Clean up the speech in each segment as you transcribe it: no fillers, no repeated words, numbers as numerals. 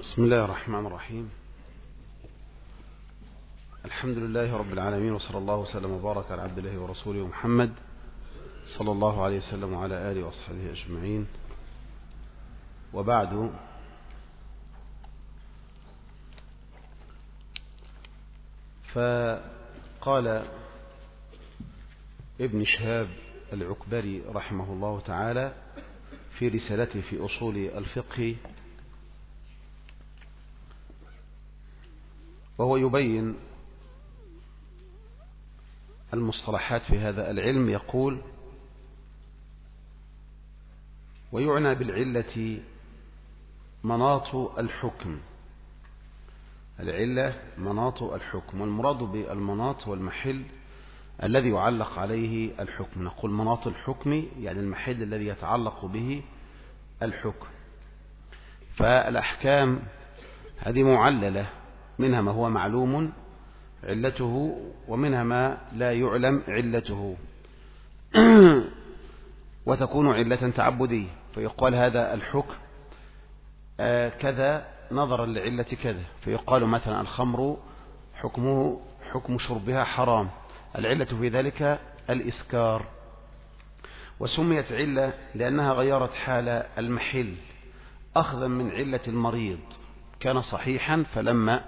بسم الله الرحمن الرحيم. الحمد لله رب العالمين، وصلى الله وسلم وبارك على عبد الله ورسوله محمد صلى الله عليه وسلم وعلى آله وصحبه أجمعين، وبعد. فقال ابن شهاب العكبري رحمه الله تعالى في رسالته في أصول الفقه، وهو يبين المصطلحات في هذا العلم، يقول: ويعنى بالعلة مناط الحكم. العلة مناط الحكم، والمراد بالمناط والمحل الذي يعلق عليه الحكم. نقول مناط الحكم يعني المحل الذي يتعلق به الحكم. فالأحكام هذه معللة، منها ما هو معلوم علته ومنها ما لا يعلم علته، وتكون علة تعبدية، فيقال هذا الحكم كذا نظرا لعلة كذا، فيقال مثلا الخمر حكمه حكم شربها حرام، العلة في ذلك الإسكار. وسميت علة لأنها غيرت حال المحل أخذا من علة المريض، كان صحيحا فلما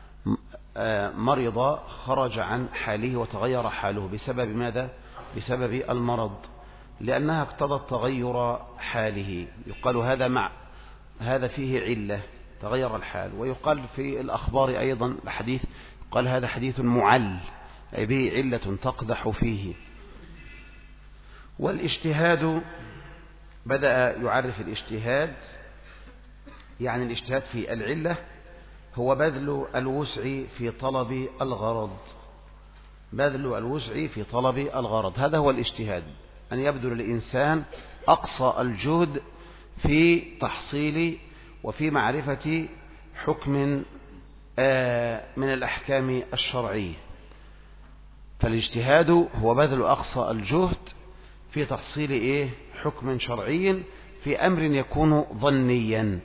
مرض خرج عن حاله وتغير حاله بسبب ماذا؟ بسبب المرض، لأنها اقتضت تغير حاله. يقال هذا فيه علة، تغير الحال. ويقال في الأخبار أيضا الحديث، قال هذا حديث معل، أي به علة تقدح فيه. والاجتهاد، بدأ يعرف الاجتهاد، يعني الاجتهاد في العلة هو بذل الوسع في طلب الغرض. بذل الوسع في طلب الغرض، هذا هو الاجتهاد، أن يبذل الإنسان أقصى الجهد في تحصيل وفي معرفة حكم من الأحكام الشرعية. فالاجتهاد هو بذل أقصى الجهد في تحصيل حكم شرعي في أمر يكون ظنيا،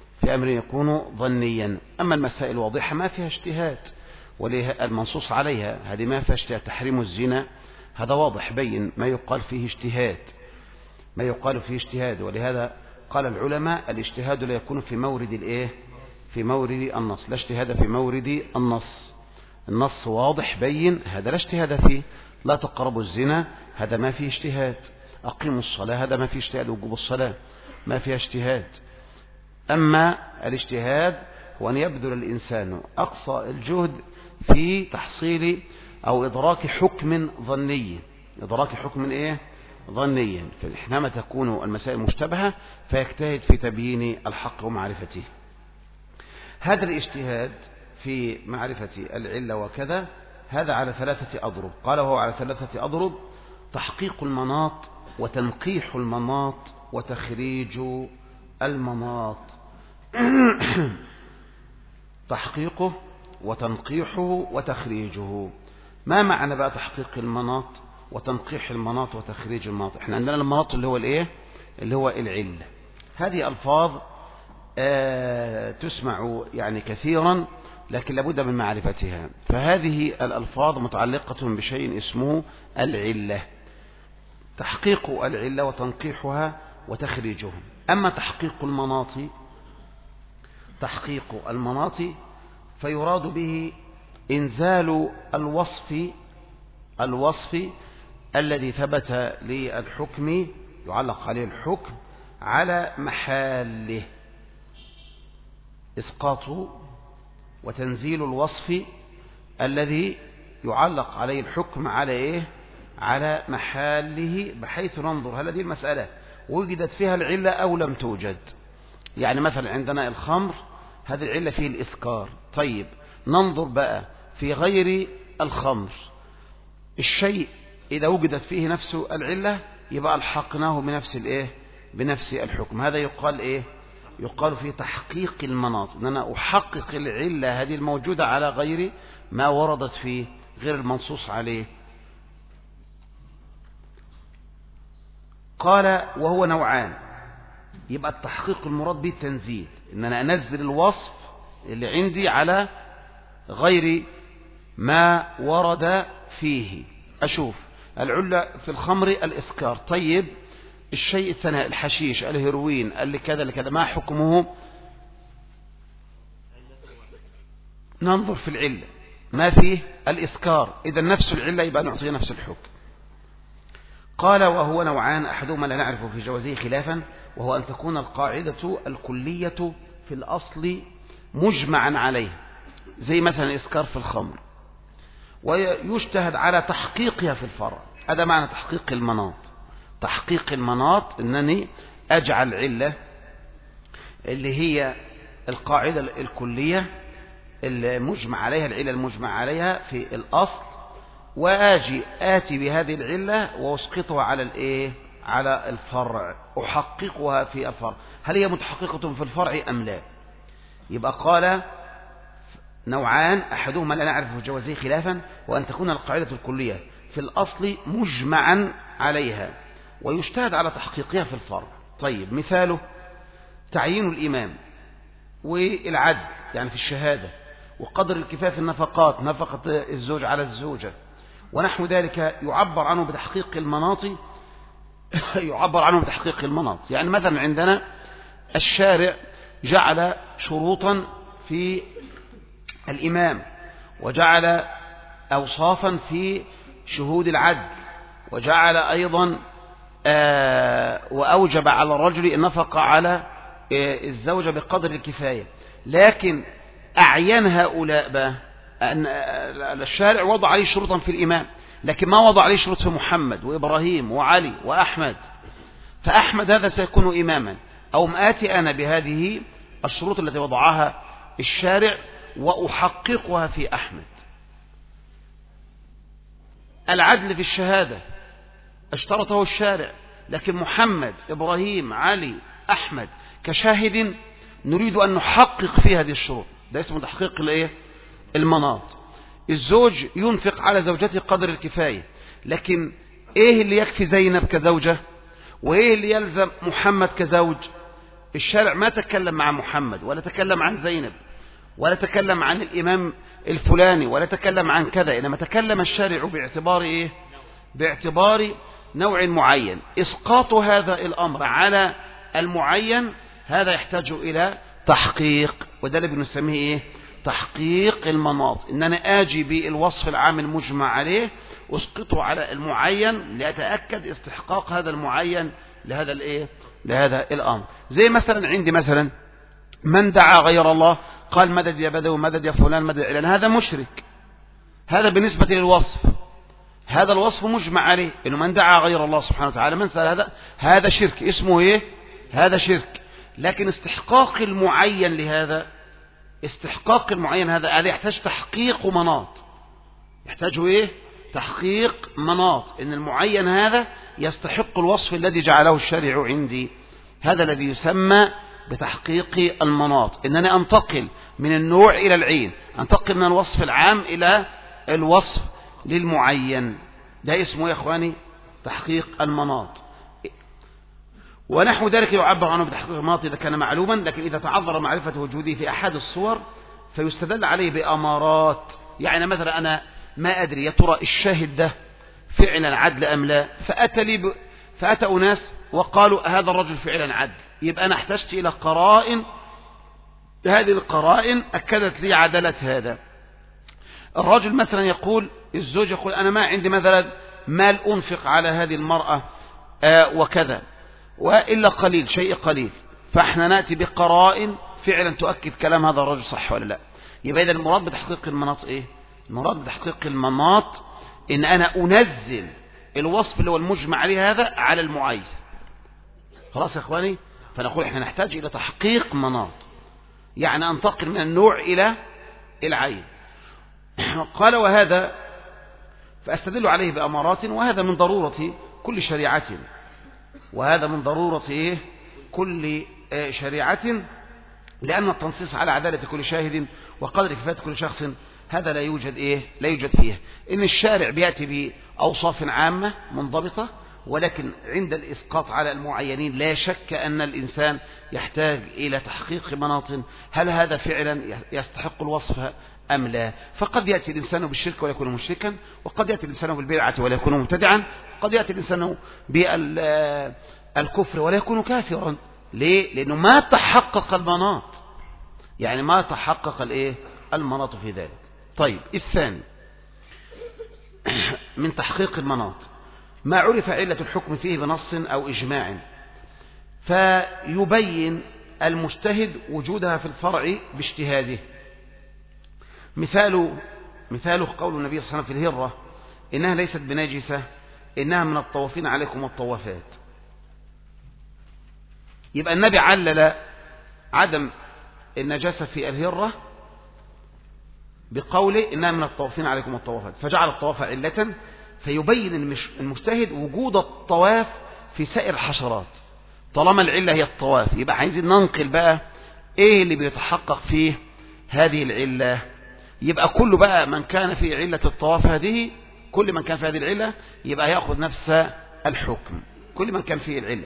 أما المسائل الواضحة ما فيها اجتهاد، والمنصوص عليها هذه ما فيها اجتهاد. تحريم الزنا هذا واضح بين، ما يقال فيه اجتهاد، ولهذا قال العلماء الاجتهاد لا يكون في مورد في مورد النص، لا اجتهاد في مورد النص. النص واضح بين، هذا لا اجتهاد فيه. لا تقربوا الزنا، هذا ما فيه اجتهاد. أقيموا الصلاة، هذا ما فيه اجتهاد. وجوب الصلاة ما فيها اجتهاد. أما الاجتهاد هو أن يبذل الإنسان أقصى الجهد في تحصيل أو إدراك حكم ظني، ظنيا. فحينما تكون المسائل مشتبهة فيجتهد في تبيين الحق ومعرفته. هذا الاجتهاد في معرفة العلة وكذا، هذا على 3 أضرب. قال وهو على 3 أضرب: تحقيق المناط، وتنقيح المناط، وتخريج المناط. تحقيقه وتنقيحه وتخريجه. ما معنى بقى تحقيق المناط وتنقيح المناط وتخريج المناط؟ احنا عندنا المناط اللي هو العلة. هذه ألفاظ تسمع يعني كثيرا، لكن لابد من معرفتها. فهذه الألفاظ متعلقة بشيء اسمه العلة، تحقيق العلة وتنقيحها وتخريجها. أما تحقيق المناط فيراد به إنزال الوصف الذي ثبت للحكم، يعلق عليه الحكم، على محله. إسقاط وتنزيل الوصف الذي يعلق عليه الحكم على محله، بحيث ننظر هل هذه المسألة وجدت فيها العلة أو لم توجد. يعني مثلا عندنا الخمر، هذه العلة فيه الإسكار. طيب ننظر بقى في غير الخمر، الشيء إذا وجدت فيه نفس العلة يبقى الحقناه بنفس الحكم. هذا يقال في تحقيق المناط، أن أنا أحقق العلة هذه الموجودة على غير ما وردت فيه، غير المنصوص عليه. قال وهو نوعان. يبقى التحقيق المراد به التنزيل، ان انا انزل الوصف اللي عندي على غير ما ورد فيه. أشوف العلة في الخمر الإسكار، طيب الشيء الثاني الحشيش، الهيروين، اللي كذا لكذا، ما حكمه؟ ننظر في العلة، ما فيه الإسكار، إذا نفس العلة يبقى نعطيه نفس الحكم. قال وهو نوعان، أحدهما لا نعرف في جوازه خلافا، وهو أن تكون القاعدة الكلية في الأصل مجمعا عليه، زي مثلا الإسكار في الخمر، ويجتهد على تحقيقها في الفرع. هذا معنى تحقيق المناط. تحقيق المناط أنني أجعل علة اللي هي القاعدة الكلية المجمع عليها، العلة المجمع عليها في الأصل، آتي بهذه العلة وأسقطها على الإيه؟ على الفرع، أحققها في الفرع. هل هي متحققة في الفرع أم لا؟ يبقى قال نوعان، أحدهما لا نعرف في جوازه خلافا، وأن تكون القاعدة الكلية في الأصل مجمعا عليها ويجتهد على تحقيقها في الفرع. طيب مثاله تعيين الإمام والعدل يعني في الشهادة، وقدر الكفاية في النفقات، نفقة الزوج على الزوجة ونحو ذلك، يعبر عنه بتحقيق المناط. يعبر عنه بتحقيق المناط. يعني مثلا عندنا الشارع جعل شروطا في الإمام، وجعل أوصافا في شهود العدل، وجعل أيضا وأوجب على الرجل النفقة على الزوجة بقدر الكفاية. لكن أعين هؤلاء بقى أن الشارع وضع عليه شروطا في الإمام، لكن ما وضع عليه شروط في محمد وإبراهيم وعلي وأحمد. فأحمد هذا سيكون إماما، أو مآتي أنا بهذه الشروط التي وضعها الشارع وأحققها في أحمد. العدل في الشهادة اشترطه الشارع، لكن محمد إبراهيم علي أحمد كشاهد نريد أن نحقق في هذه الشروط، ده اسمه تحقيق الايه؟ المناط. الزوج ينفق على زوجته قدر الكفاية، لكن ايه اللي يكفي زينب كزوجة، وايه اللي يلزم محمد كزوج؟ الشارع ما تكلم مع محمد، ولا تكلم عن زينب، ولا تكلم عن الإمام الفلاني، ولا تكلم عن كذا، إنما تكلم الشارع باعتبار ايه؟ باعتبار نوع معين. إسقاط هذا الأمر على المعين هذا يحتاج إلى تحقيق، وده اللي بنسميه ايه؟ تحقيق المناط. ان انا اجي بالوصف العام المجمع عليه اسقطه على المعين لاتاكد استحقاق هذا المعين لهذا الايه؟ لهذا الامر. زي مثلا عندي مثلا من دعا غير الله قال مدد يا بدوي، مدد يا فلان، مدد إلى، هذا مشرك. هذا بالنسبة للوصف، هذا الوصف مجمع عليه انه من دعا غير الله سبحانه وتعالى، من سأل هذا شرك، اسمه ايه؟ هذا شرك. لكن استحقاق المعين لهذا، استحقاق المعين هذا يحتاج تحقيق مناط. يحتاج ايه؟ تحقيق مناط، ان المعين هذا يستحق الوصف الذي جعله الشارع عندي. هذا الذي يسمى بتحقيق المناط، انني انتقل من النوع الى العين، انتقل من الوصف العام الى الوصف للمعين. ده اسمه يا اخواني تحقيق المناط. ونحو ذلك يعبر عنه بتحقيق المناط إذا كان معلوما، لكن إذا تعذر معرفة وجوده في أحد الصور فيستدل عليه بأمارات. يعني مثلا أنا ما أدري يا ترى الشاهد ده فعلا عدل أم لا، فأتى أناس وقالوا هذا الرجل فعلا عدل، يبقى أنا احتجت إلى قرائن، هذه القرائن أكدت لي عدالة هذا الرجل. مثلا يقول الزوج يقول أنا ما عندي مثلا مال أنفق على هذه المرأة وكذا، وإلا قليل، شيء قليل، فاحنا نأتي بقرائن فعلا تؤكد كلام هذا الرجل صح ولا لا. يبقى إذا المراد بتحقيق المناط ايه؟ المراد بتحقيق المناط ان انا انزل الوصف اللي هو المجمع عليه هذا على المعين. خلاص يا اخواني؟ فنقول احنا نحتاج الى تحقيق مناط، يعني انتقل من النوع الى العين. قال وهذا فاستدل عليه بأمارات، وهذا من ضرورة كل شريعة، وهذا من ضرورة إيه؟ كل شريعة، لأن التنصيص على عدالة كل شاهد وقدر كفاية كل شخص هذا لا يوجد إيه؟ لا يوجد فيه. إن الشارع بيأتي بأوصاف عامة منضبطة، ولكن عند الإسقاط على المعينين لا شك أن الإنسان يحتاج إلى تحقيق مناط، هل هذا فعلا يستحق الوصف أم لا. فقد يأتي الإنسان بالشرك ولا يكون مشركا، وقد يأتي الإنسان بالبدعة ولا يكون مبتدعا، وقد يأتي الإنسان بالكفر ولا يكون كافرا. ليه؟ لأنه ما تحقق المناط، يعني ما تحقق المناط في ذلك. طيب، الثاني من تحقيق المناط ما عرف علة الحكم فيه بنص أو إجماع، فيبين المجتهد وجودها في الفرع باجتهاده. مثاله قول النبي صلى الله عليه وسلم في الهرة: إنها ليست بنجسة، إنها من الطوافين عليكم والطوافات. يبقى النبي علل عدم النجاسة في الهرة بقوله إنها من الطوافين عليكم والطوافات، فجعل الطواف علة، فيبين المجتهد وجود الطواف في سائر الحشرات. طالما العلة هي الطواف، يبقى عايزين ننقل بقى ايه اللي بيتحقق فيه هذه العلة. يبقى كل بقى من كان في علة الطواف هذه، كل من كان في هذه العلة يبقى يأخذ نفس الحكم، كل من كان فيه العلة.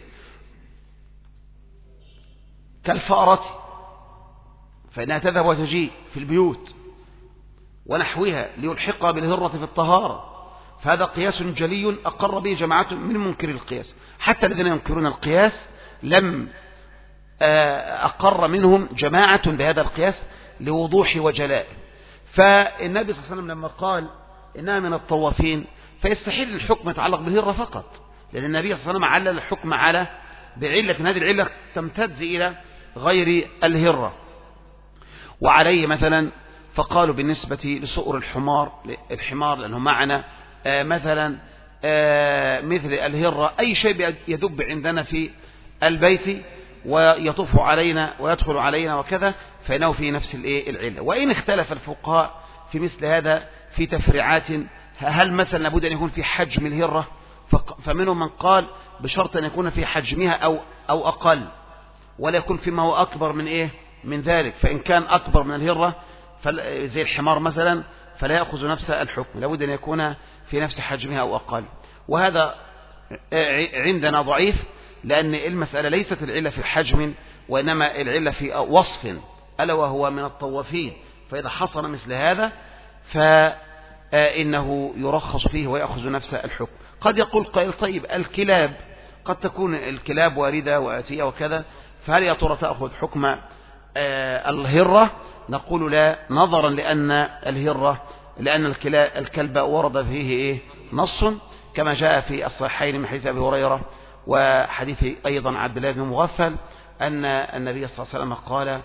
كالفأرة فإنها تذهب وتجيء في البيوت ونحوها ليلحقها بالهرة في الطهارة، فهذا قياس جلي أقر به جماعة من منكر القياس. حتى الذين ينكرون القياس لم أقر منهم جماعة بهذا القياس لوضوح وجلاء. فالنبي صلى الله عليه وسلم لما قال إنها من الطوافين، فيستحيل الحكم يتعلق بالهرة فقط، لأن النبي صلى الله عليه وسلم علل الحكم بعلة، هذه العلة تمتد إلى غير الهرة. وعليه مثلا فقالوا بالنسبة لسؤر الحمار لأنه معنا مثلا مثل الهرة، أي شيء يدب عندنا في البيت ويطوف علينا ويدخل علينا وكذا، فإنه في نفس العلة. وإن اختلف الفقهاء في مثل هذا في تفريعات، هل مثلا لابد أن يكون في حجم الهرة، فمنهم من قال بشرط أن يكون في حجمها أو أقل، ولا يكون فيما هو أكبر من ذلك. فإن كان أكبر من الهرة زي الحمار مثلا فلا يأخذ نفس الحكم، لابد أن يكون في نفس حجمها أو أقل. وهذا عندنا ضعيف، لأن المسألة ليست العلة في الحجم، وإنما العلة في وصف، ألا وهو من الطوافين. فإذا حصل مثل هذا فإنه يرخص فيه ويأخذ نفس الحكم. قد يقول قائل: طيب الكلاب، قد تكون الكلاب واردة وآتية وكذا، فهل يا ترى تأخذ حكم الهرة؟ نقول لا، نظرا لأن الكلب ورد فيه نص، كما جاء في الصحيحين من حديث أبي هريرة وحديث أيضا عبد الله بن مغفل أن النبي صلى الله عليه وسلم قال: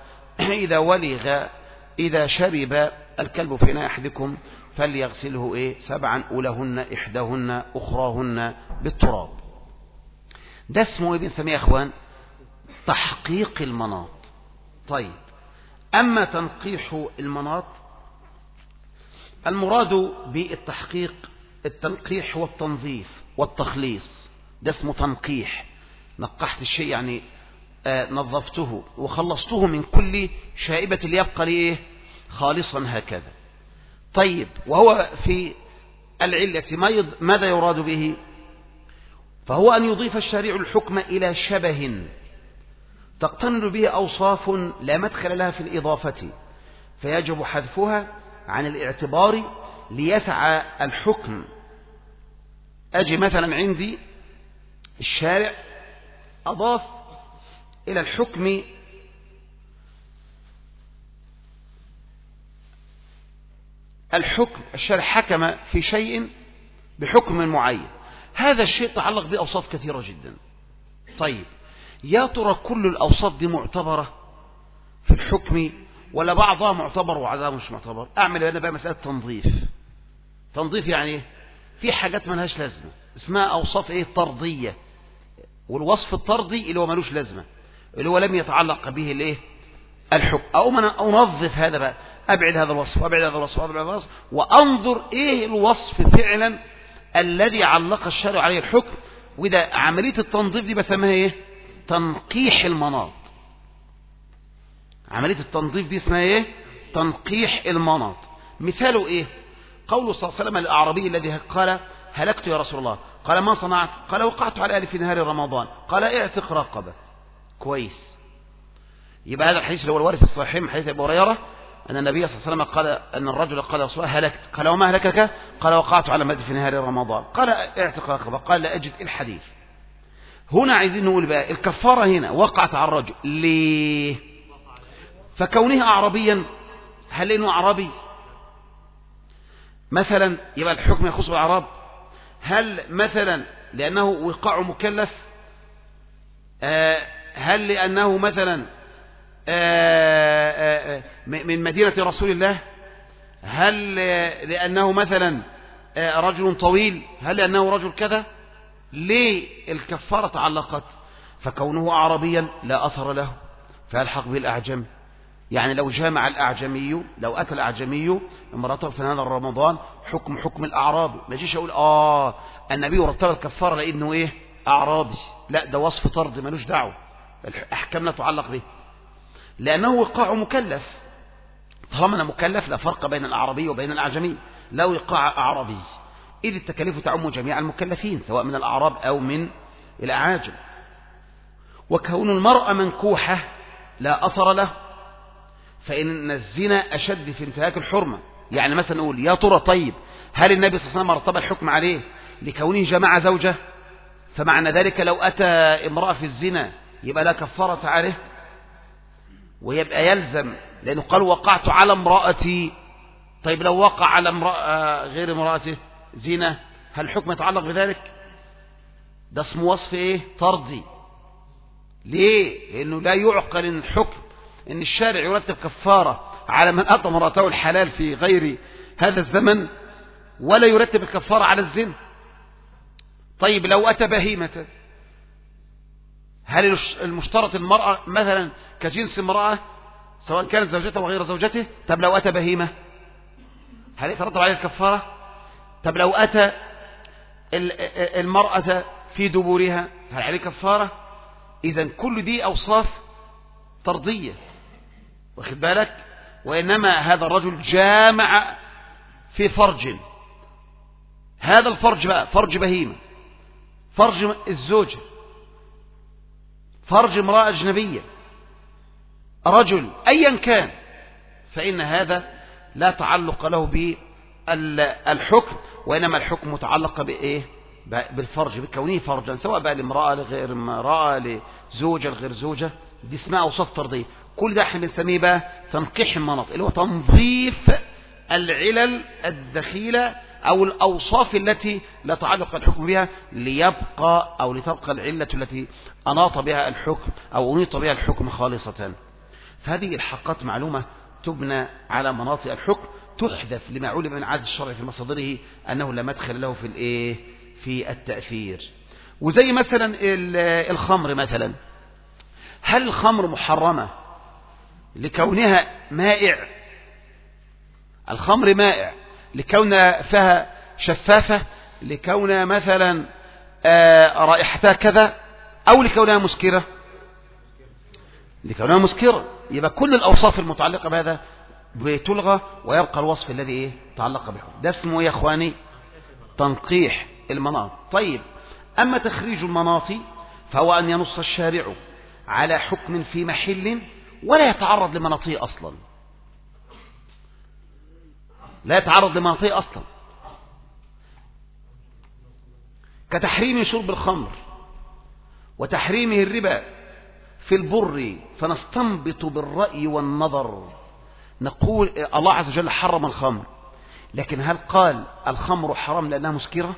إذا شرب الكلب في إناء أحدكم فليغسله 7 أولهن إحداهن أخراهن بالتراب. ده اسمه بنسميه يا أخوان تحقيق المناط. طيب، أما تنقيح المناط، المراد بالتحقيق التنقيح والتنظيف والتخليص. ده اسمه تنقيح. نقحت الشيء يعني نظفته وخلصته من كل شائبة ليبقى ليه خالصا هكذا. طيب، وهو في العلة ماذا يراد به؟ فهو أن يضيف الشارع الحكم إلى شبه تقترن به أوصاف لا مدخل لها في الإضافة، فيجب حذفها عن الاعتبار ليسعى الحكم. أجي مثلا عندي الشارع أضاف إلى الحكم الشارع حكم في شيء بحكم معين، هذا الشيء تعلق بأوصاف كثيرة جدا. طيب، يا ترى كل الأوصاف دي معتبرة في الحكم ولا بعضها معتبر وبعضها مش معتبر؟ أعمل أنا بقى مسألة تنظيف يعني في حاجات ملهاش لازمة اسمها أوصاف طردية، والوصف الطردي اللي هو ملوش لازمة، اللي هو لم يتعلق به الحكم. أو أنظف هذا بقى، أبعد هذا الوصف وأبعد هذا الوصف وأبعد هذا الوصف، وأنظر الوصف فعلا الذي علق الشارع عليه الحكم. وإذا عملية التنظيف دي بسميها تنقيح المناط. عملية التنظيف دي اسمها تنقيح المناط. مثاله قوله صلى الله عليه وسلم للأعرابي الذي قال: هلكت يا رسول الله، قال ما صنعت؟ قال وقعت على أهلي في نهار رمضان. قال اعتق رقبة. كويس. يبقى هذا الحديث اللي هو الوارد في الصحيحين من حديث أبي هريرة أن النبي صلى الله عليه وسلم قال أن الرجل قال يا رسول الله هلكت. قال وما هلكك؟ قال وقعت على مد في نهار رمضان. قال اعتق رقبة. قال لا أجد الحديث. هنا عايزين نقول بقى الكفارة هنا وقعت على الرجل ليه؟ فكونه أعربيا، هل لأنه أعرابي مثلا يبقى الحكم يخص الأعراب؟ هل مثلا لأنه وقاع مكلف؟ هل لأنه مثلا من مدينة رسول الله؟ هل لأنه مثلا رجل طويل؟ هل لأنه رجل كذا؟ ليه الكفارة تعلقت؟ فكونه أعربيا لا أثر له فيلحق به الأعجم. يعني لو جامع الأعجمي، لو أتى الأعجمي امرأته في هذا رمضان حكم الأعرابي، ما يجيش أقول النبي رتب الكفارة لأنه إيه؟ أعرابي. لا، ده وصف طرد ملوش دعوة، الأحكام لا تعلق به لأنه وقاع مكلف. طالما أنا مكلف لا فرق بين الأعرابي وبين الأعجمي، لا وقاع أعرابي، إذ التكاليف تعم جميع المكلفين سواء من الأعراب أو من الأعاجم. وكون المرأة منكوحة لا أثر له، فإن الزنا أشد في انتهاك الحرمة. يعني مثلا نقول يا ترى طيب هل النبي صلى الله عليه وسلم رتب الحكم عليه لكونه جمع زوجة؟ فمعنى ذلك لو أتى امرأة في الزنا يبقى لا كفارة عليه، ويبقى يلزم لأنه قال وقعت على امرأتي. طيب لو وقع على امرأة غير امرأته زنا، هل الحكم يتعلق بذلك؟ ده اسمه وصف ايه؟ طردي. ليه؟ لأنه لا يعقل ان الحكم ان الشارع يرتب كفارة على من أتى امرأته الحلال في غير هذا الزمن ولا يرتب الكفارة على الزنا. طيب لو أتى بهيمة، هل المشترط المرأة مثلا كجنس امرأة سواء كانت زوجته وغير زوجته؟ طب لو أتى بهيمة هل يترتب عليه الكفارة؟ طب لو أتى المرأة في دبورها هل عليه كفارة؟ إذن كل دي أوصاف طردية، واخد بالك؟ وإنما هذا الرجل جامع في فرج، هذا الفرج بقى فرج بهيمة، فرج الزوجة، فرج امرأة أجنبية، رجل أيا كان، فإن هذا لا تعلق له بالحكم، وإنما الحكم متعلق بإيه؟ بالفرج، بكونه فرجا، سواء بقى لامرأة لغير امرأة، لزوجة لغير زوجة، دي اسمها أوصاف طردية. كل ده احنا بنسميه بقى تنقيح المناطق، اللي هو تنظيف العلل الدخيلة أو الأوصاف التي لا تعلق الحكم بها ليبقى أو لتبقى العلة التي أناط بها الحكم أو أنيط بها الحكم خالصة. فهذه الحقات معلومة تبنى على مناطق الحكم، تحذف لما علم من عاد الشرع في مصادره أنه لا مدخل له في الإيه؟ في التأثير. وزي مثلا الخمر مثلا، هل الخمر محرمة لكونها مائع؟ الخمر مائع لكونها فيها شفافة، لكونها مثلا رائحتها كذا، أو لكونها مسكرة؟ لكونها مسكرة. يبقى كل الأوصاف المتعلقة بهذا بتلغى ويبقى الوصف الذي إيه؟ تعلق به. ده اسمه يا أخواني تنقيح المناط. طيب أما تخريج المناط فهو أن ينص الشارع على حكم في محل ولا يتعرض لمناطه أصلا، لا يتعرض لمناطه أصلا، كتحريم شرب الخمر وتحريمه الربا في البر، فنستنبط بالرأي والنظر نقول الله عز وجل حرم الخمر، لكن هل قال الخمر حرام لأنها مسكرة؟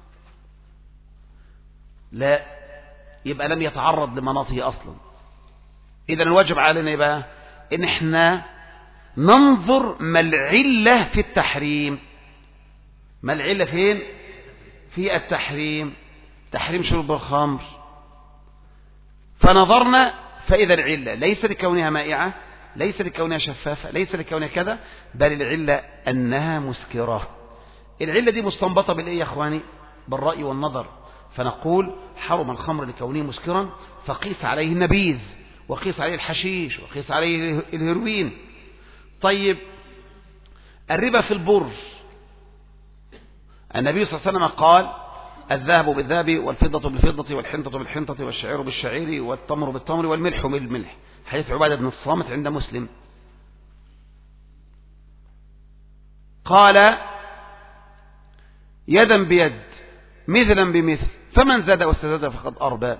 لا، يبقى لم يتعرض لمناطه أصلا. إذن الواجب علينا يبقى إن احنا ننظر ما العلة في التحريم. ما العلة فين؟ في التحريم، تحريم شرب الخمر، فنظرنا فإذا العلة ليس لكونها مائعة، ليس لكونها شفافة، ليس لكونها كذا، بل العلة أنها مسكرة. العلة دي مستنبطة بالإيه يا أخواني؟ بالرأي والنظر. فنقول حرم الخمر لكونه مسكرا، فقيس عليه النبيذ، وقيس عليه الحشيش، وقيس عليه الهيروين. طيب الربا في البر، النبي صلى الله عليه وسلم قال الذهب بالذهب والفضة بالفضة والحنطة بالحنطة والشعير بالشعير والتمر بالتمر والملح بالملح. حديث عبادة بن الصامت عند مسلم. قال يدا بيد مثلا بمثل فمن زاد واستزاد فقد أربى.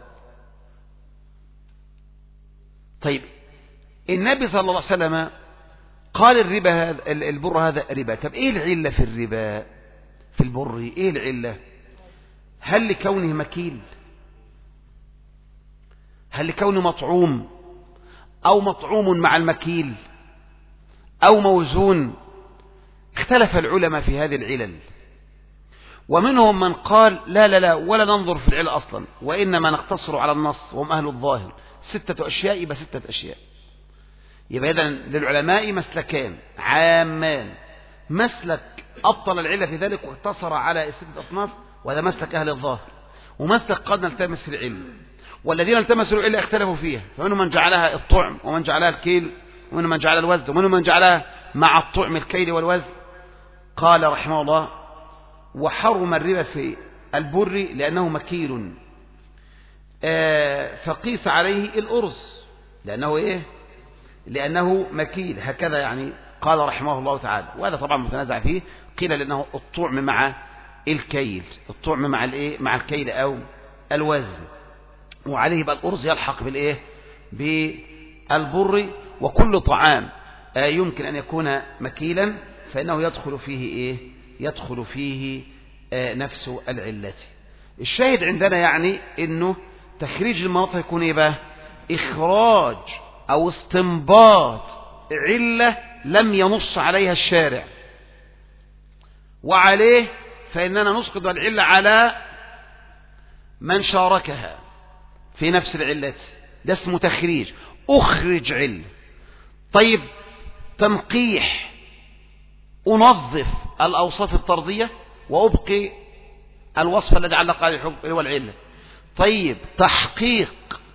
طيب النبي صلى الله عليه وسلم قال الربا هذا البر هذا ربا. طب ايه العلة في الربا في البر؟ ايه العلة؟ هل لكونه مكيل؟ هل لكونه مطعوم او مطعوم مع المكيل او موزون؟ اختلف العلماء في هذه العلل، ومنهم من قال لا لا لا ولا ننظر في العلة أصلا، وإنما نقتصر على النص، وهم أهل الظاهر 6 أشياء يبقى 6 أشياء. يبقى إذن للعلماء مسلكان عامان، مسلك أبطل العلة في ذلك واقتصر على 6 أصناف، وهذا مسلك أهل الظاهر، ومسلك قد نلتمس العلة، والذين التمسوا العلة اختلفوا فيها، فمنهم من جعلها الطعم، ومن جعلها الكيل، ومنهم من جعلها الوزن، ومنهم من جعلها مع الطعم الكيل والوزن. قال رحمه الله وحرم الربا في البر لأنه مكيل، فقيس عليه الأرز لأنه إيه؟ لأنه مكيل، هكذا يعني قال رحمه الله تعالى. وهذا طبعا متنازع فيه، قيل لأنه الطعم مع الكيل، الطعم مع الإيه؟ مع الكيل أو الوزن، وعليه بقى الأرز يلحق بالإيه؟ بالبر. وكل طعام يمكن أن يكون مكيلا فإنه يدخل فيه إيه؟ يدخل فيه نفس العلة. الشاهد عندنا يعني إنه تخريج المناط يكون إيه بقى؟ إخراج أو استنباط علة لم ينص عليها الشارع، وعليه فإننا نسقط العلة على من شاركها في نفس العلة، ده اسمه تخريج. أخرج علة. طيب تنقيح، أنظف الأوصاف الطردية وأبقي الوصف الذي علق عليه الحكم هو العلة. طيب تحقيق،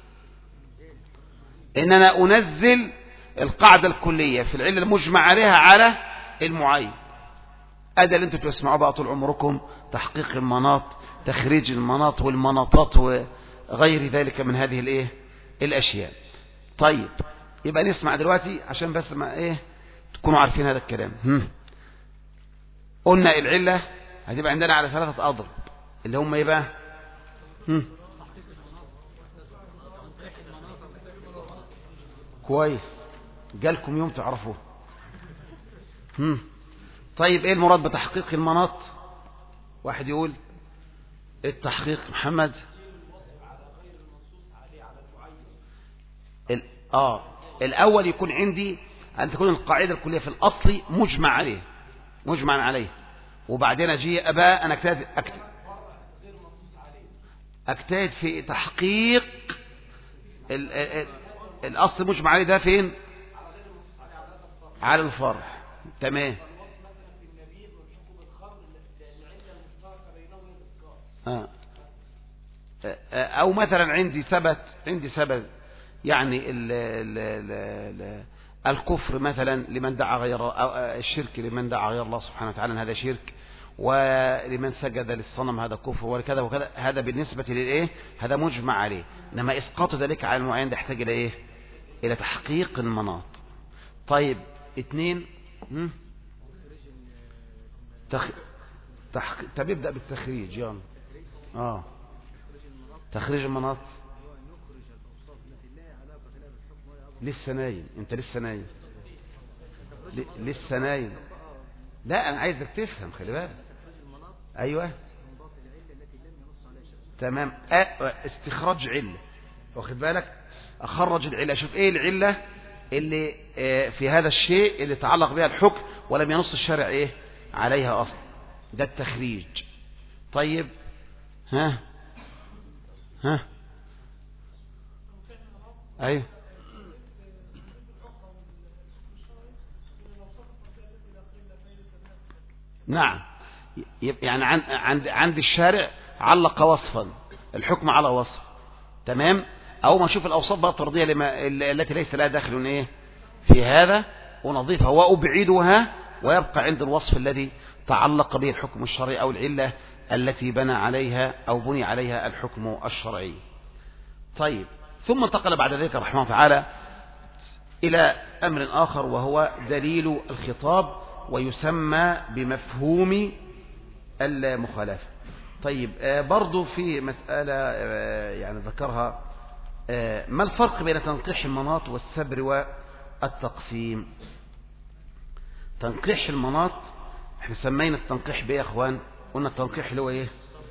إننا أنزل القاعدة الكلية في العلة المجمع عليها على المعين. هذا اللي انتم تسمعوا بقى طول عمركم، تحقيق المناط، تخريج المناط والمناطات وغير ذلك من هذه الايه الاشياء. طيب يبقى نسمع دلوقتي عشان بس ما ايه تكونوا عارفين هذا الكلام. قلنا العلة هتبقى عندنا على 3 أضرب اللي هم ايه بقى؟ كويس، جالكم يوم تعرفوه. طيب ايه المراد بتحقيق المناط؟ واحد يقول التحقيق محمد الأول يكون عندي أن تكون القاعدة الكلية في الأصل مجمع عليه، مجمع عليه، وبعدين أجي أبا أنا أجتهد في تحقيق الأصل مجمع عليه. ده فين؟ على الفرع. تمام. أو مثلا عندي ثبت يعني الكفر مثلا لمن دعا غير، الشرك لمن دعا غير الله سبحانه وتعالى هذا شرك، ولمن سجد للصنم هذا كفر، وكذا وكذا. هذا بالنسبة للإيه؟ هذا مجمع عليه. إنما إسقاط ذلك على المعين ده يحتاج إلى إيه؟ إلى تحقيق المناط. طيب 2 طب ابدأ بالتخريج يلا. تخريج المناط. لسه نايم انت، لسه نايم. لا انا عايزك تفهم، خلي بالك. ايوه تمام. استخراج علة، واخد بالك؟ اخرج العلة، اشوف ايه العلة اللي في هذا الشيء اللي تعلق بها الحكم ولم ينص الشرع ايه عليها اصلا، ده التخريج. طيب ايوه نعم. يعني عند الشارع علق وصفا، الحكم على وصف، تمام. او ما اشوف الاوصاف بقى الطرديه التي ليس لها داخل ايه في هذا، ونضيفها وابعدها، ويبقى عند الوصف الذي تعلق به الحكم الشرعي او العله التي بنى عليها أو بني عليها الحكم الشرعي. طيب، ثم انتقل بعد ذلك رحمه الله تعالى إلى أمر آخر، وهو دليل الخطاب، ويسمى بمفهوم المخالفة. طيب، برضو في مسألة يعني ذكرها، ما الفرق بين تنقيح المناط والسبر والتقسيم؟ تنقيح المناط احنا سمينا التنقيح بايه يا اخوان؟ قلنا التنقيح اللي هو ايه؟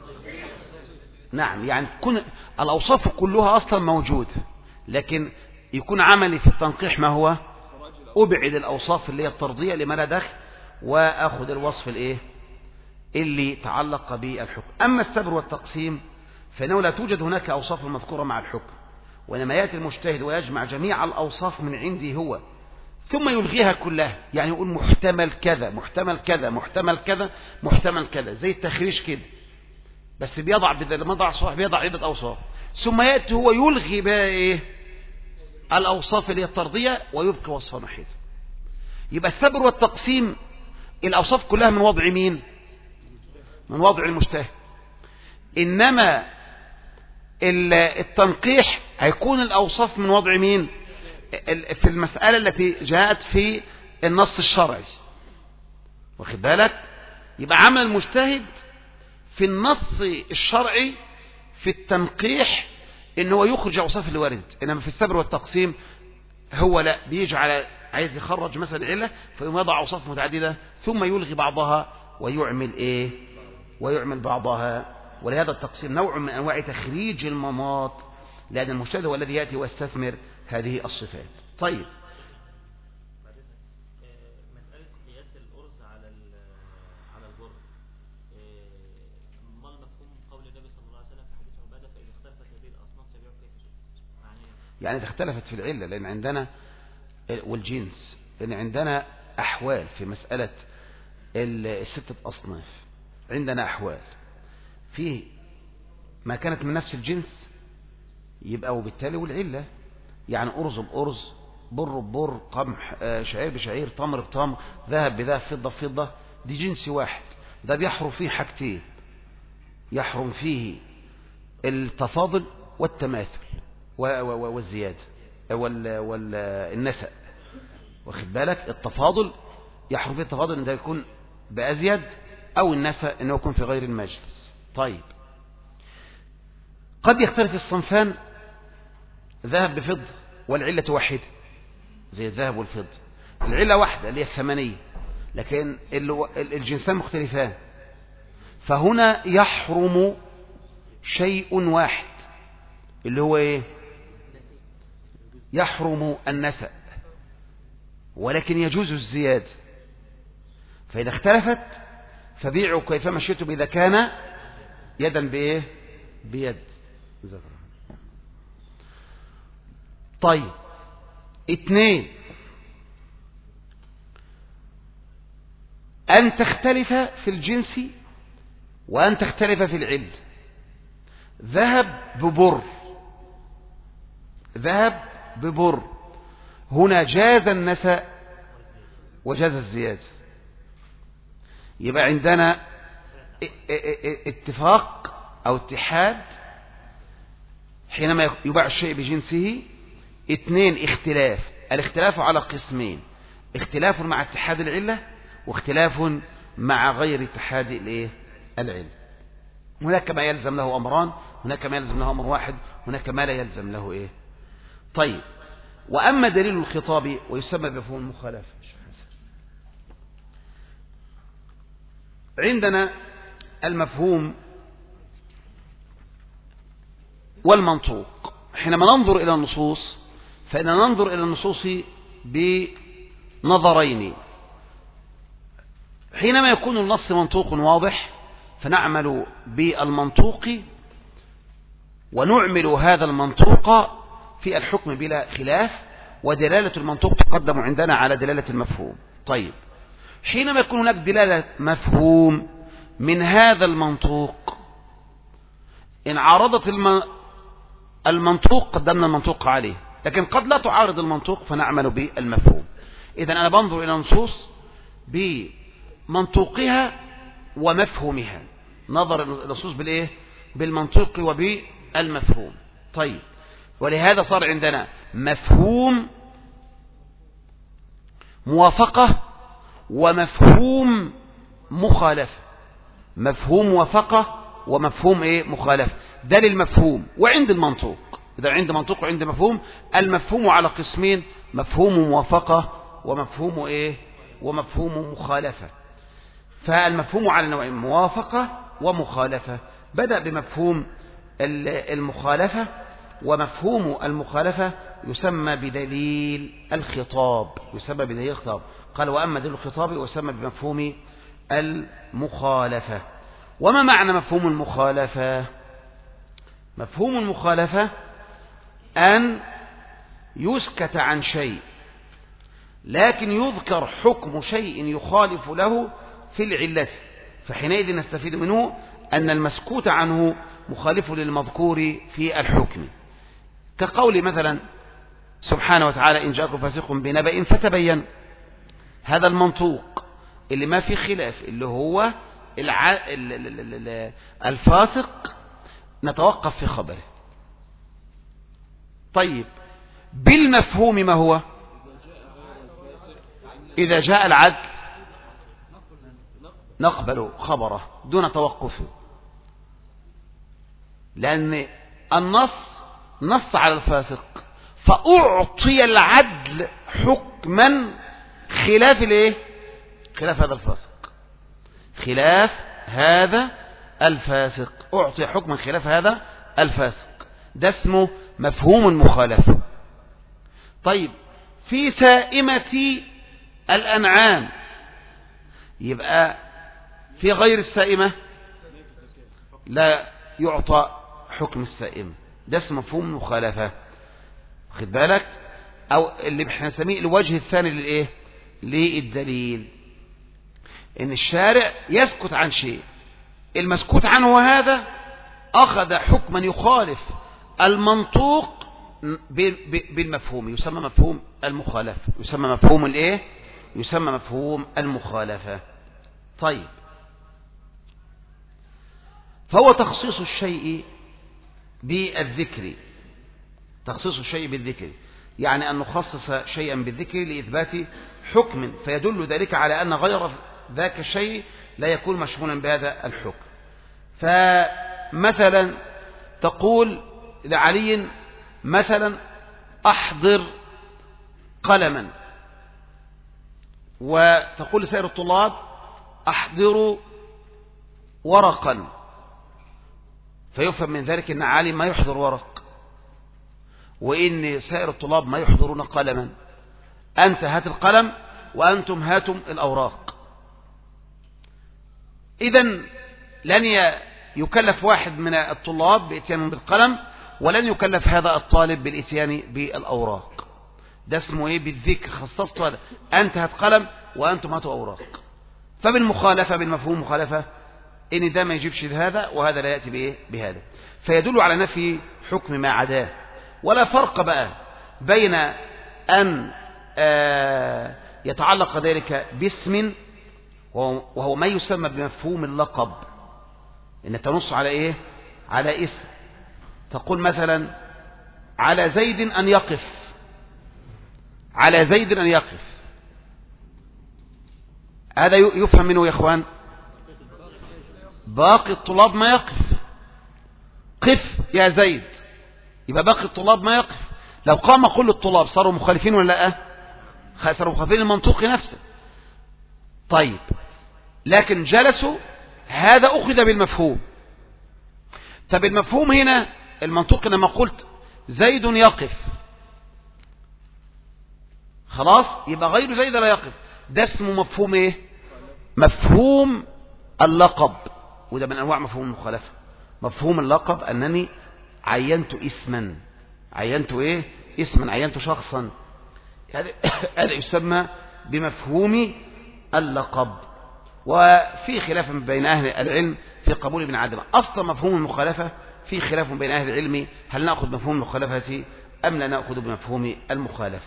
نعم، يعني تكون الاوصاف كلها اصلا موجوده، لكن يكون عملي في التنقيح ما هو؟ ابعد الاوصاف اللي هي الطرديه اللي ما لها دخل، واخذ الوصف الايه اللي تعلق بالحكم. اما السبر والتقسيم فانه لا توجد هناك اوصاف مذكوره مع الحكم، وإنما يأتي المجتهد ويجمع جميع الأوصاف من عنده هو، ثم يلغيها كلها، يعني يقول محتمل كذا محتمل كذا محتمل كذا محتمل كذا، زي التخريج كده، بس بيضع لما ضع صح بيضع عدة أوصاف، ثم يأتي هو يلغي بقى إيه الأوصاف اللي هي الطردية ويبقي وصفا واحدا. يبقى السبر والتقسيم الأوصاف كلها من وضع مين؟ من وضع المجتهد. إنما التنقيح هيكون الأوصاف من وضع مين؟ في المسألة التي جاءت في النص الشرعي، واخد بالك؟ يبقى عمل المجتهد في النص الشرعي في التنقيح ان هو يخرج اوصاف اللي وارد، انما في السبر والتقسيم هو لا، بيجي على عايز يخرج مثلا علة فيقوم يضع اوصاف متعددة ثم يلغي بعضها ويعمل ايه؟ ويعمل بعضها. ولهذا التقسيم نوع من انواع تخريج المناط، لان المجتهد هو الذي ياتي ويستثمر هذه الصفات. طيب، مسألة قياس الأرز على البر، ما المفهوم قول النبي صلى الله عليه وسلم في حديث عبادة فإذا اختلفت هذه الأصناف تبيعوا كيف شئت؟ يعني إذا اختلفت في العلة، لأن عندنا والجنس، لأن عندنا أحوال في مسألة الستة أصناف. عندنا أحوال في ما كانت من نفس الجنس يبقى وبالتالي والعلة، يعني أرز بأرز، بر ببر، قمح شعير بشعير، تمر بتمر، ذهب بذهب، فضة بفضة، دي جنس واحد. ده بيحرم فيه حاجتين، يحرم فيه التفاضل والتماثل والزيادة والنسأ، واخد بالك؟ التفاضل يحرم فيه التفاضل ان ده يكون بأزيد، أو النسأ انه يكون في غير المجلس. طيب، قد يختلف الصنفان ذهب بفضة والعلة واحدة، زي الذهب والفضة العلة واحدة اللي هي الثمنية، لكن الجنسان مختلفان، فهنا يحرم شيء واحد اللي هو ايه؟ يحرم النسأ، ولكن يجوز الزيادة. فإذا اختلفت فبيعوا كيفما شئتم إذا كان يدا بإيه؟ بيد. طيب، 2، أن تختلف في الجنس وأن تختلف في العلة. ذهب ببر، ذهب ببر، هنا جاز النسأ وجاز الزيادة. يبقى عندنا اتفاق أو اتحاد حينما يباع الشيء بجنسه. 2، اختلاف. الاختلاف على قسمين: اختلاف مع اتحاد العلة، واختلاف مع غير اتحاد العلة. هناك ما يلزم له أمران، هناك ما يلزم له أمر واحد، هناك ما لا يلزم له إيه. طيب، وأما دليل الخطاب ويسمى بمفهوم المخالفة، عندنا المفهوم والمنطوق. حينما ننظر إلى النصوص فإننا ننظر إلى النصوص بنظرين. حينما يكون النص منطوق واضح فنعمل بالمنطوق ونعمل هذا المنطوق في الحكم بلا خلاف، ودلالة المنطوق تقدم عندنا على دلالة المفهوم. طيب، حينما يكون هناك دلالة مفهوم من هذا المنطوق، إن عارضت المنطوق قدمنا المنطوق عليه، لكن قد لا تعارض المنطوق فنعمل بالمفهوم. إذن أنا بنظر إلى النصوص بمنطوقها ومفهومها. نظر النصوص بالإيه؟ بالمنطق وبالمفهوم. طيب، ولهذا صار عندنا مفهوم موافقة ومفهوم مخالفة. مفهوم موافقة ومفهوم إيه؟ مخالفة. ده للمفهوم. وعند المنطوق، إذا عند منطوق وعند مفهوم، المفهوم على قسمين: مفهوم موافقة ومفهوم إيه؟ ومفهوم مخالفة. فالمفهوم على نوعين: موافقة ومخالفة. بدأ بمفهوم المخالفة، ومفهوم المخالفة يسمى بدليل الخطاب. يسمى بدليل الخطاب. قال: وأما دليل الخطاب يسمى بمفهوم المخالفة. وما معنى مفهوم المخالفة؟ مفهوم المخالفة أن يسكت عن شيء لكن يذكر حكم شيء يخالف له في العلة، فحينئذ نستفيد منه أن المسكوت عنه مخالف للمذكور في الحكم. كقول مثلا سبحانه وتعالى: إن جاءكم فاسق بنبأ فتبين. هذا المنطوق اللي ما في خلاف، اللي هو الفاسق نتوقف في خبره. طيب، بالمفهوم ما هو؟ إذا جاء العدل نقبل خبره دون توقف، لأن النص نص على الفاسق، فأعطي العدل حكما خلاف الايه؟ خلاف هذا الفاسق. خلاف هذا الفاسق أعطي حكما خلاف هذا الفاسق. ده اسمه مفهوم المخالفة. طيب، في سائمة الأنعام، يبقى في غير السائمة لا يعطى حكم السائمة. ده اسمه مفهوم المخالفة. خد بالك؟ أو اللي احنا نسميه الوجه الثاني للإيه؟ للدليل، إن الشارع يسكت عن شيء، المسكوت عنه هذا أخذ حكما يخالف المنطوق بالمفهوم، يسمى مفهوم المخالفة. يسمى مفهوم الإيه؟ يسمى مفهوم المخالفة. طيب، فهو تخصيص الشيء بالذكر. تخصيص الشيء بالذكر يعني أن نخصص شيئا بالذكر لإثبات حكم، فيدل ذلك على أن غير ذاك الشيء لا يكون مشمولا بهذا الحكم. فمثلا تقول لعلي مثلا: أحضر قلما، وتقول لسائر الطلاب: أحضروا ورقا. فيفهم من ذلك أن علي ما يحضر ورق، وإن سائر الطلاب ما يحضرون قلما. أنت هات القلم وأنتم هاتم الأوراق. إذن لن يكلف واحد من الطلاب بإتيان بالقلم، ولن يكلف هذا الطالب بالإتيان بالأوراق. ده اسمه إيه؟ بالذكر. خصصت هذا: أنت هات قلم وأنتم هاتوا أوراق. فبالمخالفة، بالمفهوم مخالفة، إن ده ما يجيبش هذا وهذا لا يأتي بإيه؟ بهذا، فيدل على نفي حكم ما عداه. ولا فرق بقى بين أن يتعلق ذلك باسم، وهو ما يسمى بمفهوم اللقب، إن تنص على إيه؟ على اسم. تقول مثلا: على زيد أن يقف. على زيد أن يقف، هذا يفهم منه يا إخوان باقي الطلاب ما يقف. قف يا زيد، يبقى باقي الطلاب ما يقف. لو قام كل الطلاب صاروا مخالفين ولا لا؟ صاروا مخالفين المنطوق نفسه. طيب، لكن جلسوا، هذا أخذ بالمفهوم. طب المفهوم هنا المنطوق لما قلت زيد يقف، خلاص يبقى غير زيد لا يقف. ده اسمه مفهوم ايه؟ مفهوم اللقب، وده من انواع مفهوم المخالفة. مفهوم اللقب انني عينت اسما، عينت ايه؟ اسما، عينت شخصا. هذا يسمى بمفهوم اللقب. وفي خلاف بين اهل العلم في قبول ابن عدم. اصلا مفهوم المخالفة في خلاف بين اهل العلم، هل نأخذ مفهوم المخالفة ام لا نأخذ بمفهوم المخالفة؟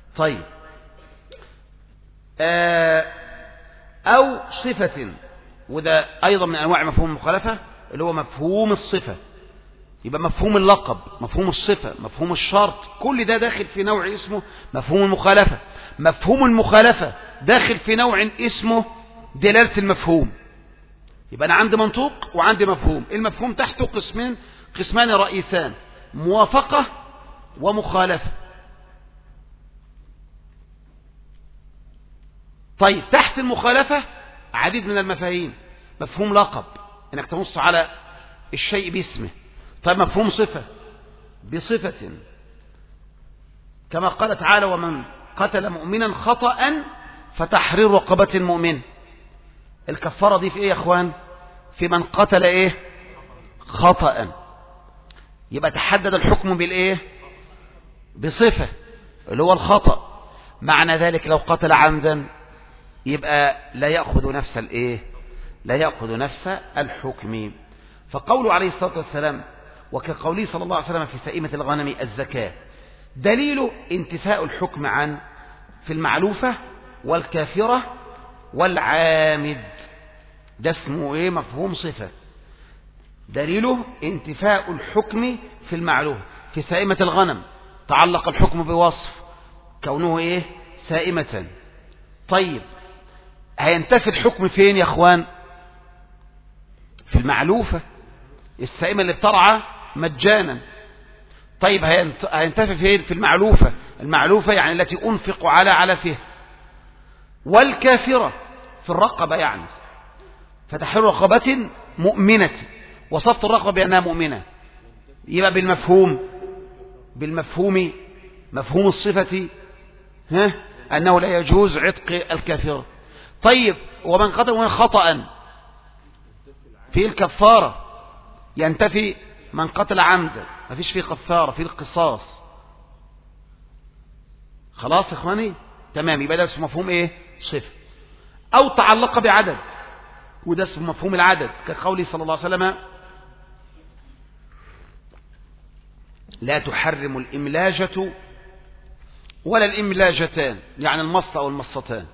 طيب، أو صفة وده أيضا من أنواع مفهوم المخالفة اللي هو مفهوم الصفة. يبقى مفهوم اللقب، مفهوم الصفة، مفهوم الشرط، كل ده داخل في نوع اسمه مفهوم المخالفة. مفهوم المخالفة داخل في نوع اسمه دلالة المفهوم. يبقى أنا عندي منطوق وعندي مفهوم. المفهوم تحته قسمان رئيسان: موافقة ومخالفة. طيب تحت المخالفة عديد من المفاهيم. مفهوم لقب، انك تنص على الشيء باسمه. طيب مفهوم صفة، بصفة، كما قال تعالى: ومن قتل مؤمنا خطأ فتحرير رقبة مؤمن. الكفارة دي في ايه يا اخوان؟ في من قتل ايه؟ خطأ. يبقى تحدد الحكم بالايه؟ بصفة اللي هو الخطأ. معنى ذلك لو قتل عمدا يبقى لا يأخذ نفس الايه؟ لا يأخذ نفس الحكم. فقوله عليه الصلاة والسلام وكقوله صلى الله عليه وسلم في سائمة الغنم الزكاة، دليل انتفاء الحكم عن في المعلوفة والكافرة والعامد. ده اسمه ايه؟ مفهوم صفة. دليله انتفاء الحكم في المعلوفة. في سائمة الغنم تعلق الحكم بوصف كونه ايه؟ سائمة. طيب هينتفي الحكم فين يا اخوان؟ في المعلوفة، السائمة اللي بترعى مجانا. طيب هينتفي فين؟ في المعلوفة. المعلوفة يعني التي أنفق على علفها. والكافرة في الرقبة، يعني فتحرير رقبة مؤمنة، وصفت الرقبة بأنها مؤمنة. يبقى بالمفهوم مفهوم الصفة أنه لا يجوز عتق الكافر. طيب ومن قتل مؤمنا خطأ في الكفارة ينتفي من قتل عمدا، ما فيش فيه كفارة، فيه القصاص. خلاص يا اخواني؟ تمام. يبقى ده اسمه مفهوم ايه؟ صفة. او تعلق بعدد، وده اسمه مفهوم العدد، كقوله صلى الله عليه وسلم: لا تحرم الإملاجة ولا الإملاجتان، يعني المصة أو المصتان،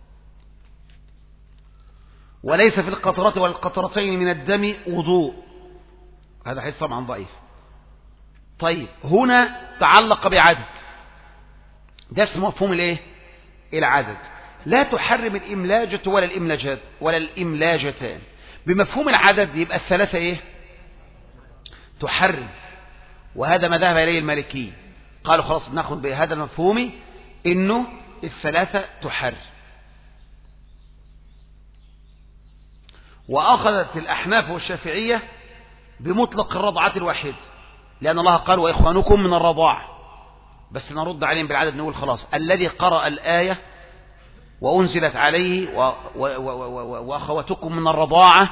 وليس في القطرة والقطرتين من الدم وضوء. هذا حديث طبعا ضعيف. طيب هنا تعلق بعدد، ده اسمه مفهوم الايه؟ العدد. لا تحرم الإملاجة ولا الإملاجتان. بمفهوم العدد يبقى الثلاثة ايه؟ تحرم. وهذا ما ذهب إليه المالكي، قالوا خلاص ناخذ بهذا المفهوم انه الثلاثة تحرم. وأخذت الأحناف والشافعية بمطلق الرضعة الواحد، لأن الله قال: وإخوانكم من الرضاعة. بس نرد عليهم بالعدد، نقول خلاص الذي قرأ الآية وأنزلت عليه وأخواتكم من الرضاعة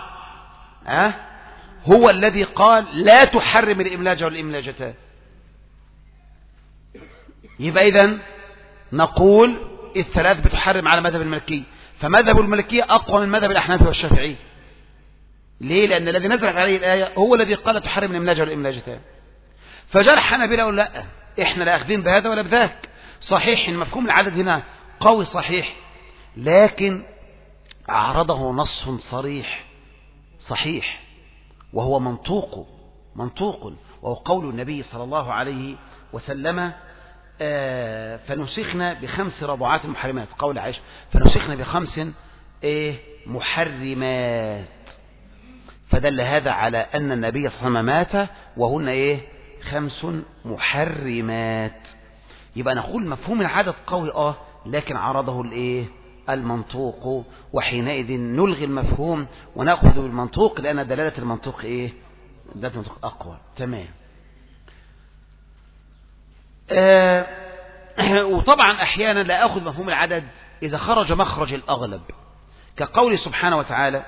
هو الذي قال لا تحرم الإملاج والإملاجتان. يبقى إذن نقول الثلاث بتحرم على مذهب المالكي. فمذهب المالكية أقوى من مذهب الأحناف والشافعي. ليه؟ لأن الذي نزلت عليه الآية هو الذي قال تحرم الإملاج والإملاجتان. فجاء الحنابلة يقول لا، إحنا لا أخذين بهذا ولا بذاك. صحيح إن مفهوم العدد هنا قوي صحيح، لكن أعرضه نص صحيح وهو منطوق، وهو قول النبي صلى الله عليه وسلم: فنسخنا ب5 رضعات محرمات. قول عائشة: فنسخنا ب5 محرمات. فدل هذا على أن النبي صلى الله عليه وسلم مات وهن 5 محرمات. يبقى نقول مفهوم العدد قوي لكن عرضه المنطوق، وحينئذ نلغي المفهوم ونأخذ بالمنطوق، لأن دلالة المنطوق دلالة المنطوق أقوى. تمام. وطبعا أحيانا لا أخذ مفهوم العدد إذا خرج مخرج الأغلب، كقول سبحانه وتعالى: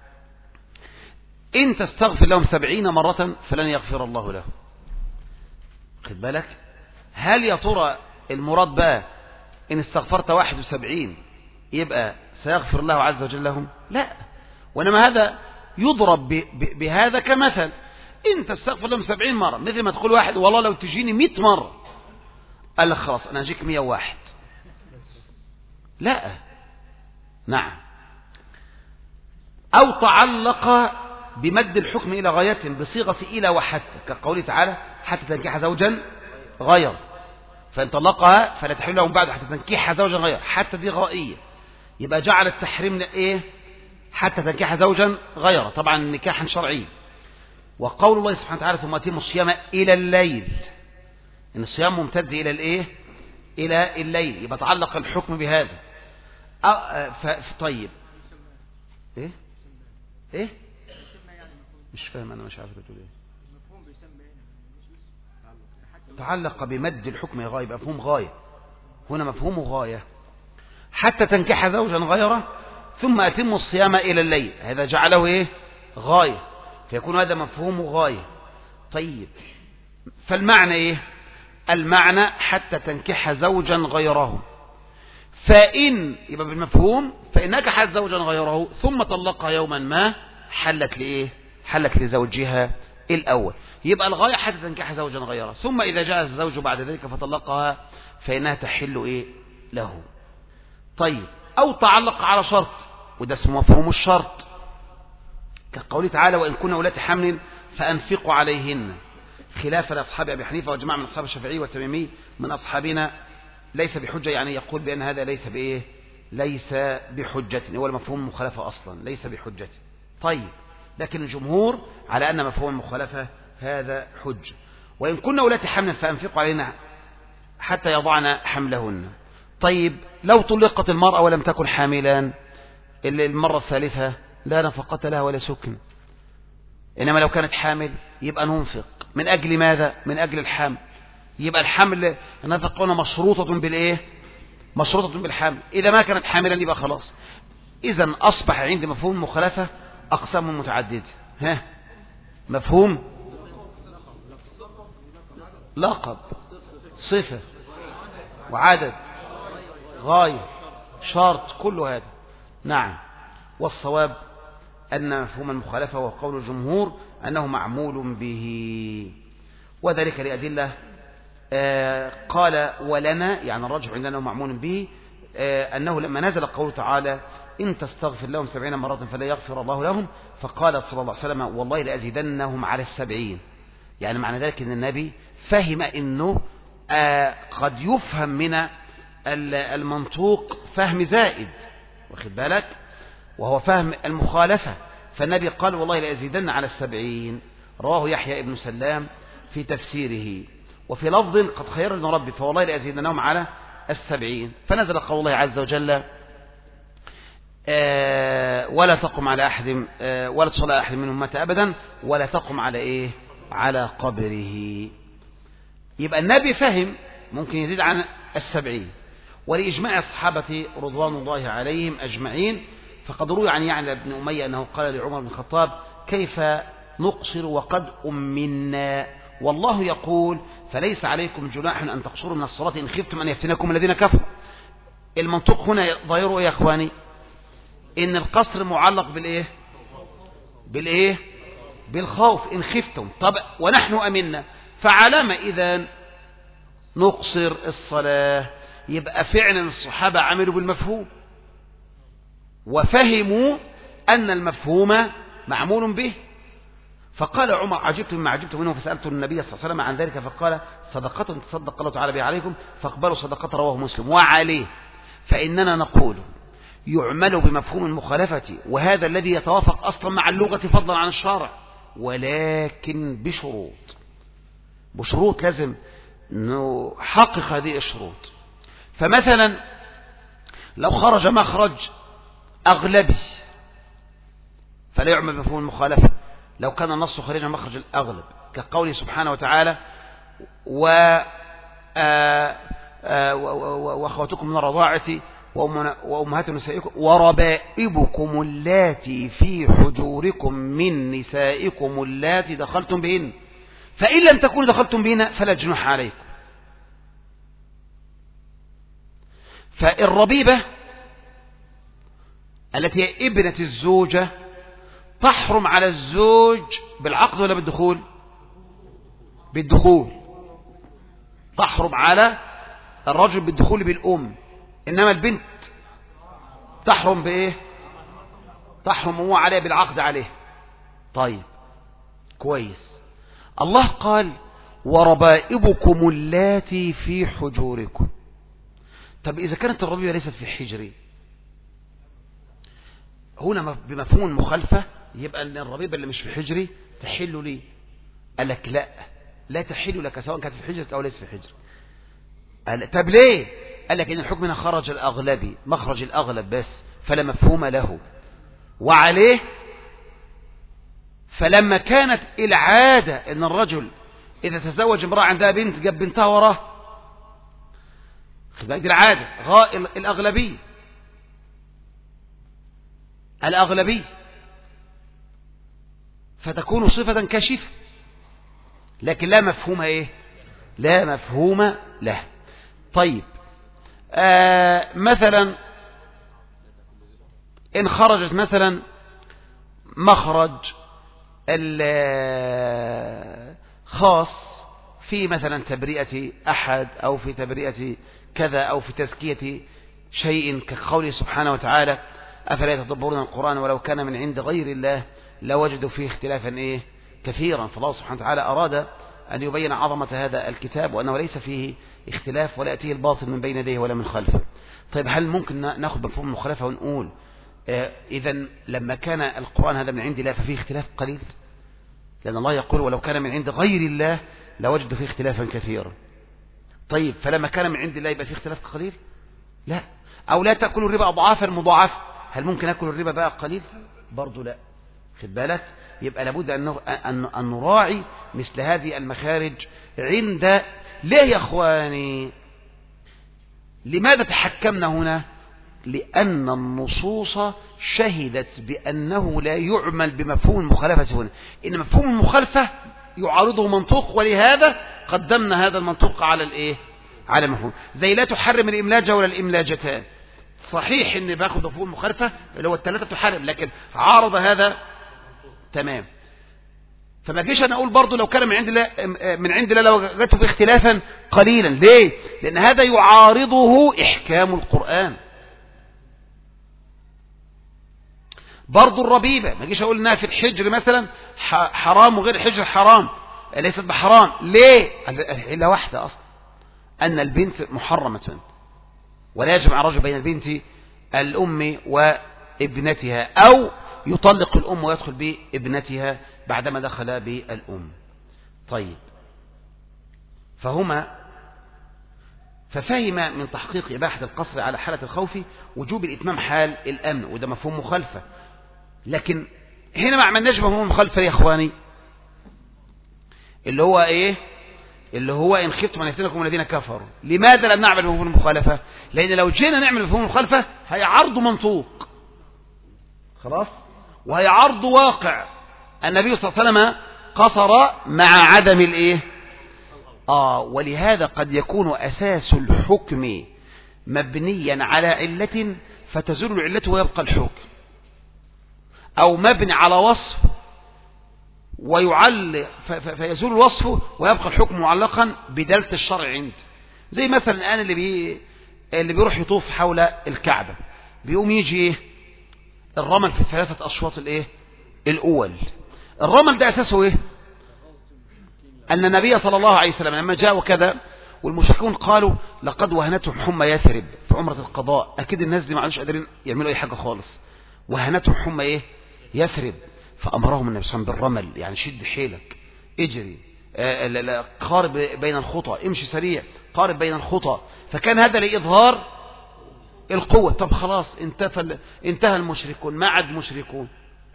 إن تستغفر لهم 70 مرة فلن يغفر الله لهم. خد بالك، هل يا ترى المراد بقى إن استغفرت 71 يبقى سيغفر الله عز وجل لهم؟ لا، وإنما هذا يضرب بهذا كمثل. إن تستغفر لهم 70 مرة، مثل ما تقول واحد: والله لو تجيني 100 مرة، قال لك خلاص أنا أجيك 101. لا، نعم. أو تعلق بمد الحكم إلى غاية بصيغة إلى وحتى، كقوله تعالى حتى تنكح زوجا غير، فإن طلقها فلا تحل له بعد حتى تنكح زوجا غير، حتى دي غائية، يبقى جعل التحريم إيه؟ حتى تنكح زوجا غير، طبعا نكاحا شرعي. وقول الله سبحانه وتعالى ثم أتموا الصيام إلى الليل، إن الصيام ممتد إلى الإيه؟ إلى الليل، يبقى تعلق الحكم بهذا. طيب إيه؟ إيه؟ مش فاهم أنا، مش عارف تقول إيه. تعلق بمد الحكم غاية، يبقى مفهوم غاية هنا، مفهومه غاية. حتى تنكح زوجا غيره ثم أتموا الصيام إلى الليل، هذا جعله إيه؟ غاية، فيكون هذا مفهومه غاية. طيب فالمعنى إيه؟ المعنى حتى تنكح زوجا غيره، فإن يبقى بالمفهوم فإن نكحت زوجا غيره ثم طلقها يوما ما حلت لإيه؟ حلت لزوجها الأول، يبقى الغاية حتى تنكح زوجا غيره، ثم إذا جاء الزوج بعد ذلك فطلقها فإنها تحل إيه؟ له. طيب أو تعلق على شرط، وده اسمه مفهوم الشرط، كقوله تعالى وإن كنا أولات حمل فأنفقوا عليهن، خلافا لأصحاب أبي حنيفة وجماعة من أصحاب الشافعي والتميمي من أصحابنا ليس بحجة، يعني يقول بأن هذا ليس بإيه؟ ليس بحجة، هو المفهوم المخالفة أصلا ليس بحجة. طيب لكن الجمهور على أن مفهوم المخالفة هذا حجة. وإن كنا أولات حمل فأنفقوا علينا حتى يضعن حملهن. طيب لو طلقت المرأة ولم تكن حاملا المرة الثالثة لا نفقة لها ولا سكن، إنما لو كانت حامل يبقى ننفق. من أجل ماذا؟ من أجل الحمل، يبقى الحمل نفقنا مشروطة بالإيه؟ مشروطة بالحمل. إذا ما كانت حاملا يبقى خلاص. إذن أصبح عند مفهوم المخالفة أقسام متعددة. ها مفهوم لقب، صفة، وعدد، غاية، شرط، كل هذا. نعم. والصواب أن مفهوم المخالفة وقول الجمهور أنه معمول به، وذلك لأدلة قال ولنا، يعني الرجح عندنا أنه معمول به، أنه لما نزل قوله تعالى إن تستغفر لهم 70 مرة فلا يغفر الله لهم، فقال صلى الله عليه وسلم والله لأزيدنهم على 70. يعني معنى ذلك أن النبي فهم أنه قد يفهم من المنطوق فهم زائد، واخد بالك، وهو فهم المخالفة، فالنبي قال والله لأزيدن على 70. رواه يحيى ابن سلام في تفسيره. وفي لفظ قد خيرنا ربي فوالله لأزيدنهم على 70. فنزل قول الله عز وجل ولا تقم على أحد ولا تصلى أحد منهم مات أبدا ولا تقم على إيه؟ على قبره. يبقى النبي فهم ممكن يزيد عن 70. ولإجماع الصحابة رضوان الله عليهم أجمعين، فقد روي عن يعلى بن أمية أنه قال لعمر بن الخطاب كيف نقصر وقد أمنا، والله يقول فليس عليكم جناح أن تقصروا من الصلاة إن خفتم أن يفتنكم الذين كفروا. المنطق هنا ظاهره يا أخواني إن القصر معلق بالإيه؟ بالخوف إن خفتم. طب ونحن أمنا، فعلام إذا نقصر الصلاة؟ يبقى فعلا الصحابة عملوا بالمفهوم وفهموا أن المفهوم معمول به. فقال عمر عجبت مما عجبت منه فسألت النبي صلى الله عليه وسلم عن ذلك فقال صدقة تصدق الله تعالى بها عليكم فاقبلوا صدقة. رواه مسلم. وعليه فإننا نقول يعمل بمفهوم المخالفة، وهذا الذي يتوافق أصلا مع اللغة فضلا عن الشارع، ولكن بشروط لازم نحقق هذه الشروط. فمثلا لو خرج مخرج أغلبي فلا يعمل بمفهوم المخالفة، لو كان النص خارج مخرج الأغلب، كقوله سبحانه وتعالى وأخواتكم من الرضاعة وأمهات نسائكم وربائبكم اللاتي في حجوركم من نسائكم اللاتي دخلتم بهن فإن لم تكونوا دخلتم بهن فلا جناح عليكم. فالربيبة التي هي ابنة الزوجة تحرم على الزوج بالعقد ولا بالدخول؟ بالدخول. تحرم على الرجل بالدخول بالأم، إنما البنت تحرم بإيه؟ تحرم هو عليه بالعقد عليه. طيب كويس. الله قال وربائبكم اللاتي في حجوركم. طب إذا كانت الربيبة ليست في حجري، هنا بمفهوم المخالفة يبقى أن الربيبة اللي مش في حجري تحل لي. قال لك لا، لا تحل لك سواء كانت في حجرك أو ليس في حجرك. قال طب ليه؟ قال لك إن الحكم هنا خرج الأغلبي، مخرج الأغلب بس، فلا مفهوم له. وعليه فلما كانت العادة أن الرجل إذا تزوج امرأة عندها بنت جاب بنتها وراه، خد بالك دي العادة الأغلبي فتكون صفة كاشفة، لكن لا مفهوم إيه؟ لا مفهوم له. طيب مثلا إن خرجت مثلا مخرج الخاص في مثلا تبرئة أحد أو في تبرئة كذا أو في تزكية شيء كقوله سبحانه وتعالى أفلا يتدبرون القرآن ولو كان من عند غير الله لوجدوا فيه اختلافا كثيرا. فالله سبحانه وتعالى أراد أن يبين عظمة هذا الكتاب وأنه ليس فيه اختلاف ولا يأتيه الباطل من بين يديه ولا من خلفه. طيب هل ممكن نأخذ مفهوم المخالفة ونقول إذا لما كان القرآن هذا من عند الله ففيه اختلاف قليل؟ لأن الله يقول ولو كان من عند غير الله لوجدوا فيه اختلافا كثيرا. طيب فلما كان من عند الله يبقى فيه اختلاف قليل؟ لا. أو لا تأكل الربا أضعافا مضاعفة، هل ممكن أكل الربا بقى قليل؟ برضو لا. خد بالك، يبقى لابد أن نراعي مثل هذه المخارج عند. ليه يا أخواني؟ لماذا تحكمنا هنا؟ لأن النصوص شهدت بأنه لا يعمل بمفهوم المخالفة هنا، إن مفهوم المخالفة يعارضه منطوق، ولهذا قدمنا هذا المنطوق على على المفهوم. زي لا تحرم الإملاج ولا الإملاجتان، صحيح إن باخد مفهوم المخالفة اللي هو الثلاثة تحرم، لكن عارض هذا تمام. فما جيش أنا أقول برضو لو كان من عند الله لو جاته في اختلافا قليلا. ليه؟ لأن هذا يعارضه إحكام القرآن. برضو الربيبة ما جيش أقول إنها في الحجر مثلا حرام وغير الحجر حرام، ليست بحرام. ليه؟ إلا واحدة أصلا، أن البنت محرمة ولا يجمع الرجل بين البنت الأم وابنتها، أو يطلق الأم ويدخل بابنتها بعدما دخل بالأم. طيب ففهم من تحقيق إباحة القصر على حالة الخوف وجوب الإتمام حال الأمن، وده مفهوم مخالفة. لكن هنا ما عملناش مفهوم مخالفة يا إخواني، اللي هو إيه؟ اللي هو إن خفتم أن يفتنكم الذين كفروا. لماذا لم نعمل مفهوم المخالفة؟ لأن لو جينا نعمل مفهوم المخالفة هيعرض منطوق خلاص، وهيعرض واقع. النبي صلى الله عليه وسلم قصر مع عدم ولهذا قد يكون أساس الحكم مبنيا على علة فتزول العلة ويبقى الحكم، أو مبني على وصف فيزول الوصف ويبقى الحكم معلقا بدلة الشرع عنده. زي مثلا الآن اللي بيروح يطوف حول الكعبة بيقوم يجي الرمل في الثلاثة أشواط الأول. الرمل ده أساسه إيه؟ أن النبي صلى الله عليه وسلم لما جاء وكذا والمشركون قالوا لقد وهنتهم حمى يثرب في عمرة القضاء، أكيد الناس دي ما عادوش قادرين يعملوا أي حاجة خالص، وهنتهم حمى يثرب. فأمرهم النبي صلى الله عليه وسلم بالرمل، يعني شد حيلك اجري، قارب بين الخطى، امشي سريع، قارب بين الخطى. فكان هذا لإظهار القوة. طب خلاص انتهى المشركون، ما عاد مشركون.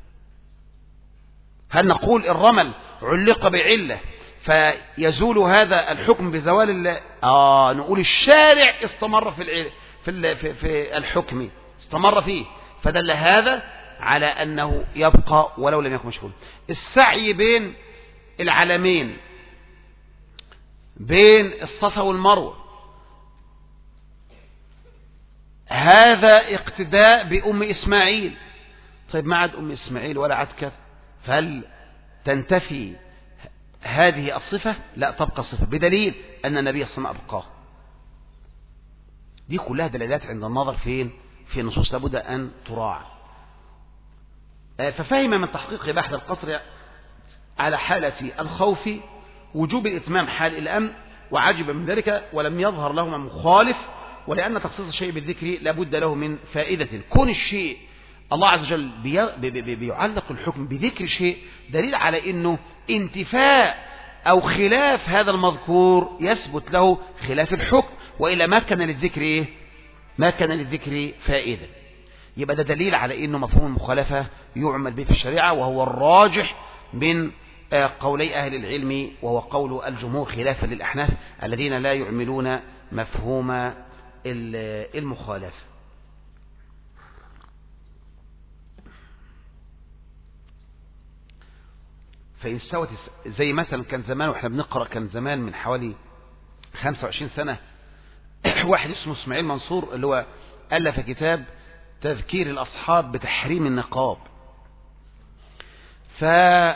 هل نقول الرمل علق بعلة فيزول هذا الحكم بزوال الله؟ نقول الشارع استمر في الحكم، استمر فيه، فدل هذا على أنه يبقى ولو لم يكن مشهور. السعي بين العلمين، بين الصفا والمروة، هذا اقتداء بأم إسماعيل. طيب ما عاد أم إسماعيل ولا عاد كذا، فهل تنتفي هذه الصفة؟ لا، تبقى الصفة بدليل أن النبي صلى الله عليه وسلم أبقاه. دي كلها دلالات عند النظر في النصوص لابد أن تراعى. ففهم من تحقيق إباحة القصر على حالة الخوف وجوب الإتمام حال الأمن، وعجب من ذلك ولم يظهر لهما مخالف، ولأن تخصيص الشيء بالذكر لابد له من فائدة. كون الشيء الله عز وجل بيعلق الحكم بذكر شيء دليل على أنه انتفاء أو خلاف هذا المذكور يثبت له خلاف الحكم، وإلا ما كان للذكر إيه؟ ما كان للذكر فائدة. يبقى ده دليل على أنه مفهوم المخالفة يعمل به في الشريعة، وهو الراجح من قولي أهل العلم، وهو قول الجمهور خلافا للأحناف الذين لا يعملون مفهوم المخالفة. فإن استوت زي مثلا كان زمان وإحنا بنقرأ، كان زمان من حوالي 25 سنة واحد اسمه اسماعيل منصور اللي هو ألف كتاب تذكير الأصحاب بتحريم النقاب. فقال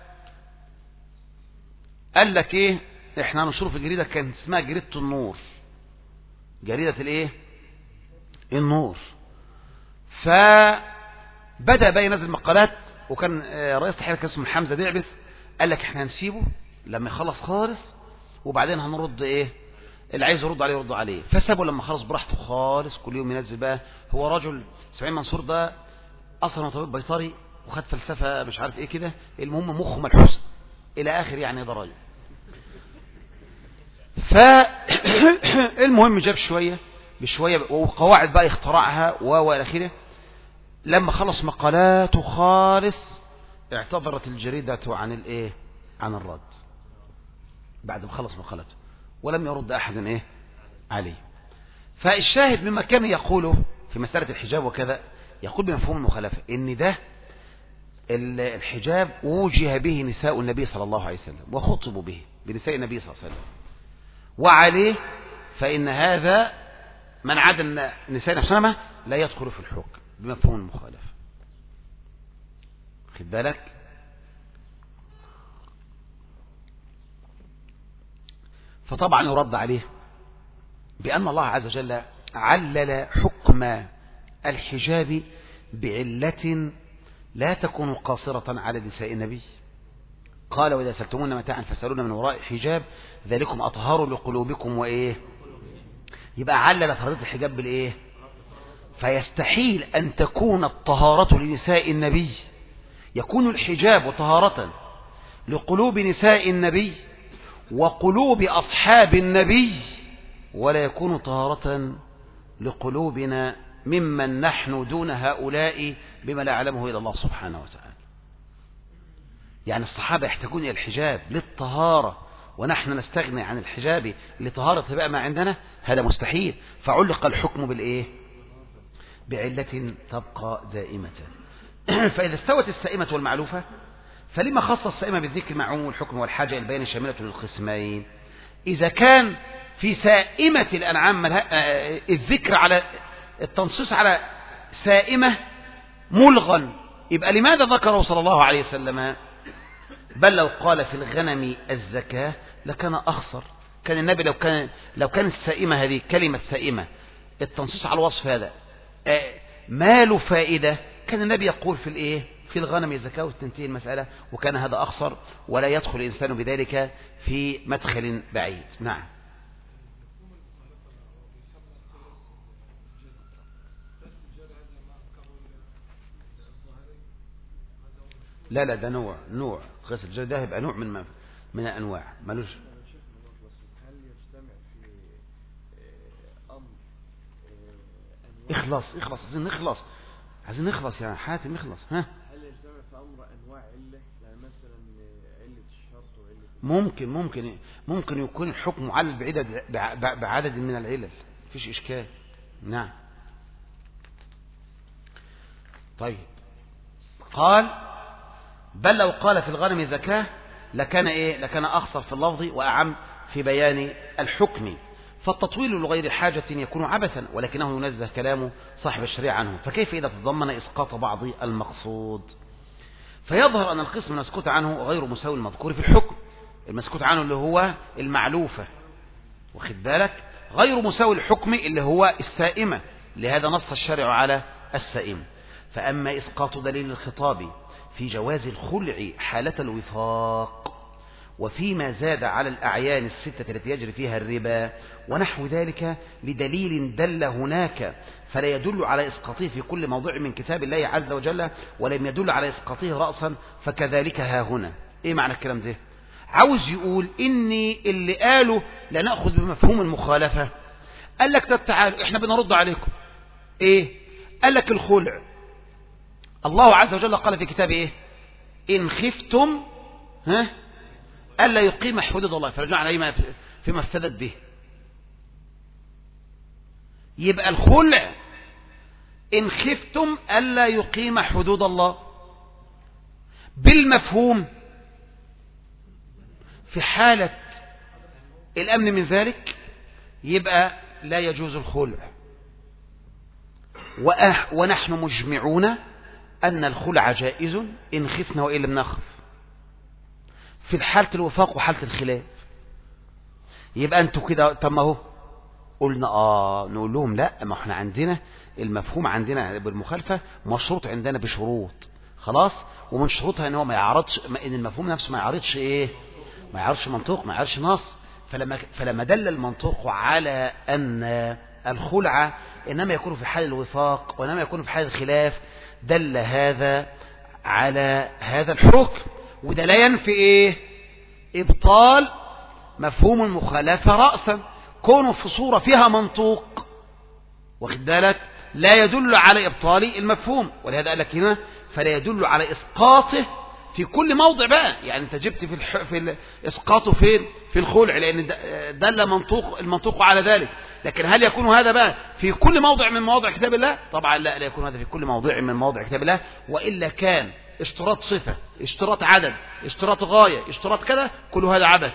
لك إيه، إحنا هنشوف في جريدة كانت اسمها جريدة النور، جريدة الإيه؟ النور. فبدأ بقى ينزل مقالات، وكان رئيس تحرير كان اسمه حمزة دعبس، قال لك إحنا هنسيبه لما يخلص خالص وبعدين هنرد إيه اللي عايز يرد عليه يرد عليه. فسابه لما خلص براحته خالص، كل يوم ينزل بقى. هو رجل اسماعيل منصور ده اصلا طبيب بيطري وخد فلسفه مش عارف ايه كده، المهم مخه ملحوس الى اخر يعني ده راجل. فالمهم جاب شويه بشويه وقواعد بقى اخترعها والى اخره. لما خلص مقالاته خالص اعتذرت الجريده عن الايه، عن الرد بعد ما خلص مقالته، ولم يرد أحد إيه عليه. فالشاهد مما كان يقوله في مسألة الحجاب وكذا، يقول بمفهوم المخالفة إن ده الحجاب وجه به نساء النبي صلى الله عليه وسلم وخطبوا به بنساء النبي صلى الله عليه وسلم، وعليه فإن هذا من عدا نساء نفسهما لا يدخل في الحكم بمفهوم المخالفة. خد بالك. فطبعا يرد عليه بأن الله عز وجل علل حكم الحجاب بعلة لا تكون قاصرة على نساء النبي. قال وإذا سألتمون متاعا فاسألون من وراء حجاب ذلكم أطهار لقلوبكم وإيه. يبقى علل فرضية الحجاب بالإيه. فيستحيل أن تكون الطهارة لنساء النبي، يكون الحجاب طهارة لقلوب نساء النبي وقلوب أصحاب النبي، ولا يكون طهارة لقلوبنا ممن نحن دون هؤلاء بما لا يعلمه إلا الله سبحانه وتعالى. يعني الصحابة يحتاجون إلى الحجاب للطهارة، ونحن نستغني عن الحجاب لطهارة بقى ما عندنا، هذا مستحيل. فعلق الحكم بالإيه؟ بعلة تبقى دائمة. فإذا استوت السائمة والمعلوفة فلما خص السائمة بالذكر مع عموم الحكم والحاجة البيان شاملة للقسمين؟ إذا كان في سائمة الأنعام الذكر على التنصيص على سائمة ملغا، يبقى لماذا ذكره صلى الله عليه وسلم؟ بل لو قال في الغنم الزكاة لكان أخسر. كان النبي لو كان السائمة هذه كلمة سائمة التنصيص على الوصف هذا ما له فائدة، كان النبي يقول في الإيه؟ في الغنم الزكاة وتنتهي المسألة، وكان هذا أخسر ولا يدخل الإنسان بذلك في مدخل بعيد. نعم. لا ده نوع غسل الجلد ده يبقى نوع من الأنواع ملوش. هل يجتمع في أمر اخلص عايزين نخلص يا حاتم اخلص. ها هل يجتمع في أمر أنواع علة، يعني مثلا علة الشرط وعلة ممكن يكون الحكم معلل بعدد من العلل، مفيش إشكال. نعم. طيب قال بل لو قال في الغنم زكاة لكان إيه؟ لكان أخصر في اللفظ وأعم في بيان الحكم. فالتطويل لغير حاجة يكون عبثا، ولكنه ينزه كلام صاحب الشريعة عنه، فكيف إذا تضمن إسقاط بعض المقصود؟ فيظهر أن القسم المسكوت عنه غير مساوي المذكور في الحكم. المسكوت عنه اللي هو المعلوفة، واخد بالك، غير مساوي الحكم اللي هو السائمة، لهذا نص الشرع على السائمة. فأما إسقاط دليل الخطاب في جواز الخلع حالة الوفاق وفيما زاد على الأعيان الستة التي يجري فيها الربا ونحو ذلك لدليل دل هناك فلا يدل على إسقاطه في كل موضوع من كتاب الله عز وجل ولم يدل على إسقاطه رأسا فكذلك ها هنا. إيه معنى الكلام ده؟ عاوز يقول إني اللي قالوا لا نأخذ بمفهوم المخالفة قال لك تعالوا إحنا بنرد عليكم. إيه؟ قال لك الخلع الله عز وجل قال في كتابه إيه؟ إن خفتم ألا يقيم حدود الله فرجع عليه فيما افتدت به. يبقى الخلع إن خفتم ألا يقيم حدود الله بالمفهوم في حالة الأمن من ذلك يبقى لا يجوز الخلع. ونحن مجمعون أن الخلع جائز إن خفنا وإن لم نخف في حالة الوفاق وحالة الخلاف. يبقى أنتوا كده طب ما هو قلنا نقول لهم لا، ما احنا عندنا المفهوم عندنا بالمخالفة مشروط عندنا بشروط خلاص، ومن شروطها ان هو ما يعرضش، ان المفهوم نفسه ما يعرضش ايه، ما يعرضش منطوق، ما يعرضش نص. فلما دل المنطوق على ان الخلع انما يكون في حال الوفاق وانما يكون في حال الخلاف دل هذا على هذا الحكم، وده لا ينفي ايه ابطال مفهوم المخالفة رأسا، كونه في صورة فيها منطوق واخد بالك لا يدل على إبطال المفهوم. ولهذا قال لك هنا فلا يدل على إسقاطه في كل موضع بقى. يعني انت جبت في إسقاطه فين؟ في الخلع، لأن دل المنطوق على ذلك. لكن هل يكون هذا بقى في كل موضع من مواضع كتاب الله؟ طبعا لا يكون هذا في كل موضع من مواضع كتاب الله، وإلا كان اشتراط صفة، اشتراط عدد، اشتراط غاية، اشتراط كذا، كل هذا عبث،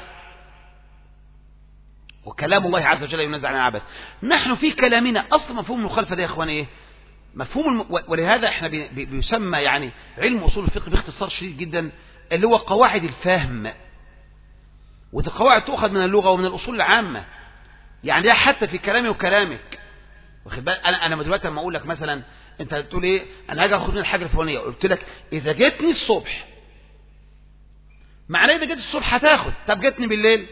وكلام الله عز وجل ينزع عن العبث. نحن في كلامنا أصل مفهوم المخالفة ده يا إخوان إيه؟ مفهوم ولهذا احنا بيسمى يعني علم أصول الفقه باختصار شديد جدا اللي هو قواعد الفهم، وده قواعد تؤخذ من اللغة ومن الأصول العامة. يعني ده حتى في كلامي وكلامك واخد بالك. أنا دلوقتي لما أقول لك مثلا أنت تقول إيه، أنا هاجي أخذ من الحاجة الفلانية، قلت لك إذا جيتني الصبح، معناه إذا جيت الصبح هتاخد، طب جيتني بالليل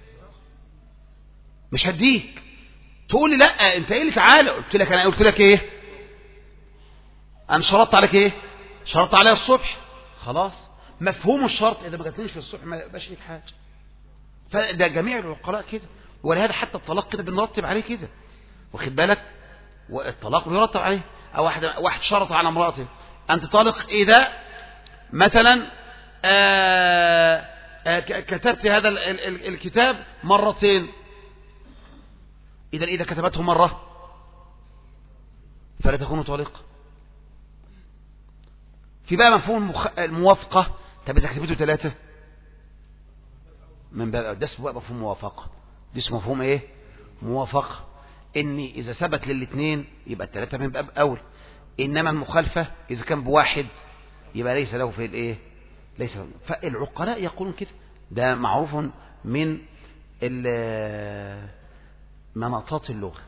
مش هديك. تقول لي لا انت ايه اللي تعالى، قلت لك ايه، انا شرطت عليك ايه، شرطت عليا الصبح، خلاص مفهوم الشرط اذا ما جاتنيش في الصبح ما يبقاش ليك حاجه. فده جميع العقلاء كده، ولهذا حتى الطلاق كده بنرتب عليه كده واخد بالك، والطلاق بيرتب عليه. او واحد شرط على امراته انت طالق اذا مثلا كتبت هذا الكتاب مرتين، إذا كتبته مرة فلا تكون طالقة. في بقى مفهوم الموافقة، طب إذا كتبته 3 من باب ده اسمه بقى مفهوم موافقة، ده اسمه مفهوم إيه موافقة، إني إذا ثبت للاثنين يبقى 3 من باب أول. إنما المخالفة إذا كان بواحد يبقى ليس له في الإيه، ليس له. فالعقلاء يقولون كده، ده معروف من مناطات اللغة.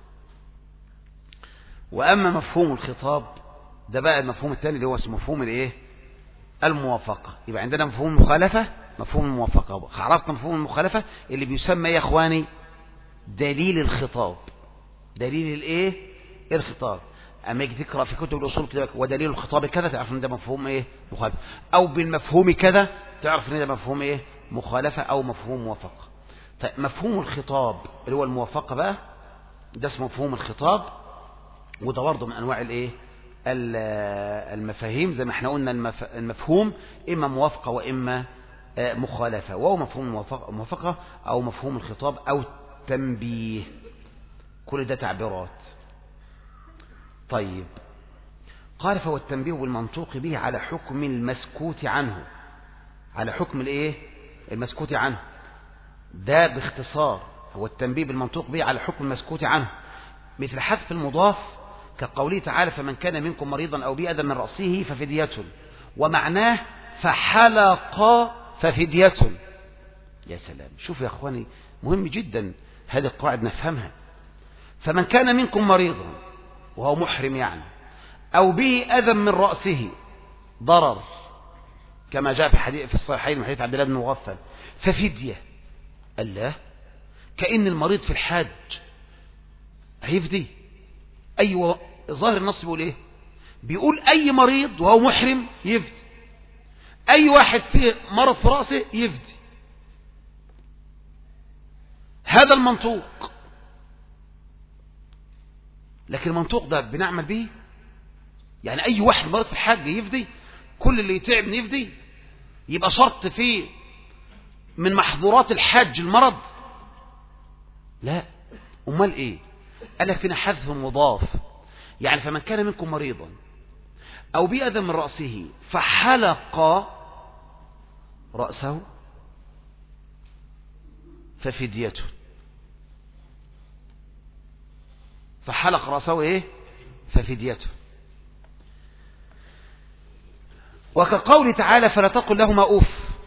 وأما مفهوم الخطاب ده بقى المفهوم الثاني اللي هو اسمه مفهوم الايه الموافقة. يبقى عندنا مفهوم المخالفة، مفهوم الموافقة. عرفت مفهوم المخالفة اللي بيسمى يا اخواني دليل الخطاب، دليل الايه الخطاب. اما يجي تقرا في كتب الاصول كده ودليل الخطاب كذا تعرف ان ده مفهوم ايه مخالفة، او بالمفهوم كذا تعرف ان ده مفهوم ايه مخالفة او مفهوم موافقة. طيب مفهوم الخطاب اللي هو الموافقة بقى ده اسمه مفهوم الخطاب، وده برضه من انواع الايه المفاهيم. زي ما احنا قلنا المفهوم اما موافقة واما مخالفة، وهو مفهوم الموافقة او مفهوم الخطاب او تنبيه، كل ده تعبيرات. طيب قال فهو التنبيه بالمنطوق به على حكم المسكوت عنه، على حكم الايه المسكوت عنه. ده باختصار هو التنبيه بالمنطوق به على حكم المسكوت عنه، مثل حذف المضاف كقوله تعالى فمن كان منكم مريضا أو به أذى من رأسه ففدية، ومعناه فحلق ففدية. يا سلام، شوف يا أخواني مهم جدا هذه القواعد نفهمها. فمن كان منكم مريضا وهو محرم يعني، أو به أذى من رأسه ضرر كما جاء في الصحيحين من حديث عبد الله بن مغفل ففدية. الله، كأن المريض في الحاج هيفدي. أيوة، ظاهر النص بيقول إيه؟ بيقول أي مريض وهو محرم يفدي، أي واحد فيه مرض في رأسه يفدي. هذا المنطوق. لكن المنطوق ده بنعمل به؟ يعني أي واحد مرض في الحاج يفدي؟ كل اللي يتعب يفدي؟ يبقى شرط فيه من محظورات الحج المرض؟ لا. أمال إيه؟ قال لك فينا حذف مضاف، يعني فمن كان منكم مريضا أو بأذى من رأسه فحلق رأسه ففديته. فحلق رأسه إيه؟ ففديته. وكقول تعالى فلا تقل لهما أوف،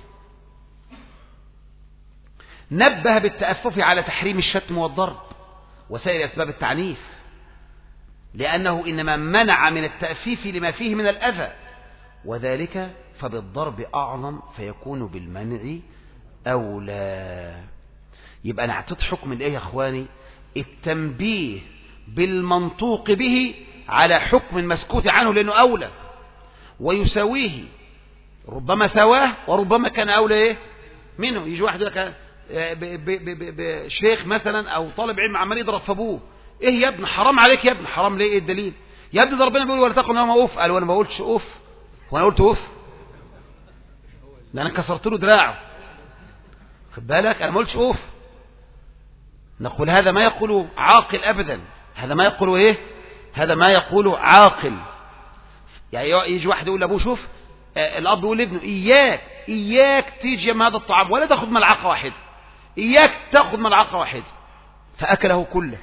نبه بالتأفف على تحريم الشتم والضرب وسائر أسباب التعنيف، لأنه إنما منع من التأفيف لما فيه من الأذى، وذلك فبالضرب أعظم فيكون بالمنع أولى. يبقى أنا اعطيت حكم الإيه يا أخواني؟ التنبيه بالمنطوق به على حكم مسكوت عنه لأنه أولى ويساويه، ربما سواه وربما كان أولى إيه منه. يجي واحد يقول لك شيخ مثلا أو طالب علم عمال يضرب في أبوه، إيه يا ابن حرام عليك يا ابن، حرام ليه؟ إيه الدليل يا ابن؟ ده ربنا بيقول ولا تقل لهما أوف. قال وأنا ما قلتش أوف، وأنا قلت أوف؟ ده أنا كسرت له دراعه، خد بالك، أنا ما قلتش أوف. نقول هذا ما يقوله عاقل أبدا، هذا ما يقوله إيه؟ هذا ما يقوله عاقل. يعني يجي واحد يقول لأبوه شوف، الأب يقول لابنه إياك تيجي يم هذا الطعام ولا تأخذ ملعقة واحدة، إياك تأخذ ملعقة واحدة، فأكله كله،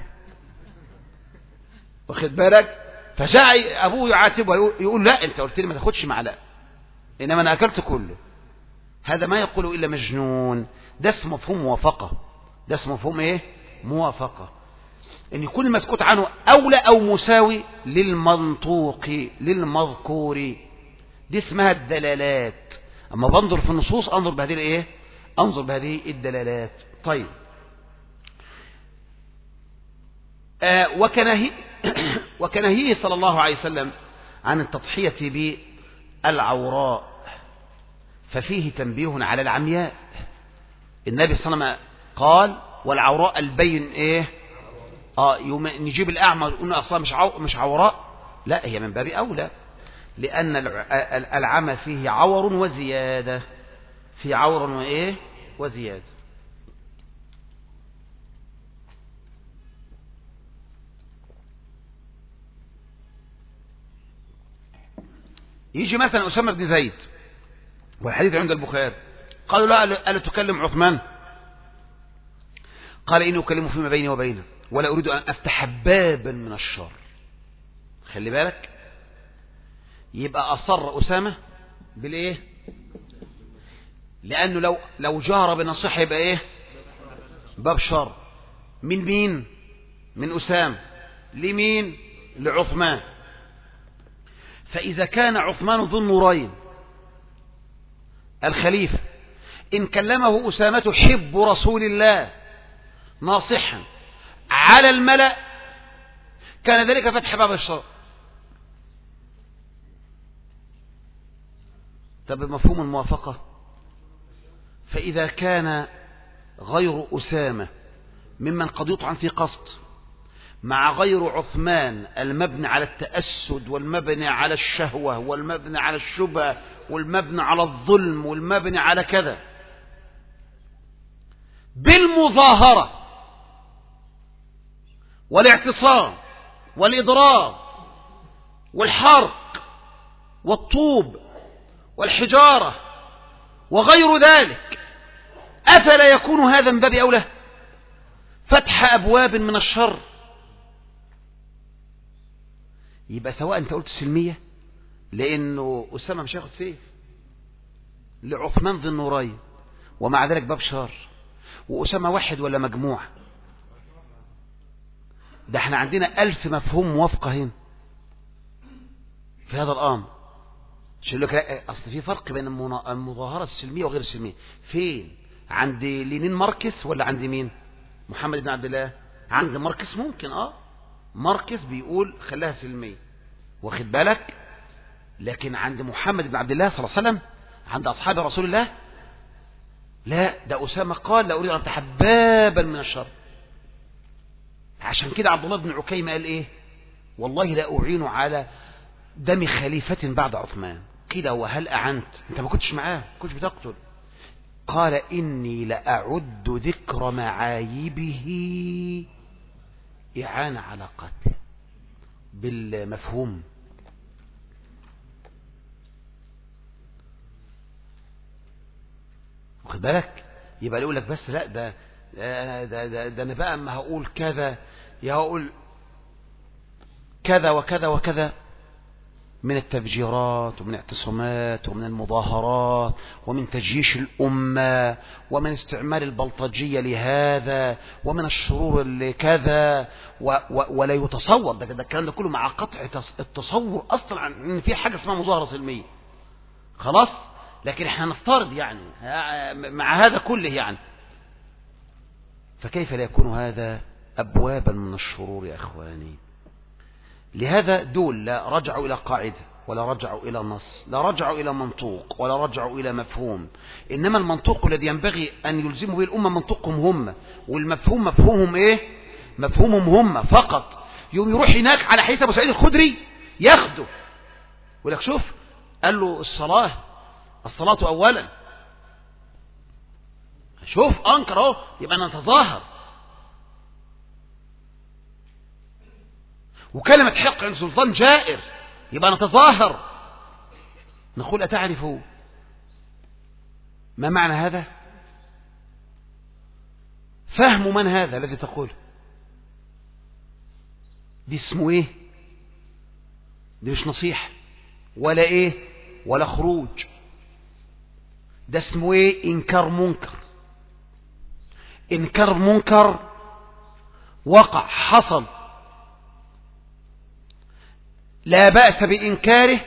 واخد بالك؟ فجاء أبوه يعاتبه يقول لا أنت قلت لي ما تاخدش معلقة، إنما أنا أكلت كله. هذا ما يقوله إلا مجنون. ده اسمه مفهوم موافقة، ده اسمه مفهوم إيه؟ موافقة، ان يكون المسكوت عنه اولى او مساوي للمنطوق للمذكور. دي اسمها الدلالات. اما بنظر في النصوص انظر بهذه الايه؟ انظر بهذه الدلالات. طيب، وكنهيه صلى الله عليه وسلم عن التضحية بالعوراء ففيه تنبيه على العمياء. النبي صلى الله عليه وسلم قال والعوراء البين ايه؟ نجيب الأعمى قلنا أصلا مش عوراء؟ لا، هي من باب أولى، لأن العمى فيه عور وزيادة، في عور وإيه؟ وزيادة. يجي مثلا أسامة بن زيد والحديث عند البخاري، قالوا لا، ألا تكلم عثمان؟ قال إني أكلمه فيما بيني وبينه ولا أريد أن أفتح بابا من الشر. خلي بالك، يبقى أصر أسامة بالإيه؟ لأنه لو جار بنصيحة يبقى إيه؟ باب شر. من مين؟ من أسامة. لمين؟ لعثمان. فإذا كان عثمان ذو النورين الخليفة إن كلمه أسامة حب رسول الله ناصحا على الملأ كان ذلك فتح باب الشر. طب مفهوم الموافقة؟ فإذا كان غير أسامة ممن قد يطعن في قصد مع غير عثمان المبني على التأسد والمبني على الشهوة والمبني على الشبهة والمبني على الظلم والمبني على كذا بالمظاهرة والاعتصام والإضرار والحرق والطوب والحجارة وغير ذلك، أفلا يكون هذا من باب أولى فتح أبواب من الشر؟ يبقى سواء أنت قلت سلمية لأنه أسامة مش هياخد سيف، لعثمان ذي النورين ومع ذلك باب شر، وأسامة واحد ولا مجموعة؟ ده احنا عندنا 1000 مفهوم موافقة هنا. في هذا الأمر. شو لك أصل في فرق بين المظاهرة السلمية وغير السلمية. فين؟ عند لينين ماركس ولا عند مين؟ محمد بن عبد الله. عند ماركس ممكن ماركس بيقول خلاها سلمية، واخد بالك، لكن عند محمد بن عبد الله صلى الله عليه وسلم، عند أصحاب رسول الله، لا، ده أسامة قال لا أريد أن أتحبابا من الشر. عشان كده عبد الله بن عكيمة قال إيه؟ والله لا أعين على دم خليفة بعد عثمان. كده وهل أعنت؟ أنت ما كنتش معاه، ما كنتش بتقتل. قال إني لأعد ذكر معايبه إعانة على قتل، بالمفهوم. واخد بالك؟ يبقى يقول لك بس لا، ده أنا بقى أما هقول كذا، يا هقول كذا وكذا وكذا من التفجيرات ومن الاعتصامات ومن المظاهرات ومن تجييش الأمة ومن استعمال البلطجية لهذا ومن الشرور لكذا ولا يتصور ده الكلام ده كله مع قطع التصور أصلا عن إن في حاجة اسمها مظاهرة سلمية. خلاص، لكن احنا نفترض يعني مع هذا كله يعني، فكيف لا يكون هذا أبوابا من الشرور يا أخواني؟ لهذا دول لا رجعوا إلى قاعدة ولا رجعوا إلى نص، لا رجعوا إلى منطوق ولا رجعوا إلى مفهوم، إنما المنطوق الذي ينبغي أن يلزمه به الأمة منطوقهم هم، والمفهوم مفهومهم إيه؟ مفهومهم هم فقط. يوم يروح هناك على حديث أبو سعيد الخدري ياخده يقول لك شوف، قال له الصلاة أولا، شوف أنكر أهو، يبقى نتظاهر. وكلمة حق عند سلطان جائر، يبقى نتظاهر. نقول أتعرف ما معنى هذا؟ فهم من هذا الذي تقول؟ دي اسمه ايه؟ دي مش نصيحة ولا ايه ولا خروج، ده اسمه ايه؟ انكار منكر. انكار منكر وقع، حصل، لا بأس بإنكاره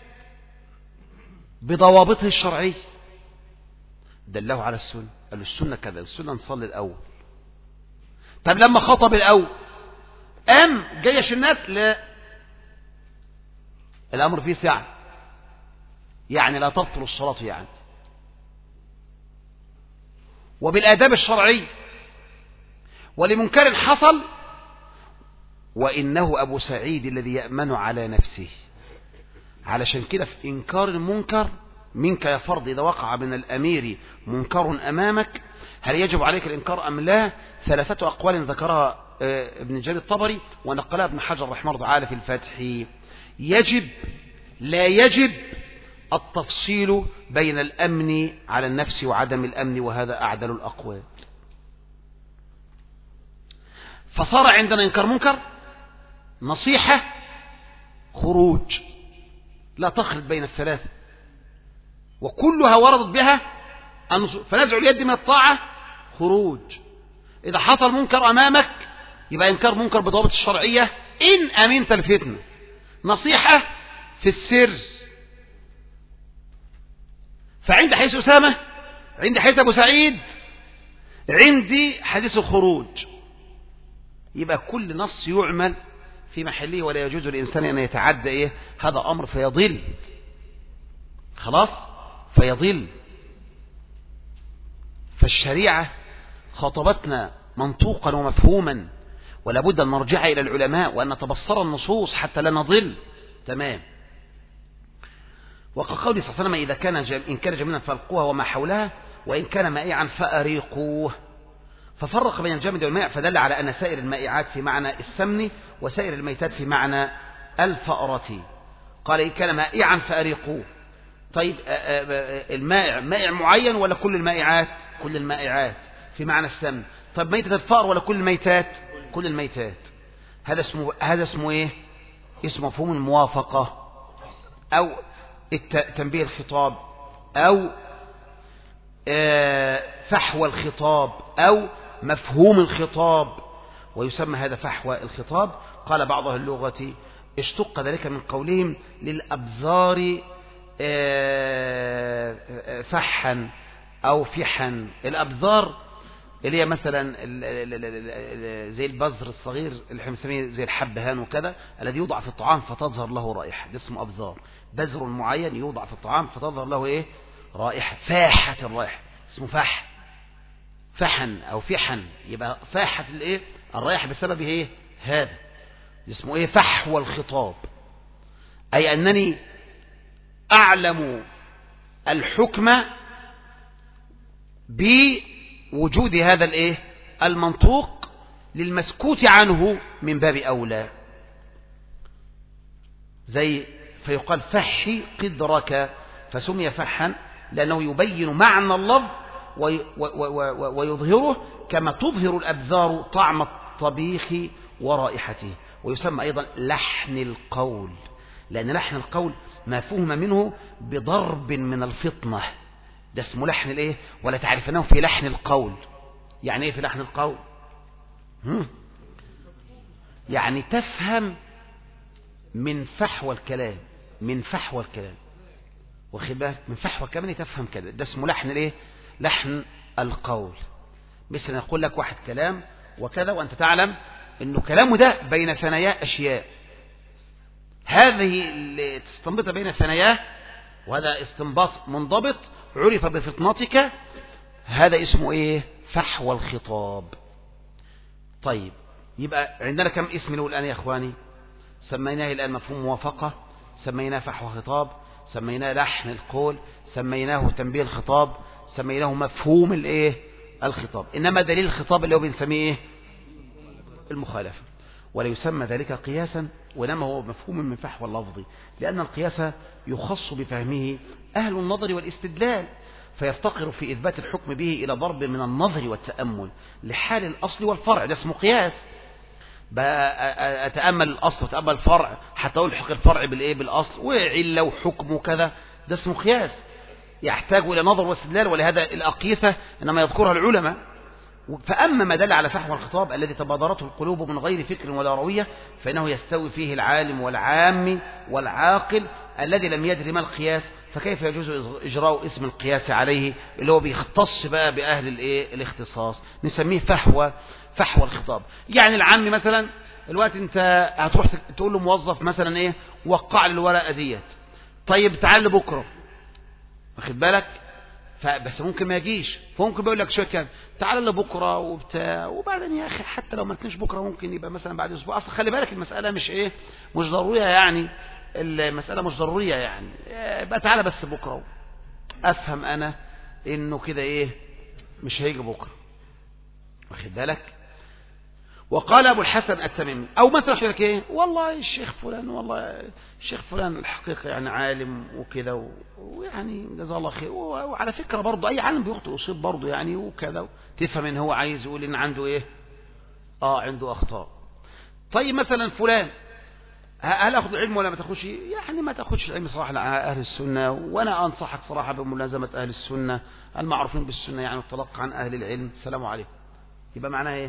بضوابطه الشرعية. دله على السنة، قال له السنة كذا، السنة نصلي الأول. طب لما خطب الأول جيش الناس، لا، الأمر فيه سعة، يعني لا تبطل الصلاة يعني، وبالآداب الشرعية. ولمنكر حصل، وإنه أبو سعيد الذي يأمن على نفسه. علشان كده في إنكار المنكر منك يا فرد، إذا وقع من الأمير منكر أمامك، هل يجب عليك الإنكار أم لا؟ 3 أقوال ذكرها ابن جرير الطبري ونقلها ابن حجر رحمه الله تعالى في الفتح. يجب، لا يجب، التفصيل بين الأمن على النفس وعدم الأمن، وهذا أعدل الأقوال. فصار عندنا إنكار منكر، نصيحة، خروج، لا تخلط بين الثلاثة، وكلها وردت بها فنزع اليد من الطاعة، خروج. إذا حصل منكر أمامك يبقى إنكار منكر بضوابط الشرعية إن أمنت الفتنة، نصيحة في السر. فعند حديث أسامة، عند حديث أبو سعيد، عندي حديث الخروج، يبقى كل نص يعمل في محله، ولا يجوز للإنسان أن يتعدى هذا أمر فيضل. خلاص، فيضل. فالشريعة خاطبتنا منطوقا ومفهوما، ولا بد أن نرجع إلى العلماء وأن نتبصر النصوص حتى لا نضل. تمام. وقال صلى الله عليه وسلم إذا كان إن كان جميلا فألقوها وما حولها، وإن كان مائعا فأريقوه. ففرق بين الجامد والمائع، فدل على أن سائر المائعات في معنى السمن، وسائر الميتات في معنى الفأرة. قال إن كان مائعا فأريقوه. طيب المائع مائع معين ولا كل المائعات؟ كل المائعات في معنى السمن. طيب ميتة الفأر ولا كل الميتات؟ كل الميتات. هذا اسمه ايه؟ اسمه مفهوم الموافقة، أو تنبيه الخطاب، أو فحوى الخطاب، أو مفهوم الخطاب، ويسمى هذا فحوى الخطاب. قال بعض أهل اللغة اشتق ذلك من قولهم للأبزار فحا أو فحا. الأبزار اللي هي مثلا زي البذر الصغير اللي احنا بنسميه زي الحبهان وكذا، الذي يوضع في الطعام فتظهر له رائحة، ده اسمه أبزار. بذر معين يوضع في الطعام فتظهر له ايه؟ رائحة، فاحة الرائحة، اسمه فح، فحن أو فحن، يبقى فاحة الايه؟ الرائحة بسبب ايه؟ هذا اسمه ايه؟ فحوى الخطاب، أي أنني أعلم الحكم بوجود هذا الايه؟ المنطوق للمسكوت عنه من باب أولى. زي فيقال فحي قدرك، فسمي فحا لأنه يبين معنى اللفظ ويظهره كما تظهر الأبذار طعم الطبيخ ورائحته. ويسمى أيضا لحن القول، لأن لحن القول ما فهم منه بضرب من الفطنة، ده اسمه لحن الايه؟ ولا تعرفنه في لحن القول. يعني ايه في لحن القول؟ يعني تفهم من فحوى الكلام، من فحوى الكلام، واخد بالك؟ من فحوى الكلام تفهم كده، ده اسمه لحن الايه؟ لحن القول. مثل يقول لك واحد كلام وكذا وانت تعلم انه كلامه ده بين ثناياه اشياء، هذه اللي تستنبطها بين ثناياه، وهذا استنباط منضبط عرف بفطنتك، هذا اسمه ايه؟ فحوى الخطاب. طيب يبقى عندنا كم اسم له الآن يا اخواني؟ سميناه الآن مفهوم موافقة، سميناه فحوى خطاب، سميناه لحن القول، سميناه تنبيه الخطاب، سميناه مفهوم الايه؟ الخطاب. انما دليل الخطاب اللي هو بنسميه ايه؟ المخالفة. ولا يسمى ذلك قياسا، وإنما هو مفهوم من فحوى اللفظ، لأن القياس يخص بفهمه أهل النظر والاستدلال، فيفتقر في إثبات الحكم به إلى ضرب من النظر والتأمل لحال الأصل والفرع، ده اسمه قياس. أتأمل الأصل وتأمل الفرع حتى ألحق الفرع بالإيه؟ بالأصل، وعلة وحكم وكذا، ده اسمه قياس، يحتاج إلى نظر واستدلال. ولهذا الأقيسة إنما يذكرها العلماء. فأما ما دل على فحوى الخطاب الذي تبادرته القلوب من غير فكر ولا روية، فإنه يستوي فيه العالم والعام والعاقل الذي لم يدري ما القياس، فكيف يجوز إجراء اسم القياس عليه اللي هو بيختص بقى بأهل الاختصاص، نسميه فحوى الخطاب. يعني العام مثلا الوقت انت هتروح تقول له موظف مثلا ايه؟ وقع لي الورقة ديت، طيب تعال بكرة، واخد بالك؟ فبس ممكن ما يجيش، فممكن بيقول لك شويه كده تعال لبكره وبتاع، وبعدين يا اخي حتى لو ما تنش بكره ممكن يبقى مثلا بعد اسبوع. اصل خلي بالك المساله مش ايه؟ مش ضروريه يعني، المساله مش ضروريه يعني، يبقى تعالى بس بكره. افهم انا انه كده ايه؟ مش هيجي بكره، واخد بالك؟ وقال ابو الحسن التميمي، او مثلا يقول لك ايه؟ والله الشيخ فلان، والله الشيخ فلان الحقيقه يعني عالم وكده، ويعني جزاه الله خير، وعلى فكره برضه اي عالم بيخطئ ويصيب برضه يعني وكذا، تفهم ان هو عايز يقول ان عنده ايه؟ عنده اخطاء. طيب مثلا فلان، هل اخذ العلم ولا ما تاخذش؟ يعني ما تاخذش العلم صراحه على اهل السنه، وانا انصحك صراحه بملازمه اهل السنه المعروفين بالسنه، يعني التلقي عن اهل العلم. السلام عليكم. يبقى معناها ايه؟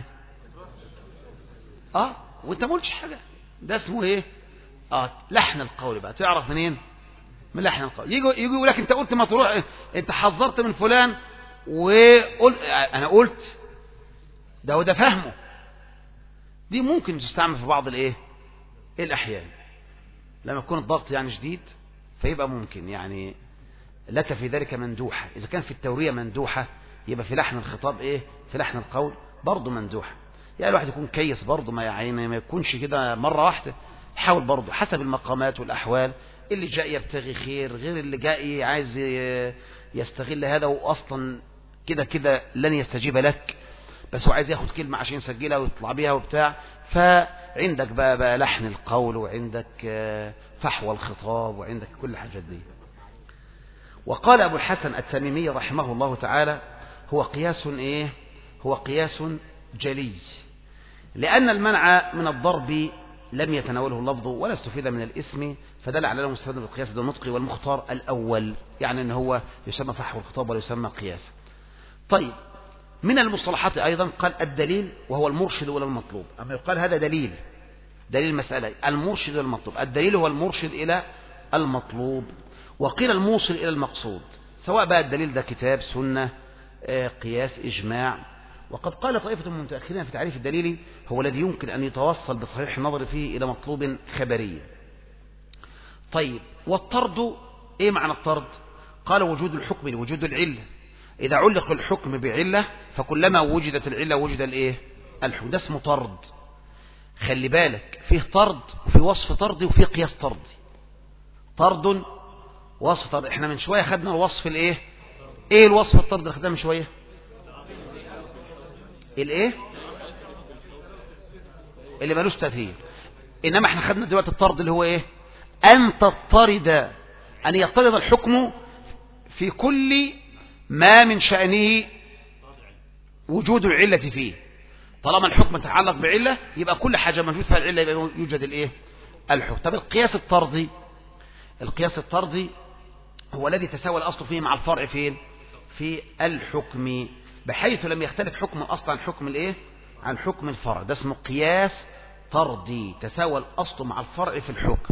وانت ما قلتش حاجه، ده اسمه ايه؟ لحن القول. بقى تعرف منين؟ من لحن القول. يجي يقول لك انت قلت ما تروح، انت حذرت من فلان وقلت، انا قلت ده وده فهمه. دي ممكن تستعمل في بعض الايه؟ الاحيان لما يكون الضغط يعني شديد، فيبقى ممكن يعني لك في ذلك مندوحه. اذا كان في التوريه مندوحه، يبقى في لحن الخطاب ايه؟ في لحن القول برضه مندوحه. يعني الواحد يكون كيس برضه، ما يكونش كده مرة واحدة، يحاول برضه حسب المقامات والأحوال. اللي جاء يبتغي خير غير اللي جاء عايز يستغل هذا، وأصلا كده لن يستجيب لك، بس هو عايز ياخد كلمة عشان يسجلها ويطلع بيها وبتاع. فعندك بقى لحن القول، وعندك فحوى الخطاب، وعندك كل الحاجات دي. وقال أبو الحسن التميمي رحمه الله تعالى: هو قياس ايه؟ هو قياس جلي، لأن المنع من الضرب لم يتناوله اللفظ ولا استفيد من الاسم، فدل على المستفاد من القياس النطقي والمختار الأول، يعني أنه هو يسمى فحوى الخطاب ولا يسمى قياس. طيب من المصطلحات أيضا قال الدليل، وهو المرشد ولا المطلوب. أما يقال هذا دليل، دليل المسألة المرشد إلى المطلوب. الدليل هو المرشد إلى المطلوب، وقيل الموصل إلى المقصود، سواء بقى الدليل ده كتاب سنة قياس إجماع. وقد قال طائفة من المتأخرين في تعريف الدليل هو الذي يمكن أن يتوصل بصحيح النظر فيه إلى مطلوب خبري. طيب، والطرد إيه معنى الطرد؟ قال وجود الحكم لوجود العلة، إذا علق الحكم بعلة فكلما وجدت العلة وجد الإيه؟ الحكم، ده اسمه طرد. خلي بالك، فيه طرد وفي وصف طردي وفي قياس طردي. طرد وصف طرد، احنا من شوية خدنا الوصف الايه؟ ايه الوصف الطرد اللي خدناه من شوية؟ الايه؟ اللي مالوش تأثير. انما احنا خدنا دلوقتي الطرد اللي هو ايه؟ ان تضطرد، ان يضطرد الحكم في كل ما من شأنه وجود العلة فيه. طالما الحكم تتعلق بعلة يبقى كل حاجة موجود فيها العلة يبقى يوجد الايه؟ الحكم. طب القياس الطردي، القياس الطردي هو الذي تساوى الأصل فيه مع الفرع فين؟ في الحكم، بحيث لم يختلف حكم الأصل عن حكم الايه؟ عن حكم الفرع. ده اسمه قياس طردي، تساوى الأصل مع الفرع في الحكم.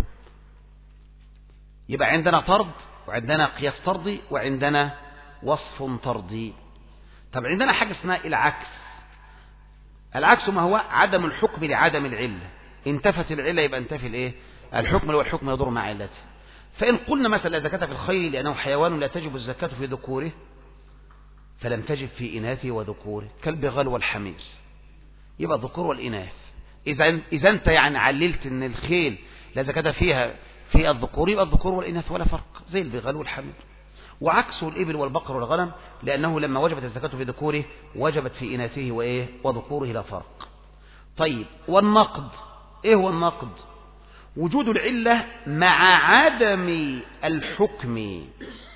يبقى عندنا طرد وعندنا قياس طردي وعندنا وصف طردي. طب عندنا حاجة اسمها العكس. العكس ما هو؟ عدم الحكم لعدم العلة. انتفت العلة يبقى انتفي الايه؟ الحكم، لو الحكم يضر مع علته. فإن قلنا مثلا لا زكاة في الخيل لأنه حيوان لا تجب الزكاة في ذكوره فلم تجب في إناثه وذكوره، كالبغال والحمير، يبقى الذكور والإناث. إذا أنت يعني عللت أن الخيل لا زكاة فيها في الذكور، يبقى الذكور والإناث ولا فرق، زي البغال والحمير. وعكسه الإبل والبقر والغنم، لأنه لما وجبت الزكاة في ذكوره وجبت في إناثه وإيه؟ وذكوره، لا فرق. طيب، والنقد إيه هو النقد؟ وجود العلة مع عدم الحكم.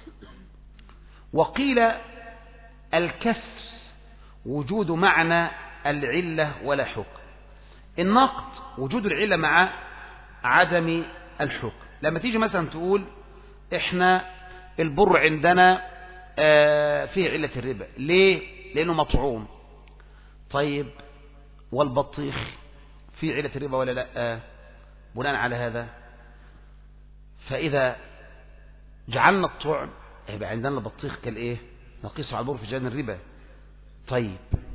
وقيل الكسر وجود معنى العلة ولا حكم. النقد وجود العلة مع عدم الحكم. لما تيجي مثلا تقول احنا البر عندنا فيه علة الربا، ليه؟ لأنه مطعوم. طيب، والبطيخ فيه علة الربا ولا لا؟ بناء على هذا فإذا جعلنا الطعم يبقى عندنا البطيخ كالإيه؟ نقيسه على البر في جان الربا. طيب،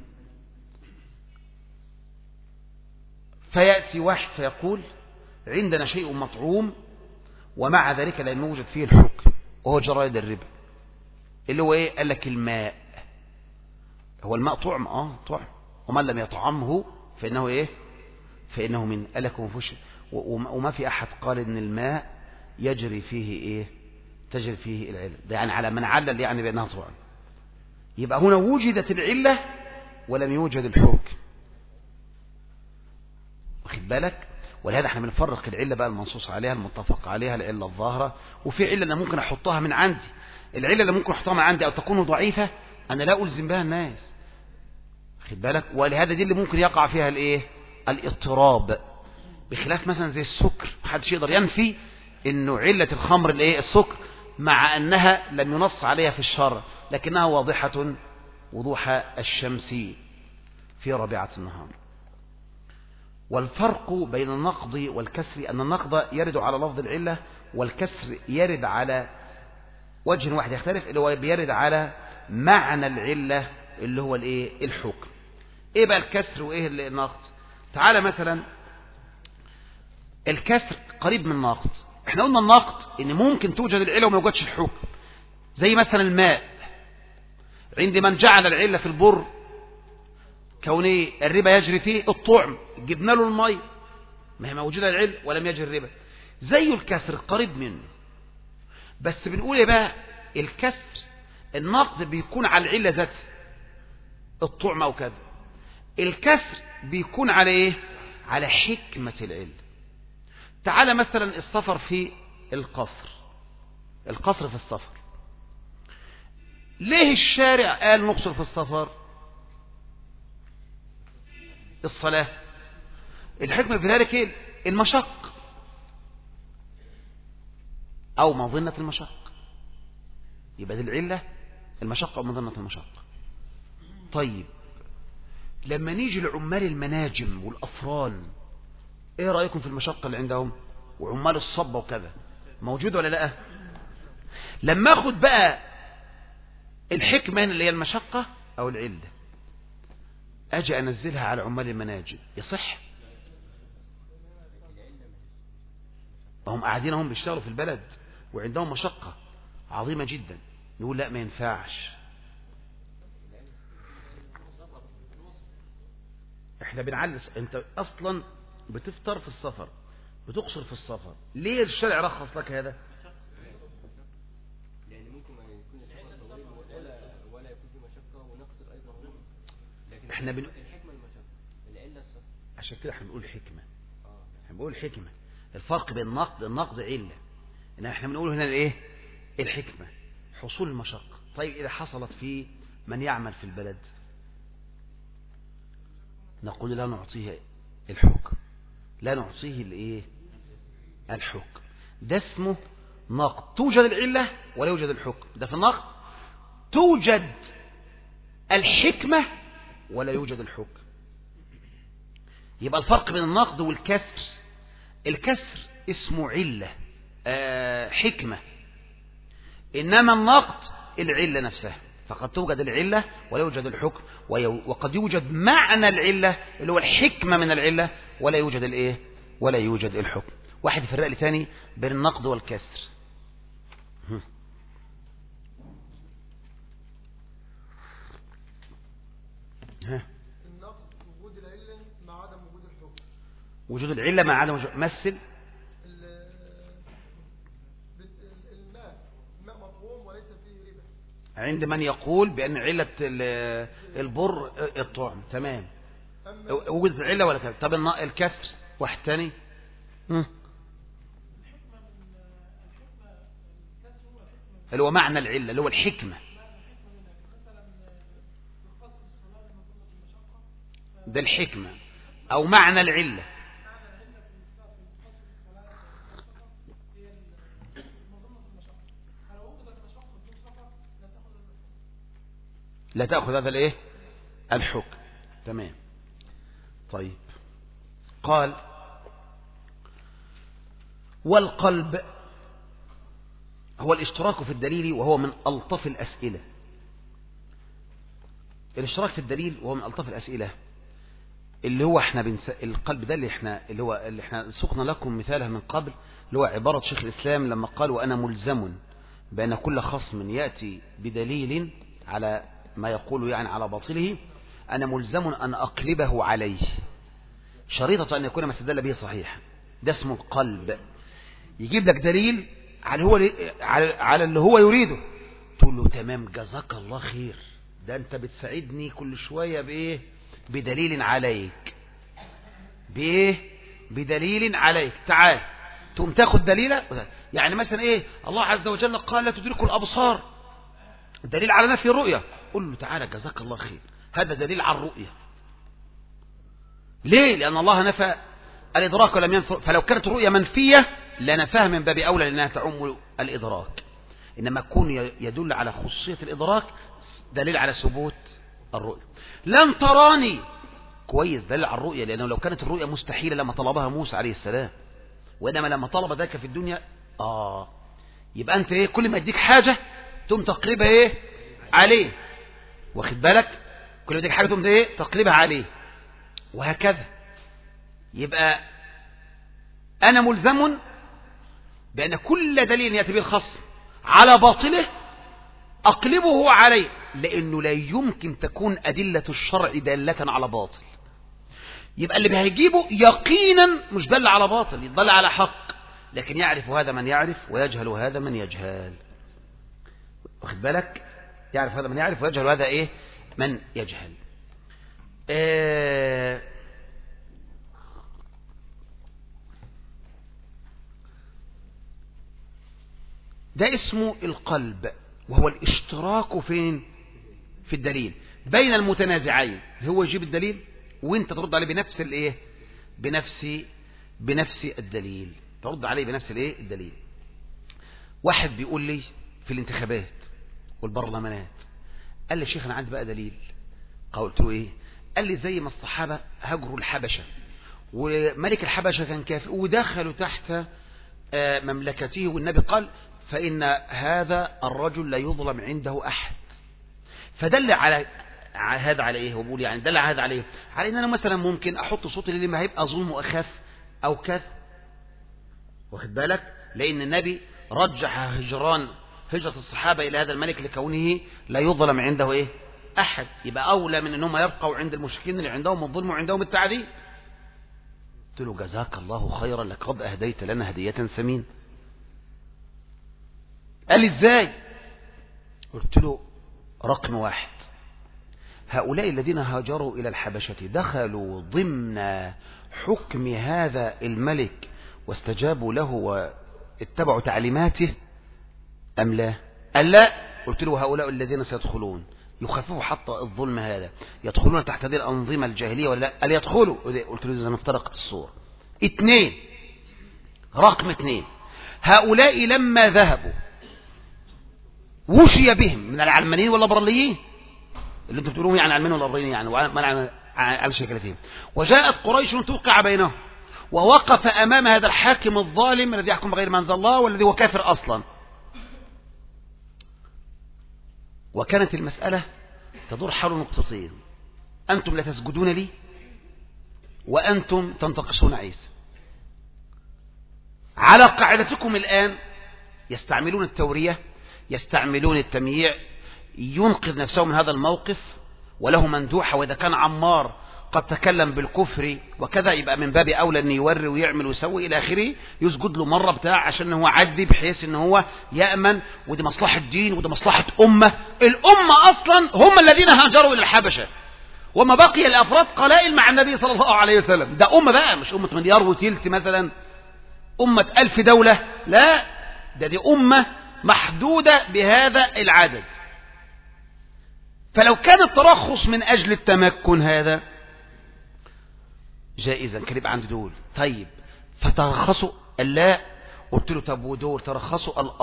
فيأتي واحد فيقول عندنا شيء مطعوم ومع ذلك لا يوجد فيه الحكم وهو جرائد الربا، اللي هو إيه؟ قال لك الماء. هو الماء طعم؟ طعم، ومن لم يطعمه فإنه إيه؟ فإنه من قال لك وما في أحد قال إن الماء يجري فيه إيه؟ تجري فيه العلة، ده يعني على من علل يعني بأنها طعم. يبقى هنا وجدت العلة ولم يوجد الحكم، واخد بالك؟ ولهذا احنا بنفرق العلة بقى المنصوص عليها المتفق عليها، العلة الظاهرة، وفي علة أنا ممكن أحطها من عندي. العلة اللي ممكن أحطها من عندي أو تكون ضعيفة أنا لا ألزم بها الناس، واخد بالك؟ ولهذا دي اللي ممكن يقع فيها الإيه؟ الاضطراب، بخلاف مثلا زي السكر، محدش يقدر ينفي إنه علة الخمر الإيه؟ السكر، مع أنها لم ينص عليها في الشرع لكنها واضحة وضوح الشمس في ربيعة النهار. والفرق بين النقض والكسر أن النقض يرد على لفظ العلة والكسر يرد على وجه واحد يختلف، اللي هو بيرد على معنى العلة اللي هو الايه؟ الحكم. ايه بقى الكسر وايه النقض؟ تعالى مثلا الكسر قريب من النقض. احنا قلنا النقض ان ممكن توجد العلة وما يوجدش الحكم، زي مثلا الماء عند من جعل العلة في البر كون الربا يجري فيه الطعم، جبنا له المي ما هي موجودة العلة ولم يجري الربا. زي الكسر قريب منه، بس بنقول ايه بقى؟ الكسر النقد بيكون على العلة ذاتها الطعم او كذا، الكسر بيكون على ايه؟ على حكمة العلة. تعالى مثلا السفر في القصر، القصر في السفر، ليه الشارع قال نقصر في السفر؟ الصلاة. الحكمة في ذلك ايه؟ المشق او مظنة المشق، يبقى دي العلة المشقة او مظنة المشقة. طيب، لما نيجي لعمال المناجم والأفران ايه رأيكم في المشقة اللي عندهم وعمال الصبة وكذا؟ موجود ولا لا؟ لما اخد بقى الحكمة اللي هي المشقة او العلة اجي انزلها على عمال المناجم، يصح؟ هم قاعدين هم بيشتغلوا في البلد وعندهم مشقة عظيمة جدا، نقول لا ما ينفعش. احنا بنعلس، انت اصلا بتفطر في السفر، بتقصر في السفر، ليه الشرع رخص لك هذا؟ يعني ممكن ما يكون السفر طويل ولا يكون في مشقة ونقصر أيضا، لكن احنا الحكمة المشقة، العلة السفر. عشان كده احنا بنقول حكمة، احنا بنقول حكمة. الفرق بين النقد علة، ان احنا بنقول هنا الايه؟ الحكمة، حصول المشقة. طيب اذا حصلت في من يعمل في البلد، نقول لا نعطيه الحكم، لا نعطيه الايه؟ الحكم. ده اسمه نقد، توجد العلة ولا يوجد الحكم. ده في النقد توجد الحكمة ولا يوجد الحكم. يبقى الفرق بين النقد والكسر، الكسر اسمه علة حكمة، إنما النقد العلة نفسها، فقد توجد العلة ولا يوجد الحكم، وقد يوجد معنى العلة اللي هو الحكمة من العلة ولا يوجد الايه؟ ولا يوجد الحكم. واحد يفرق لي تاني بين النقد والكسر. النقد وجود العلة مع عدم وجود الحكم. وجود العلة مع عدم وجود، مثل الماء مطعوم وليس فيه ربا، عند من يقول بأن علة البر الطعم، تمام، وجود العلة ولا كذا. طب الكسر واحد تاني. اللي هو معنى العلة اللي هو الحكمة، ده الحكمة أو معنى العلة. لا تأخذ هذا الايه؟ الحكم، تمام. طيب قال والقلب هو الاشتراك في الدليل وهو من ألطف الأسئلة. الاشتراك في الدليل وهو من ألطف الأسئلة، اللي هو احنا القلب ده اللي احنا سقنا لكم مثالها من قبل، اللي هو عبارة شيخ الإسلام لما قال وأنا ملزم بأن كل خصم يأتي بدليل على ما يقول يعني على باطله، أنا ملزم أن أقلبه عليه شريطة أن يكون ما استدل به صحيح. ده اسمه القلب، يجيب لك دليل على اللي هو يريده، تقول له تمام جزاك الله خير، ده أنت بتساعدني كل شوية بإيه؟ بدليل عليك، بإيه؟ بدليل عليك، تعال تقوم تاخد دليلة. يعني مثلا إيه؟ الله عز وجل قال لا تدركوا الأبصار، دليل على نفي الرؤية، قل له تعالى جزاك الله خير، هذا دليل على الرؤية. ليه؟ لأن الله نفى الإدراك ولم ينفي، فلو كانت الرؤية منفية لنفاها من باب أولى لأنها تعم الإدراك، إنما يكون يدل على خصوصية الإدراك دليل على ثبوت الرؤية. لن تراني، كويس، دليل على الرؤية، لأنه لو كانت الرؤية مستحيلة لما طلبها موسى عليه السلام، وإنما لما طلب ذلك في الدنيا يبقى أنت إيه؟ كل ما يديك حاجة تقوم تقربها إيه؟ عليه، واخد بالك؟ كل ما يديك حاجة تقوم إيه؟ تقربها عليه، وهكذا. يبقى أنا ملزم بأن كل دليل يأتي به الخصم على باطله أقلبه عليه، لأنه لا يمكن تكون أدلة الشرع دالة على باطل. يبقى اللي هيجيبه يقينا مش دل على باطل، يدل على حق، لكن يعرف هذا من يعرف ويجهل هذا من يجهل، واخد بالك؟ يعرف هذا من يعرف ويجهل هذا إيه؟ من يجهل. ده اسمه القلب، وهو الاشتراك فين؟ في الدليل بين المتنازعين، هو يجيب الدليل وانت ترد عليه بنفس الايه؟ بنفس الدليل، ترد عليه بنفس الايه؟ الدليل. واحد بيقول لي في الانتخابات والبرلمانات، قال لي شيخ انا عندي بقى دليل. قلت له ايه؟ قال لي زي ما الصحابة هجروا الحبشة وملك الحبشة كان كافر ودخلوا تحت مملكته، والنبي قال فإن هذا الرجل لا يظلم عنده أحد. فدل على هذا على ايه؟ وبقول يعني دل على هذا على ايه؟ على ان انا مثلا ممكن احط صوتي اللي ما هيبقى ظلم واخف او كذا، واخد بالك؟ لان النبي رجح هجرة الصحابة الى هذا الملك لكونه لا يظلم عنده ايه؟ احد. يبقى اولى من انهم يبقوا عند المشركين اللي عندهم الظلم وعندهم التعذيب. قلت له جزاك الله خيرا لقد اهديت لنا هدية ثمين. قال لي ازاي؟ قلت له رقم 1، هؤلاء الذين هاجروا إلى الحبشة دخلوا ضمن حكم هذا الملك واستجابوا له واتبعوا تعليماته أم لا؟ قال لا. قلت له هؤلاء الذين سيدخلون يخففوا حتى الظلم هذا يدخلون تحت هذه الأنظمة الجاهلية ولا لا؟ قال يدخلوا. قلت له إذا افترقت الصور. 2، رقم 2، هؤلاء لما ذهبوا وشي بهم من العلمانيين والليبراليين اللي انتم بتقولون يعني علمانيين والليبراليين يعني على شكلتهم، وجاءت قريش توقع بينهم ووقف أمام هذا الحاكم الظالم الذي يحكم بغير ما أنزل الله والذي هو كافر أصلا. وكانت المسألة تدور حول نقطتين: أنتم لا تسجدون لي وأنتم تنتقصون عيسى. على قاعدتكم الآن يستعملون التورية، يستعملون التمييع، ينقذ نفسه من هذا الموقف وله مندوحة. وإذا كان عمار قد تكلم بالكفر وكذا يبقى من باب أولى أن يوري ويعمل ويسوي إلى آخره، يسجد له مرة بتاع عشان هو عدي بحيث أنه هو يأمن، ودي مصلحة دين ودي مصلحة أمة. الأمة أصلا هم الذين هاجروا إلى الحبشة، وما بقي الأفراد قلائل مع النبي صلى الله عليه وسلم. ده أمة بقى، مش أمة مليار وتلت مثلا، أمة 1000 دولة، لا، دي أمة محدودة بهذا العدد. فلو كان الترخص من أجل التمكن هذا جائزا كان يبقى عند دول. طيب فترخصوا؟ لا. قلت له طب ودول ترخصوا؟ قال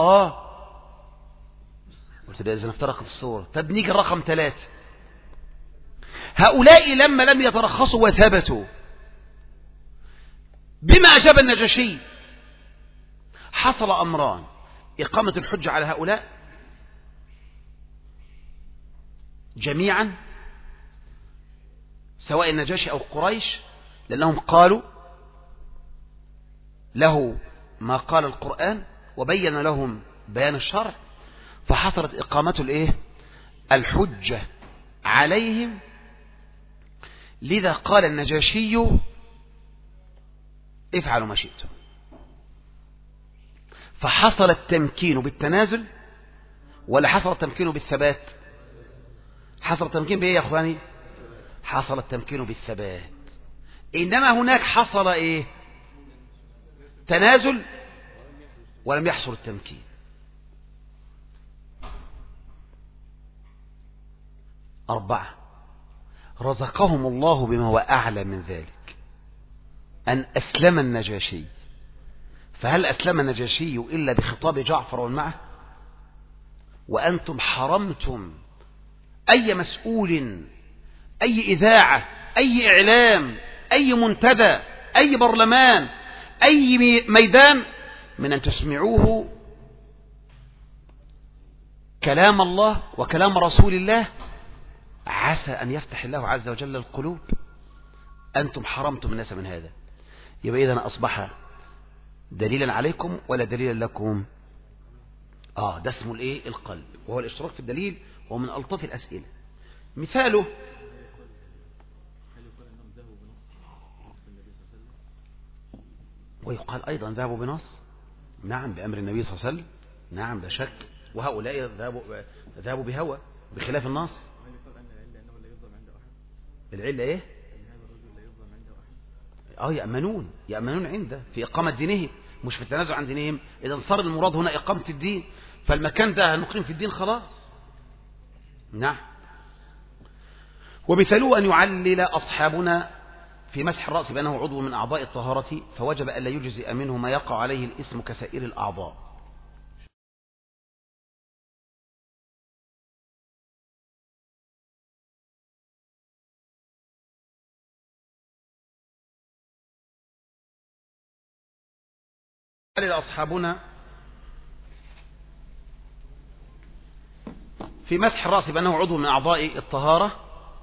قلت له إذا افترقت الصورة. طب نيجي الرقم 3، هؤلاء لما لم يترخصوا وثبتوا بما أجاب النجاشي حصل أمران: إقامة الحجة على هؤلاء جميعا سواء النجاشي أو قريش، لأنهم قالوا له ما قال القرآن وبين لهم بيان الشرع، فحصلت إقامة الحجة عليهم. لذا قال النجاشي افعلوا ما شئتم. فحصل التمكين بالتنازل ولا حصل التمكين بالثبات؟ حصل التمكين بإيه يا أخواني؟ حصل التمكين بالثبات. إنما هناك حصل تنازل ولم يحصل التمكين. 4، رزقهم الله بما هو أعلى من ذلك، أن أسلم النجاشي. فهل أسلم النجاشي إلا بخطاب جعفر ومعه؟ وأنتم حرمتم أي مسؤول، أي إذاعة، أي إعلام، أي منتدى، أي برلمان، أي ميدان من أن تسمعوه كلام الله وكلام رسول الله، عسى أن يفتح الله عز وجل القلوب. أنتم حرمتم الناس من هذا. يبقى إذن أصبح دليلا عليكم ولا دليلا لكم؟ ده اسمه القلب، وهو الاشتراك في الدليل، وهو من ألطف الأسئلة. مثاله ويقال أيضا ذهبوا بنص، نعم، بأمر النبي صلى الله عليه وسلم، نعم لا شك. وهؤلاء ذهبوا بهوى بخلاف النص. العلة يأمنون عنده في إقامة دينهم، مش في التنازع عن دينهم. إذا صار المراد هنا إقامة الدين، فالمكان ده نقيم في الدين خلاص. نعم. ومثاله أن يعلل أصحابنا في مسح الرأس بأنه عضو من أعضاء الطهارة، فوجب ألا يجزئ منه ما يقع عليه الإثم كسائر الأعضاء. قال أصحابنا في مسح الرأس بأنه عضو من أعضاء الطهارة،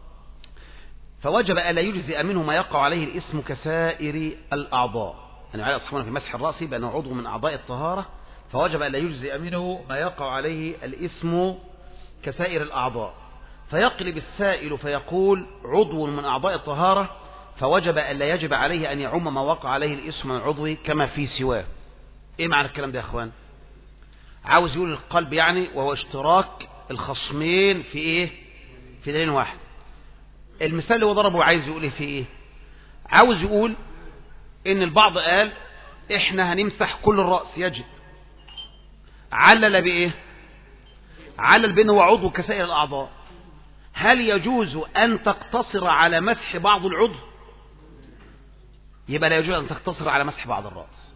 فوجب ألا يجزئ منه ما يقع عليه الاسم كسائر الأعضاء. يعني على أصحابنا في مسح الرأس بأنه عضو من أعضاء الطهارة، فوجب ألا يجزئ منه ما يقع عليه الاسم كسائر الأعضاء. فيقلب السائل فيقول عضو من أعضاء الطهارة، فوجب ألا يجب عليه أن يعم ما وقع عليه الاسم من العضو كما في سواه. إيه معنى الكلام ده يا أخوان؟ عاوز يقول القلب يعني، وهو اشتراك الخصمين في إيه؟ في دليل واحد. المثال اللي هو ضربه عايز يقول إيه في إيه؟ عاوز يقول إن البعض قال إحنا هنمسح كل الرأس يجب، علل بإيه؟ علل بأنه هو عضو كسائر الأعضاء. هل يجوز أن تقتصر على مسح بعض العضو؟ يبقى لا يجوز أن تقتصر على مسح بعض الرأس.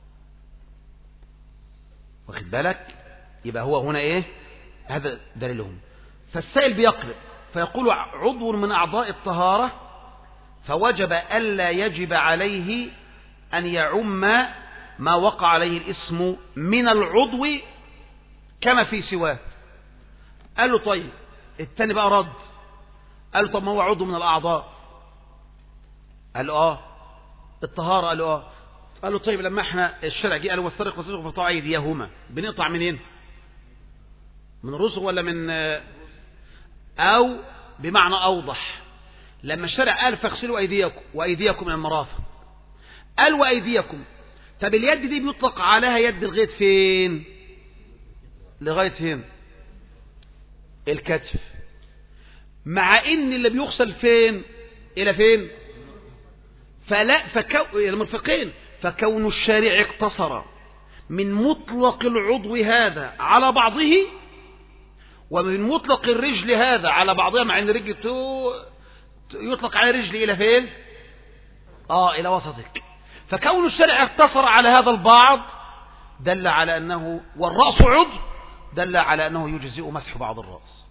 واخد بالك؟ يبقى هو هنا إيه؟ هذا دليلهم. فالسائل بيقلب فيقول عضو من أعضاء الطهارة، فوجب ألا يجب عليه أن يعم ما وقع عليه الاسم من العضو كما في سواه. قال له طيب، الثاني بقى رد، قال له طب ما هو عضو من الأعضاء. قال له الطهارة. قال له قال له طيب لما احنا الشرع جه قال والسرق والسرق فقطعوا أيديهما، بنقطع منين؟ من الرسغ ولا من أو بمعنى أوضح، لما الشرع قال فاغسلوا أيديكم وأيديكم من المرافق، قال وأيديكم، طب اليد دي بيطلق عليها يد لغاية فين؟ لغاية فين؟ الكتف، مع ان اللي بيغسل فين الى فين؟ فلا المرفقين. فكون الشارع اقتصر من مطلق العضو هذا على بعضه، ومن مطلق الرجل هذا على بعضها، مع ان الرجل يطلق على رجل الى فين؟ الى وسطك. فكون الشارع اقتصر على هذا البعض دل على انه، والرأس عضو، دل على انه يجزئ مسح بعض الرأس.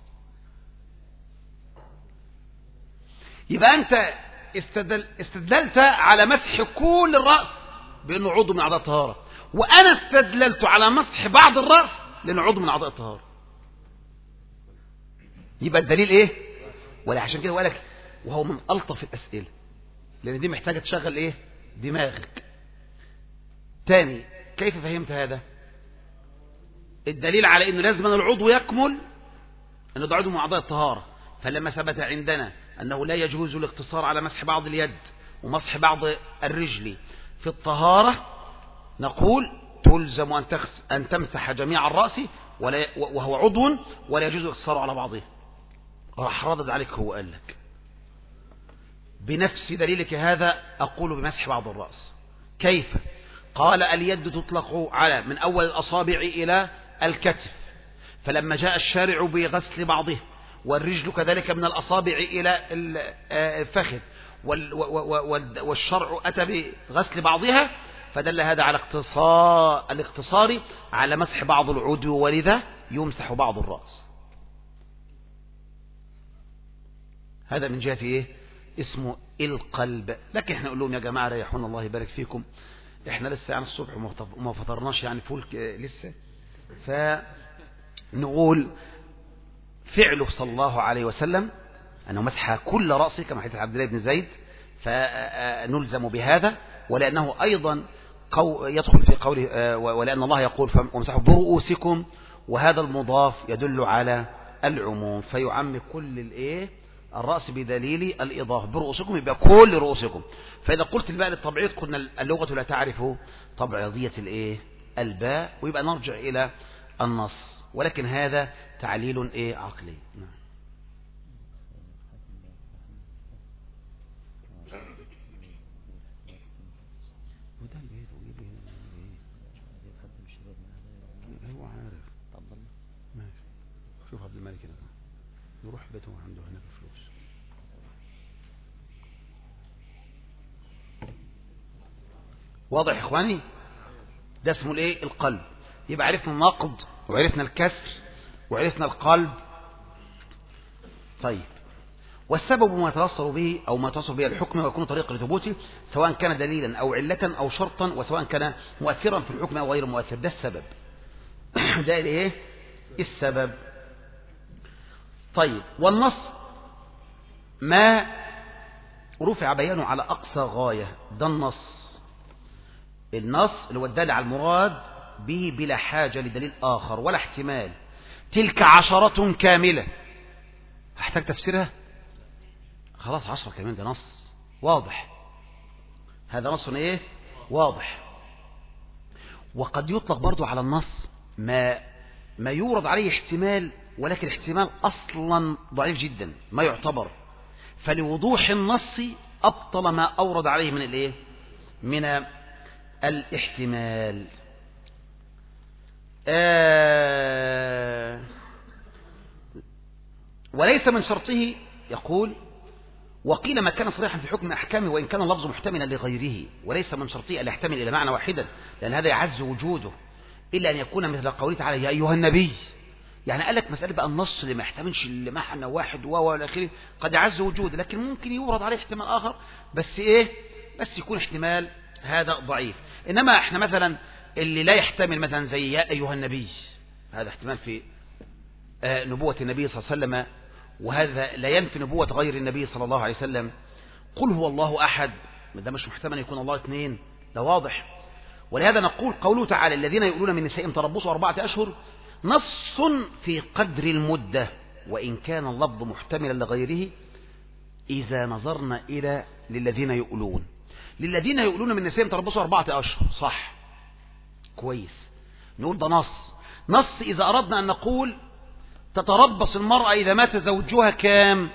يبقى أنت استدللت على مسح كل الرأس بأنه عضو من أعضاء الطهارة، وأنا استدللت على مسح بعض الرأس لأنه عضو من أعضاء الطهارة. يبقى الدليل إيه؟ ولا عشان كده قالك وهو من ألطف الأسئلة، لأن دي محتاجة تشغل إيه؟ دماغك. تاني، كيف فهمت هذا؟ الدليل على أنه لازم أن العضو يكمل أنه ده عضو من أعضاء الطهارة. فلما ثبت عندنا أنه لا يجوز الاقتصار على مسح بعض اليد ومسح بعض الرجل في الطهارة، نقول تلزم أن تمسح جميع الرأس وهو عضو، ولا يجوز الاقتصار على بعضه. راح ردد عليك، هو قال لك بنفس دليلك هذا أقول بمسح بعض الرأس. كيف؟ قال اليد تطلق على من أول الأصابع إلى الكتف، فلما جاء الشارع بغسل بعضه، والرجل كذلك من الأصابع إلى الفخذ، والشرع أتى بغسل بعضها، فدل هذا على الاقتصار على مسح بعض العضو، ولذا يمسح بعض الرأس. هذا من جهة إيه؟ اسمه القلب. لكن احنا نقول لهم يا جماعة ريحونا الله يبارك فيكم، احنا لسه يعني الصبح وما فطرناش يعني فول لسه، فنقول فعله صلى الله عليه وسلم أنه مسح كل رأسه كما حديث عبد الله بن زيد، فنلزم بهذا. ولأنه أيضا يدخل في قوله ولأن الله يقول وامسحوا برؤوسكم، وهذا المضاف يدل على العموم، فيعم كل الرأس بدليل الإضافة. برؤوسكم يبقى كل رؤوسكم. فإذا قلت الباء للتبعيض قلنا اللغة لا تعرف تبعيضية الباء، ويبقى نرجع إلى النص، ولكن هذا تعليل عقلي. نعم. هو عارف. ماشي. شوف عبد الملك هنا، نروح بيته عنده هناك الفلوس. واضح يا اخواني؟ ده اسمه القلب. يبقى عرفنا النقد وعرفنا الكسر وعرفنا القلب. طيب، والسبب ما يتوصل به أو ما يتوصل به الحكم ويكون طريق لثبوته، سواء كان دليلا أو علة أو شرطا، وسواء كان مؤثرا في الحكم أو غير مؤثر. ده السبب. ده الايه؟ السبب. طيب، والنص ما رفع بيانه على أقصى غاية. ده النص اللي هو الدال على المراد به بلا حاجة لدليل آخر ولا احتمال. تلك 10 كاملة، هحتاج تفسيرها؟ خلاص 10 كاملة، ده نص واضح. هذا نص ايه؟ واضح. وقد يطلق برضو على النص ما يورد عليه احتمال، ولكن الاحتمال أصلا ضعيف جدا ما يعتبر، فلوضوح النص أبطل ما أورد عليه من الايه؟ من الاحتمال. وليس من شرطه، يقول وقيل ما كان صريحا في حكم أحكامه وإن كان اللفظ محتملا لغيره، وليس من شرطه أن يحتمل إلى معنى واحدا، لأن هذا يعز وجوده، إلا أن يكون مثل قوله تعالى يا أيها النبي. يعني قال لك مسألة بقى النص اللي ما يحتملش لمعنى واحد والى آخره قد يعز وجوده، لكن ممكن يورد عليه احتمال آخر، بس بس يكون احتمال هذا ضعيف. إنما احنا مثلا اللي لا يحتمل مثلا زي يا أيها النبي، هذا احتمال في نبوة النبي صلى الله عليه وسلم، وهذا لا ينفي نبوة غير النبي صلى الله عليه وسلم. قل هو الله أحد، ده مش محتمل يكون الله اثنين، ده واضح. ولهذا نقول قوله تعالى الذين يؤلون من نسائهم تربصوا 4 أشهر نص في قدر المدة، وإن كان اللفظ محتملا لغيره إذا نظرنا إلى للذين يؤلون من نسائهم تربصوا 4 أشهر، صح كويس، نقول ده نص إذا أردنا أن نقول تتربص المرأة إذا مات زوجها كام،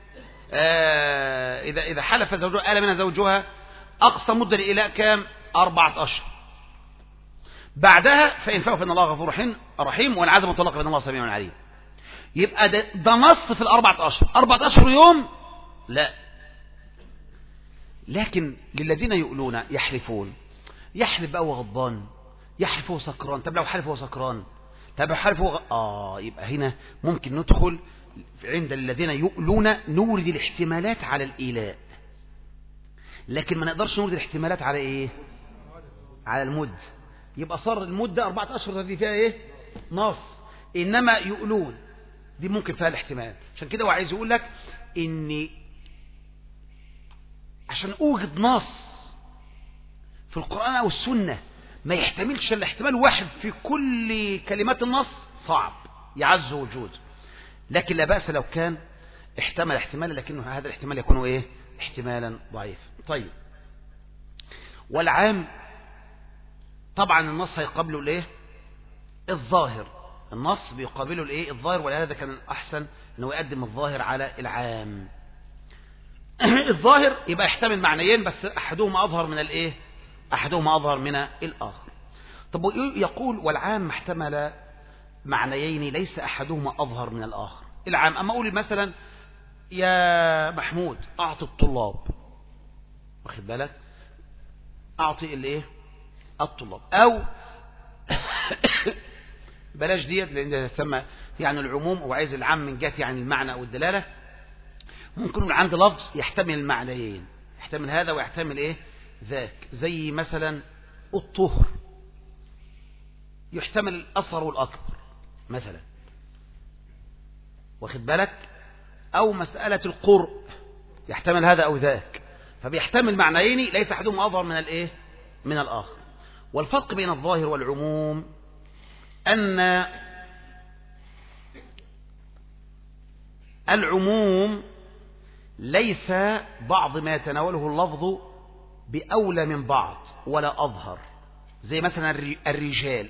إذا حلف زوجها آل من زوجها أقصى مدة لإلاء كام، 4 أشهر. بعدها فإن فاءوا فإن الله غفور رحيم، وإن عزموا طلاق فإن الله سميع عليم. يبقى ده نص في 4 أشهر. 4 أشهر يوم لا، لكن للذين يؤلون يحلفون، يحلف بقى وغضبان، يحلف وهو سكران. طب لو حلف وهو سكران، طب لو حلف يبقى هنا ممكن ندخل عند الذين يؤلون نورد الاحتمالات على الإيلاء، لكن ما نقدرش نورد الاحتمالات على ايه؟ على المد. يبقى صار المدة 4 أشهر هذه فيها نص. إنما يؤلون دي ممكن فيها الاحتمال. عشان كده هو عايز يقول لك إن عشان أوجد نص في القرآن أو السنة ما يحتملش الا احتمال واحد في كل كلمات النص، صعب يعز وجوده. لكن لا بأس لو كان احتمل احتمالا، لكنه هذا الاحتمال يكون احتمالا ضعيف. طيب، والعام طبعا النص هيقابله الظاهر. النص بيقابله الظاهر، ولهذا كان الأحسن أنه يقدم الظاهر على العام. الظاهر يبقى يحتمل معنيين، بس أحدهما أظهر من الآخر. طب يقول والعام احتمل معنيين ليس أحدهما أظهر من الآخر. العام أما أقول مثلا يا محمود أعطي الطلاب، واخد بالك، أعطي الطلاب، أو بلاش ديت لأن تسمى يعني العموم، وعايز العام من جهة يعني المعنى أو الدلالة. ممكن يكون عندي لفظ يحتمل المعنيين، يحتمل هذا ويحتمل ذاك، زي مثلا الطهر يحتمل الأصغر والأكبر مثلا، واخد بالك، أو مسألة القرء يحتمل هذا أو ذاك، فبيحتمل معنيين ليس أحدهما أظهر من الآخر. والفرق بين الظاهر والعموم أن العموم ليس بعض ما يتناوله اللفظ بأولى من بعض ولا أظهر، زي مثلا الرجال،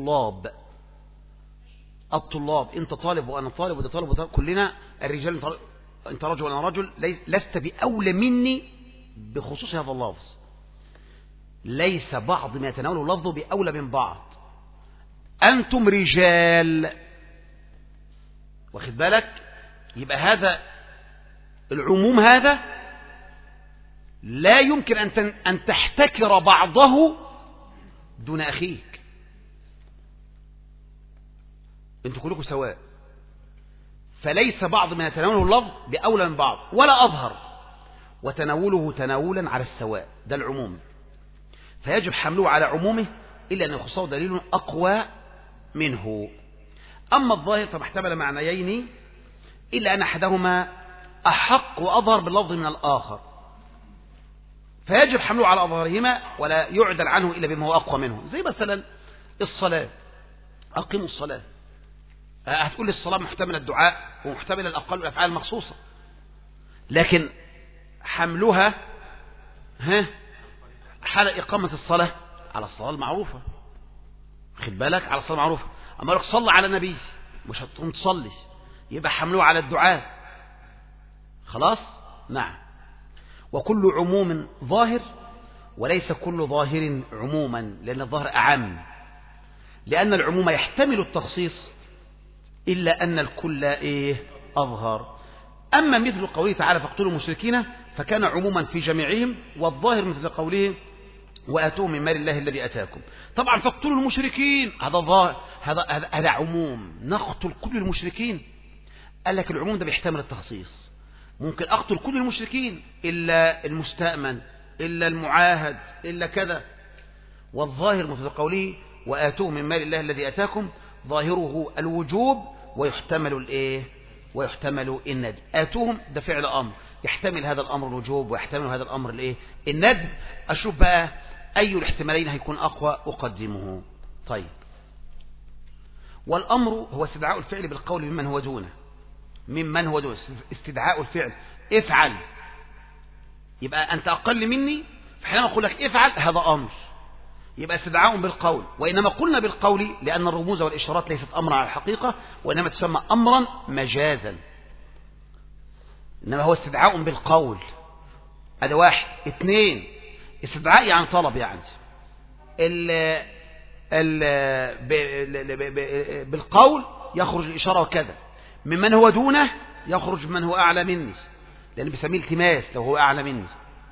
الطلاب أنت طالب وأنا طالب وده طالب كلنا الرجال، أنت رجل وأنا رجل، لست بأولى مني بخصوص هذا اللفظ. ليس بعض ما يتناوله اللفظ بأولى من بعض. أنتم رجال، واخد بالك، يبقى هذا العموم هذا لا يمكن أن تحتكر بعضه دون أخيك. أنتم كلكم سواء، فليس بعض من يتناوله اللفظ بأولى من بعض ولا أظهر، وتناوله تناولا على السواء، ده العموم، فيجب حمله على عمومه إلا أن يخصه دليل أقوى منه. أما الظاهر فمحتمل معنيين إلا أن أحدهما أحق وأظهر باللفظ من الآخر، فيجب حمله على أظهرهما ولا يعدل عنه إلا بما هو أقوى منه. زي مثلا الصلاة، أقيموا الصلاة، هتقول الصلاة محتملة الدعاء ومحتملة الأقوال والأفعال المخصوصة، لكن حملها حال إقامة الصلاة على الصلاة المعروفة، خد بالك، على الصلاة المعروفة. أما لك صلى على النبي مش هتقوم تصلي، يبقى حمله على الدعاء، خلاص. نعم. وكل عموم ظاهر وليس كل ظاهر عموما، لأن الظاهر أعم، لأن العموم يحتمل التخصيص إلا أن الكل أظهر. أما مثل قوله تعالى فاقتلوا المشركين فكان عموما في جميعهم، والظاهر مثل قوله وآتوا من مال الله الذي أتاكم. طبعا فاقتلوا المشركين هذا ظاهر، هذا عموم، نقتل كل المشركين. قال لك العموم ده بيحتمل التخصيص، ممكن أقتل كل المشركين إلا المستأمن إلا المعاهد إلا كذا. والظاهر مثل قوله وآتوا من مال الله الذي أتاكم ظاهره الوجوب ويحتمل ويحتمل الندب. آتوهم ده فعل أمر، يحتمل هذا الأمر الوجوب ويحتمل هذا الأمر الندب. أشوف بقى أي الاحتمالين هيكون أقوى أقدمه. طيب، والأمر هو استدعاء الفعل بالقول ممن هو دونه، استدعاء الفعل افعل، يبقى أنت أقل مني، فحينما أقول لك افعل هذا أمر، يبقى استدعاء بالقول. وإنما قلنا بالقول لأن الرموز والإشارات ليست أمرا على الحقيقة، وإنما تسمى أمرا مجازا، إنما هو استدعاء بالقول. هذا واحد. اثنين، استدعاء يعني طلب، يعني بالقول يخرج الإشارة وكذا، ممن هو دونه يخرج من هو أعلى مني، لأنه بيسميه التماس لو هو أعلى مني،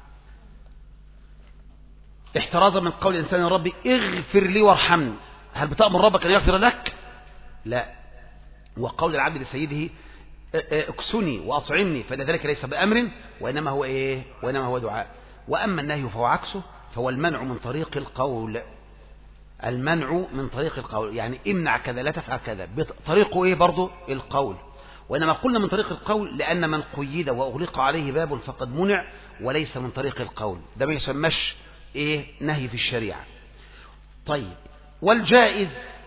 احترازا من قول الإنسان ربي اغفر لي وارحمني. هل بتأمر ربك أن يغفر لك؟ لا. وقول العبد لسيده اكسني وأطعمني، فإن ذلك ليس بأمر وإنما هو وإنما هو دعاء. وأما النهي فهو عكسه، فهو المنع من طريق القول. المنع من طريق القول يعني امنع كذا لا تفعل كذا، طريقه برضه القول. وإنما قلنا من طريق القول لأن من قيد وأغلق عليه باب فقد منع، وليس من طريق القول، ده ما يسمىش نهي في الشريعة. طيب، والجائز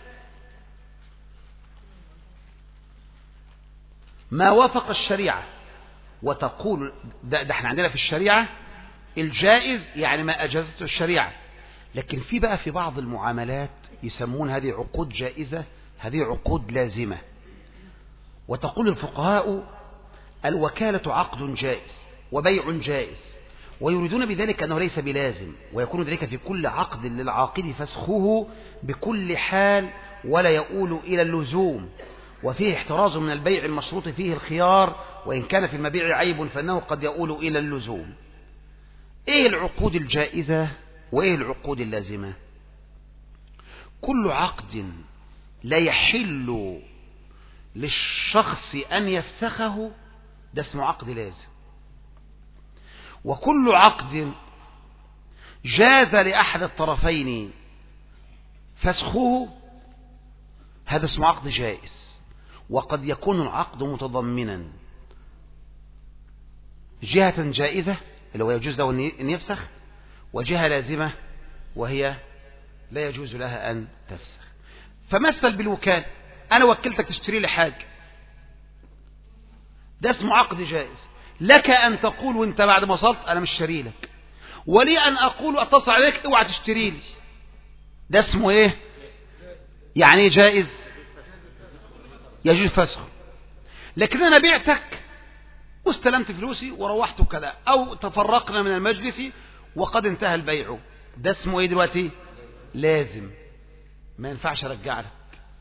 ما وافق الشريعة، وتقول ده احنا عندنا في الشريعة الجائز يعني ما أجازته الشريعة، لكن في بقى في بعض المعاملات يسمون هذه عقود جائزة، هذه عقود لازمة. وتقول الفقهاء الوكالة عقد جائز وبيع جائز، ويريدون بذلك أنه ليس بلازم، ويكون ذلك في كل عقد للعاقد فسخه بكل حال ولا يؤول إلى اللزوم. وفيه احتراز من البيع المشروط فيه الخيار، وإن كان في المبيع عيب فإنه قد يؤول إلى اللزوم. إيه العقود الجائزة وإيه العقود اللازمة؟ كل عقد لا يحل للشخص أن يفسخه ده اسمه عقد لازم، وكل عقد جاز لأحد الطرفين فسخه هذا اسمه عقد جائز. وقد يكون العقد متضمنا جهة جائزة اللي هو يجوز له أن يفسخ، وجهة لازمة وهي لا يجوز لها أن تفسخ. فمثل بالوكالة، أنا وكلتك تشتري لي حاجة، ده اسمه عقد جائز. لك أن تقول وانت بعد ما وصلت أنا مش شاري لك، ولي أن أقول أتصل عليك اوعى تشتري لي، ده اسمه يعني جائز، يجوز فسخه. لكن أنا بعتك واستلمت فلوسي وروحت كذا، أو تفرقنا من المجلس وقد انتهى البيع، ده اسمه دلوقتي لازم، ما ينفعش أرجع لك،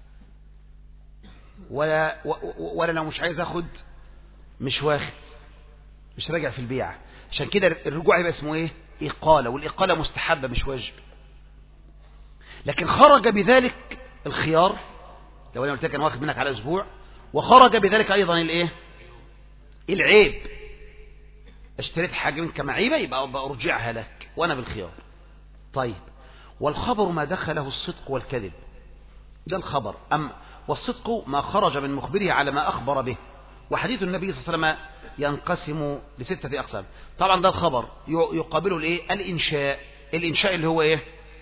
ولا لو مش عايز أخد مش واخد، مش راجع في البيع. عشان كده الرجوع يبقى اسمه إقالة، والإقالة مستحبة مش واجب. لكن خرج بذلك الخيار، لو أنا قلت لك أنا واخد منك على أسبوع وخرج بذلك أيضا الإيه؟ العيب. اشتريت حاجة منك معيبة يبقى أرجعها لك وأنا بالخيار. طيب، والخبر ما دخله الصدق والكذب، ده الخبر. والصدق ما خرج من مخبره على ما أخبر به. وحديث النبي صلى الله عليه وسلم ينقسم ل6 أقسام. طبعا ده الخبر، يقابله الإيه؟ الإنشاء. الإنشاء اللي هو إيه؟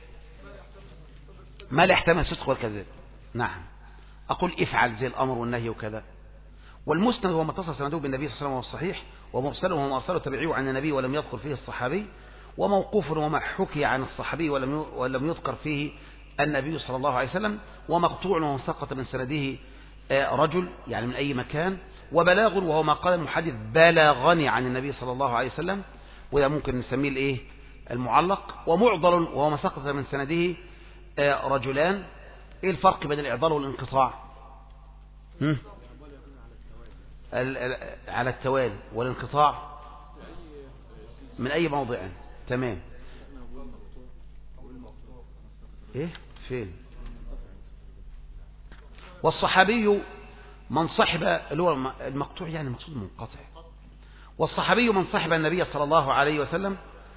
ما لا يحتمل الصدق والكذب. نعم، أقول افعل زي الأمر والنهي وكذا. والمسند هو ما اتصل سنده بالنبي صلى الله عليه وسلم والصحيح، ومرسله هو ما أرسله تبعيه عن النبي ولم يذكر فيه الصحابي، وموقوف وما حكي عن الصحابي ولم يذكر فيه النبي صلى الله عليه وسلم، ومقطوع وما سقط من سنده رجل يعني من أي مكان، وبلاغ وهو ما قال المحدث بلغني عن النبي صلى الله عليه وسلم، وده ممكن نسميه الإيه؟ المعلق. ومعضل وهو ما سقط من سنده رجلان. إيه الفرق بين الإعضال والانقطاع؟ على التوالي، والانقطاع من أي موضع. تمام. إيه فين؟ والصحابي من صحب، اللي هو المقطوع يعني المقصود منقطع. والصحابي من صحب النبي صلى الله عليه وسلم.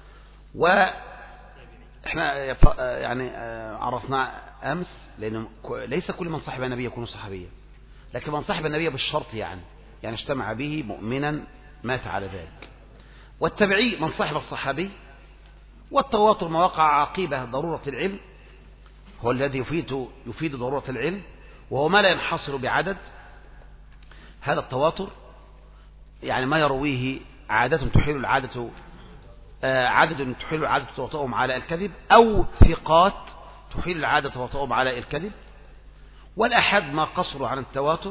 وإحنا يعني عرفنا أمس، لأن ليس كل من صحب النبي يكون صحابيا، لكن من صحب النبي بالشرط يعني اجتمع به مؤمنا مات على ذلك. والتبعي من صحب الصحابي. والتواتر ما وقع عقيبة ضرورة العلم، هو الذي يفيد ضرورة العلم، وهو ما لا ينحصر بعدد. هذا التواتر يعني ما يرويه عادة تحيل العادة، عدد تحيل العادة توطئهم على الكذب، أو ثقات تحيل العادة توطئهم على الكذب. والأحد ما قصر عن التواتر،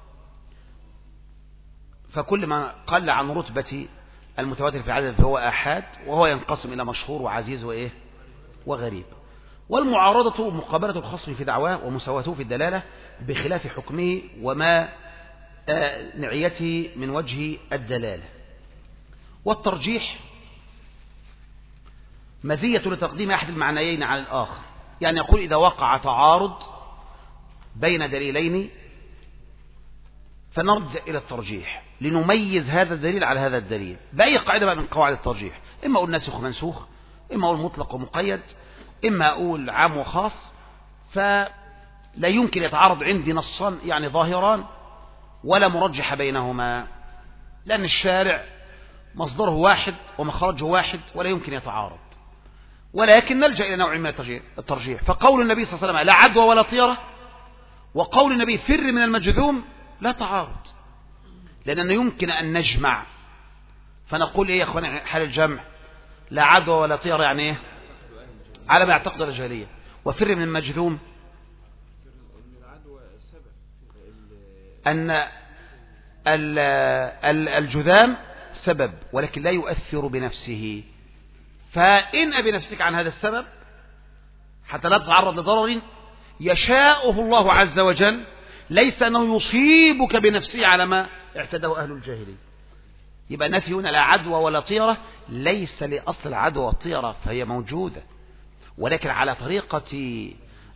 فكل ما قل عن رتبة المتواتر في العدد فهو آحاد، وهو ينقسم إلى مشهور وعزيز وإيه؟ وغريب. والمعارضة مقابلة الخصم في دعواه ومساواته في الدلالة بخلاف حكمه وما نعيته من وجه الدلالة. والترجيح مزية لتقديم أحد المعنيين على الآخر، يعني يقول إذا وقع تعارض بين دليلين فنرجع إلى الترجيح لنميز هذا الدليل على هذا الدليل بأي قاعدة بقى من قواعد الترجيح. إما أقول ناسخ ومنسوخ، إما أقول مطلق ومقيد، إما أقول عام وخاص. فلا يمكن يتعارض عندي نصان يعني ظاهران ولا مرجح بينهما، لأن الشارع مصدره واحد ومخرجه واحد ولا يمكن يتعارض، ولكن نلجأ إلى نوع من الترجيح. فقول النبي صلى الله عليه وسلم لا عدوى ولا طيرة، وقول النبي فر من المجذوم لا تعارض، لأننا يمكن أن نجمع. فنقول إيه يا أخواني حال الجمع؟ لا عدوى ولا طيرة يعني إيه؟ على ما يعتقد الرجالية. وفر من المجذوم أن الجذام سبب ولكن لا يؤثر بنفسه، فإن بنفسك عن هذا السبب حتى لا تتعرض لضرر يشاءه الله عز وجل، ليس أنه يصيبك بنفسه على ما اعتده أهل الجاهلية. يبقى نفي هنا لا عدوى ولا طيرة ليس لأصل العدوى والطيرة، فهي موجودة ولكن على طريقة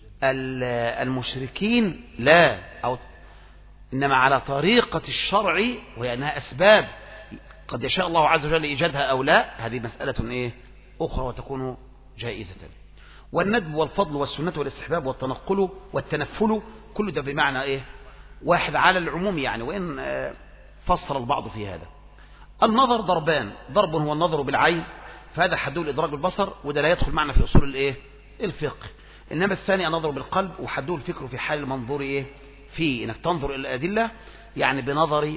المشركين لا، أو إنما على طريقة الشرع، وهي أنها أسباب قد يشاء الله عز وجل إيجادها أو لا، هذه مسألة إيه أخرى وتكون جائزة. والندب والفضل والسنة والاستحباب والتنقل والتنفل كل ده بمعنى إيه واحد على العموم يعني، وإن فصل البعض في هذا. النظر ضربان، ضرب هو النظر بالعين، فهذا حدود الإدراك بالبصر، وده لا يدخل معنا في أصول الإيه الفقه. إنما الثاني النظر بالقلب، وحدود الفكر في حال المنظور إيه فيه، إنك تنظر إلى الأدلة يعني بنظر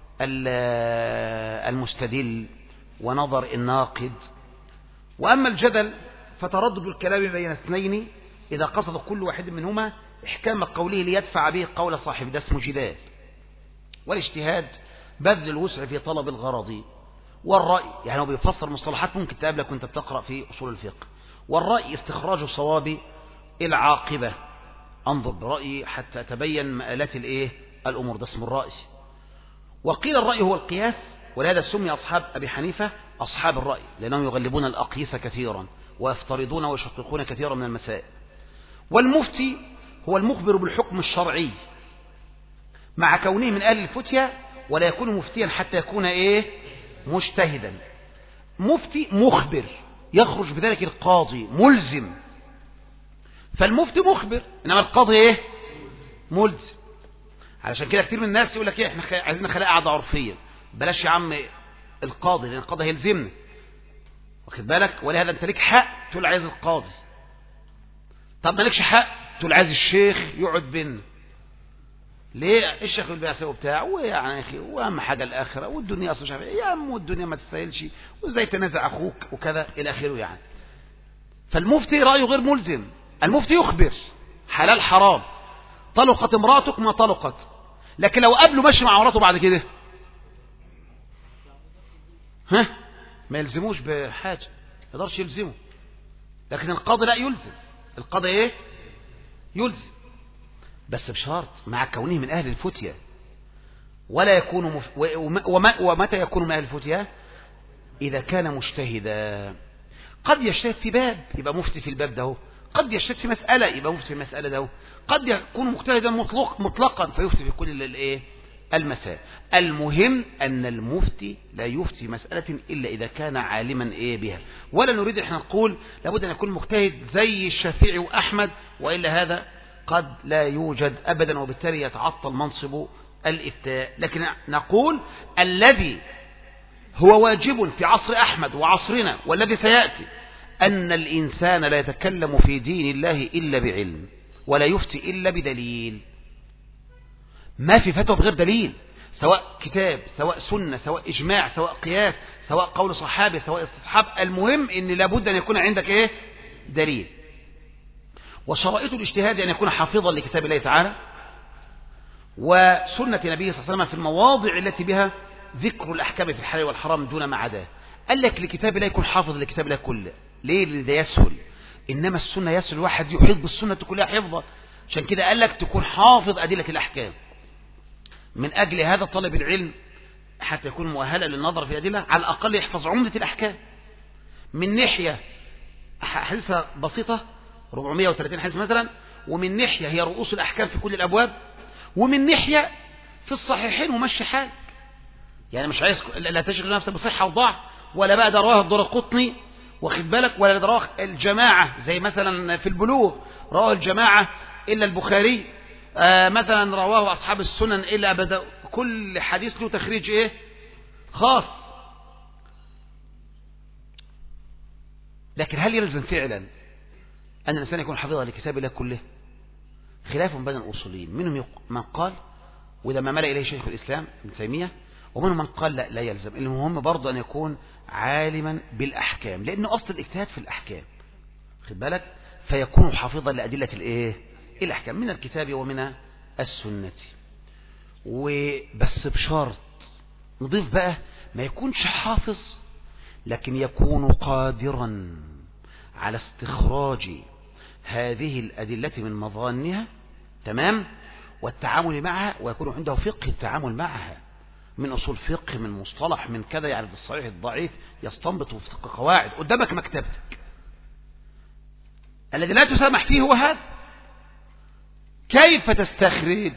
المستدل ونظر الناقد. وأما الجدل فتردد الكلام بين اثنين إذا قصد كل واحد منهما إحكام قوله ليدفع به قول صاحب، ده اسمه جدال. والاجتهاد بذل الوسع في طلب الغرض. والرأي يعني هو بيفسر مصطلحات ممكن تقابلك وانت بتقرأ في أصول الفقه. والرأي استخراج صواب العاقبة، انظر برأيي حتى تبين مآلات الايه الأمور، ده اسم الرأي. وقيل الرأي هو القياس، ولهذا سمي أصحاب أبي حنيفة أصحاب الرأي، لأنهم يغلبون الأقيس كثيرا ويفترضون ويشققون كثيرا من المسائل. والمفتي هو المخبر بالحكم الشرعي، مع كونه من أهل الفتية، ولا يكون مفتيا حتى يكون إيه؟ مجتهدا. مفتي مخبر، يخرج بذلك القاضي ملزم، فالمفتي مخبر، إنما القاضي إيه؟ ملزم. علشان كده كتير من الناس يقول لك إيه، إحنا عايزين نخلق قاعدة عرفية، بلاش يا عم القاضي، لأن القاضي هيلزمنا، واخد بالك؟ ولهذا أنت ليك حق تقول عايز القاضي، طب ما لكش حق تقول عايز الشيخ يقعد بينا. ليه؟ الشيخ البعثة وبتاع، ويعني يا اخي واهم حاجه الاخره، والدنيا اصلا مش عارف يا عم، والدنيا ما تستاهلش، وازاي تنازع اخوك وكذا الى اخره يعني. فالمفتي رايه غير ملزم، المفتي يخبر حلال حرام، طلقت امراتك ما طلقت، لكن لو قابله ماشي مع مراته بعد كده ما يلزموش بحاجه، ما يقدرش يلزمه. لكن القاضي لا يلزم، القاضي ايه؟ يلزم، بس بشرط مع كونه من أهل الفتية، ولا يكون ومتى يكون من أهل الفتية؟ إذا كان مجتهدا. قد يجتهد في باب يبقى مفتي في الباب ده، قد يجتهد في مسألة يبقى مفتي في المسألة ده، قد يكون مجتهدا مطلقا فيفتي في كل المسائل. المهم أن المفتي لا يفتي مسألة إلا إذا كان عالما بها، ولا نريد احنا نقول لابد أن يكون مجتهد زي الشافعي وأحمد، وإلا هذا قد لا يوجد أبدا، وبالتالي يتعطل منصب الإفتاء. لكن نقول الذي هو واجب في عصر أحمد وعصرنا والذي سيأتي أن الإنسان لا يتكلم في دين الله إلا بعلم، ولا يفتي إلا بدليل. ما في فتوى بغير دليل، سواء كتاب سواء سنة سواء إجماع سواء قياس سواء قول صحابي سواء استصحاب، المهم أن لابد أن يكون عندك دليل. وشرائط الاجتهاد أن يكون حافظا لكتاب الله تعالى وسنة نبيه صلى الله عليه وسلم في المواضع التي بها ذكر الأحكام في الحلال والحرام دون ما عداه. قال لك لكتاب الله يكون حافظ لكتاب الله كله، ليه؟ لذا يسهل، إنما السنة يسهل الواحد يحيط بالسنة كلها حفظا، عشان كده قال لك تكون حافظ أدلة الأحكام. من أجل هذا طالب العلم حتى يكون مؤهلا للنظر في الأدلة على الأقل يحفظ عمدة الأحكام. من ناحية حديثة بسيطة 430 حديث مثلا، ومن ناحية هي رؤوس الأحكام في كل الأبواب، ومن ناحية في الصحيحين ومشي حالك، يعني مش عايز لا تشغل نفسك بصحة وضعف، ولا بقى ده رواه الدرقطني واخد بالك، ولا ده رواه الجماعة زي مثلا في البلوغ رواه الجماعة إلا البخاري، مثلا رواه أصحاب السنن إلا أبدا، كل حديث له تخريج خاص. لكن هل يلزم فعلا أن الإنسان يكون حافظا لكتاب الله كله؟ خلاف بين الأصوليين، منهم من قال وإذا ما ملأ إليه شيخ الإسلام ابن تيمية، ومنهم من قال لا يلزم، المهم برضه أن يكون عالما بالأحكام، لأنه أصل الاجتهاد في الأحكام خد بالك، فيكون حافظا لأدلة الأحكام من الكتاب ومن السنة. وبس بشرط نضيف بقى ما يكونش حافظ، لكن يكون قادرا على استخراج هذه الأدلة من مظانها، تمام، والتعامل معها، ويكون عنده فقه التعامل معها من أصول فقه من مصطلح من كذا، يعني الصحيح الضعيف يستنبط وفق قواعد قدامك مكتبتك. الذي لا تسامح فيه هو هذا، كيف تستخرج؟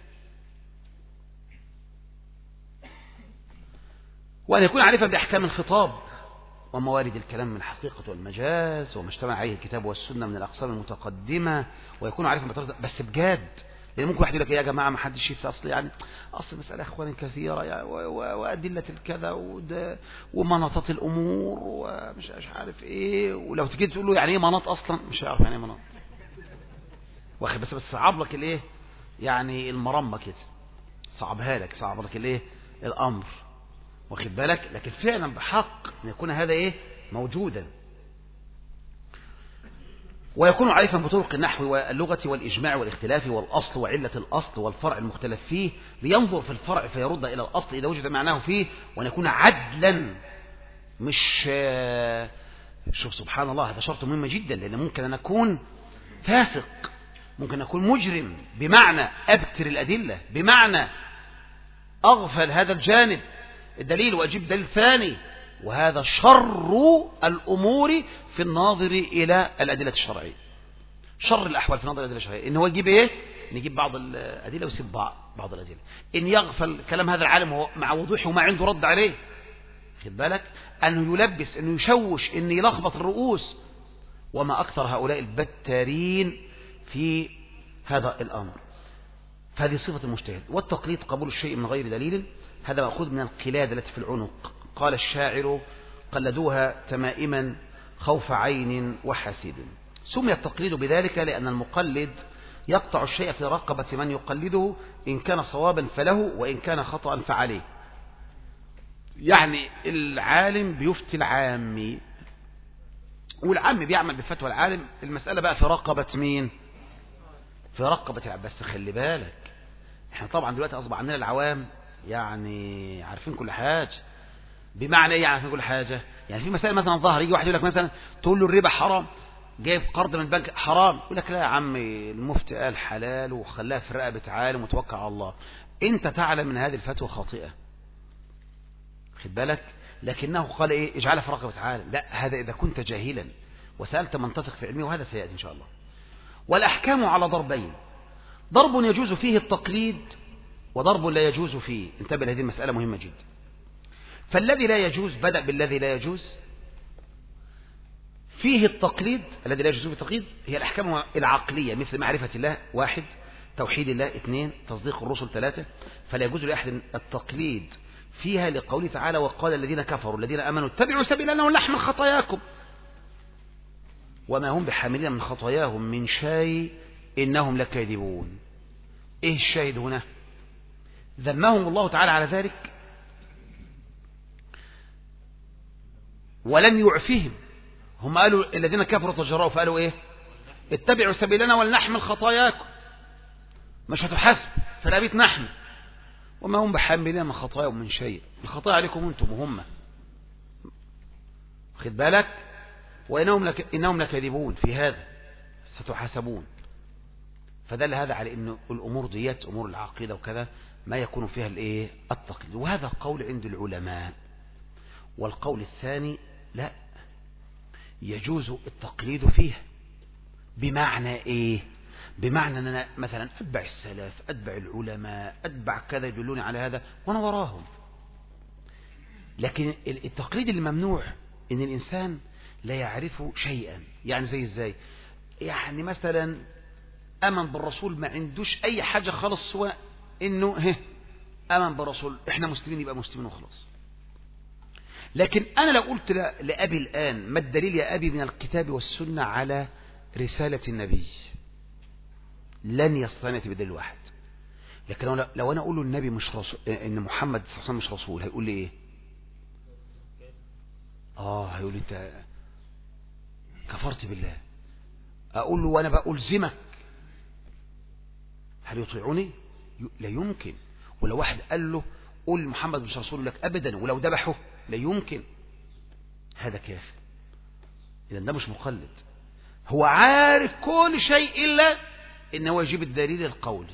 وأن يكون عارفا بأحكام الخطاب وموارد الكلام من الحقيقة والمجاز وما اجتمع عليه الكتاب والسنة من الأقسام المتقدمة، ويكون عارفا بس بجد، لأن ممكن واحد يقول لك يا جماعة ما حدش يفتي أصل، يعني أصل مسألة أخوان كثيرة يعني وأدلة الكذا ومناطات الأمور ومش عارف إيه، ولو تجي تقول له يعني إيه مناط أصلا مش هيعرف يعني إيه مناط، واخد بس صعب لك يعني المرمى كده، صعبها لك، صعب لك الأمر، واخد بالك. لكن فعلا بحق أن يكون هذا موجودا، ويكون عارفا بطرق النحو واللغة والإجماع والاختلاف والأصل وعلة الأصل والفرع المختلف فيه، لينظر في الفرع فيرد إلى الأصل إذا وجد معناه فيه، وأن يكون عدلا، مش شوف سبحان الله هذا شرط مهم جدا، لأن ممكن أن أكون فاسق، ممكن أن أكون مجرم، بمعنى أبتر الأدلة، بمعنى أغفل هذا الجانب الدليل وأجيب دليل ثاني، وهذا شر الأمور في الناظر إلى الأدلة الشرعية، شر الأحوال في النظر إلى الأدلة الشرعية، إن هو يجيب نجيب بعض الأدلة ويسيب بعض الأدلة. إن يغفل كلام هذا العالم مع وضوحه وما عنده رد عليه، خد بالك، أنه يلبس، أنه يشوش، أنه يلخبط الرؤوس، وما أكثر هؤلاء البتارين في هذا الأمر. فهذه صفة المجتهد. والتقليد قبول الشيء من غير دليل، هذا مأخوذ من القلادة التي في العنق. قال الشاعر: قلدوها تمائما خوف عين وحسد. سمي التقليد بذلك لأن المقلد يقطع الشيء في رقبة من يقلده، إن كان صوابا فله وإن كان خطأ فعليه. يعني العالم بيفتي العامي، والعام بيعمل بفتوى العالم، المسألة بقى في رقبة مين؟ في رقبة العام. بس خلي بالك، احنا طبعا دلوقتي أصبح عندنا العوام يعني عارفين كل حاجة. بمعنى ايه عارفين كل حاجة؟ يعني في مسائل مثلا ظهر يجي واحد يقول لك مثلا تقول له الربا حرام، جايب قرض من البنك حرام، يقول لك لا يا عم المفتي قال حلال وخلاها في رقبة عالم وتوكل على الله. انت تعلم من هذه الفتوى خاطئة، خد بالك، لكنه قال ايه؟ اجعلها في رقبة عالم. لا، هذا اذا كنت جاهلا وسألت من تثق في علمه، وهذا سيأتي ان شاء الله. والأحكام على ضربين: ضرب يجوز فيه التقليد، وضرب لا يجوز فيه. انتبه لهذه المسألة مهمة جدا. فالذي لا يجوز، بدأ بالذي لا يجوز فيه التقليد. الذي لا يجوز فيه التقليد هي الأحكام العقلية، مثل معرفة الله 1، توحيد الله 2، تصديق الرسل 3. فلا يجوز لأحد التقليد فيها لقوله تعالى: وقال الذين كفروا الذين آمنوا اتبعوا سبيلنا ونحمل خطاياكم وما هم بحاملين من خطاياهم من شيء إنهم لكاذبون. إيه الشاهد هنا؟ ذمهم الله تعالى على ذلك ولم يعفهم. هم قالوا الذين كفروا تجرؤوا، فقالوا إيه؟ اتبعوا سبيلنا ولنحمل خطاياكم، مش هتحسب فلا نحمل، وما هم بحاملين من خطاياهم من شيء. الخطايا عليكم أنتم وهم، خد بالك، وإنهم لكاذبون في هذا، ستحاسبون. فدل هذا على أن الأمور ديت أمور العقيدة وكذا ما يكون فيها الإيه؟ التقليد. وهذا قول عند العلماء. والقول الثاني لا، يجوز التقليد فيها. بمعنى إيه؟ بمعنى أن أنا مثلا أتبع السلف، أتبع العلماء، أتبع كذا يدلوني على هذا وأنا وراهم. لكن التقليد الممنوع إن الإنسان لا يعرف شيئا. يعني زي إزاي؟ يعني مثلا أمن بالرسول، ما عندوش أي حاجة خالص سوى إنه أمن بالرسول، إحنا مسلمين يبقى مسلمين وخلاص. لكن أنا لو قلت لأبي الآن: ما الدليل يا أبي من الكتاب والسنة على رسالة النبي؟ لن يستند بدليل واحد. لكن لو أنا أقول له النبي مش رسول، إن محمد صلى الله عليه وسلم مش رسول، هيقول لي إيه؟ هيقول لي أنت كفرت بالله. أقول له وأنا بألزمك، هل يطيعوني؟ لا يمكن. ولو واحد قال له قول محمد مش رسول لك أبدا، ولو ذبحه لا يمكن. هذا كافر. إذا ده مش مقلد، هو عارف كل شيء إلا إنه يجيب الدليل القولي.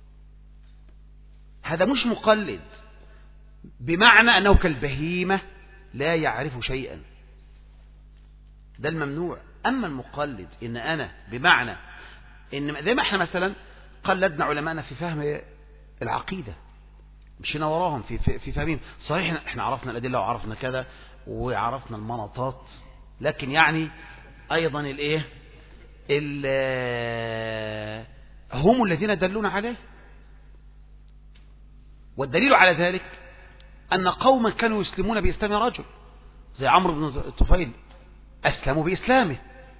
هذا مش مقلد، بمعنى أنه كالبهيمة لا يعرف شيئا، ده الممنوع. أما المقلد إن أنا بمعنى إن زي ما احنا مثلا قلدنا علماءنا في فهم العقيدة، مشينا وراهم في فهمهم. صحيح احنا عرفنا الأدلة وعرفنا كذا وعرفنا المناطات، لكن يعني أيضا هم الذين دلونا عليه. والدليل على ذلك أن قوما كانوا يسلمون بإسلام رجل زي عمرو بن الطفيل، أسلموا بإسلامه.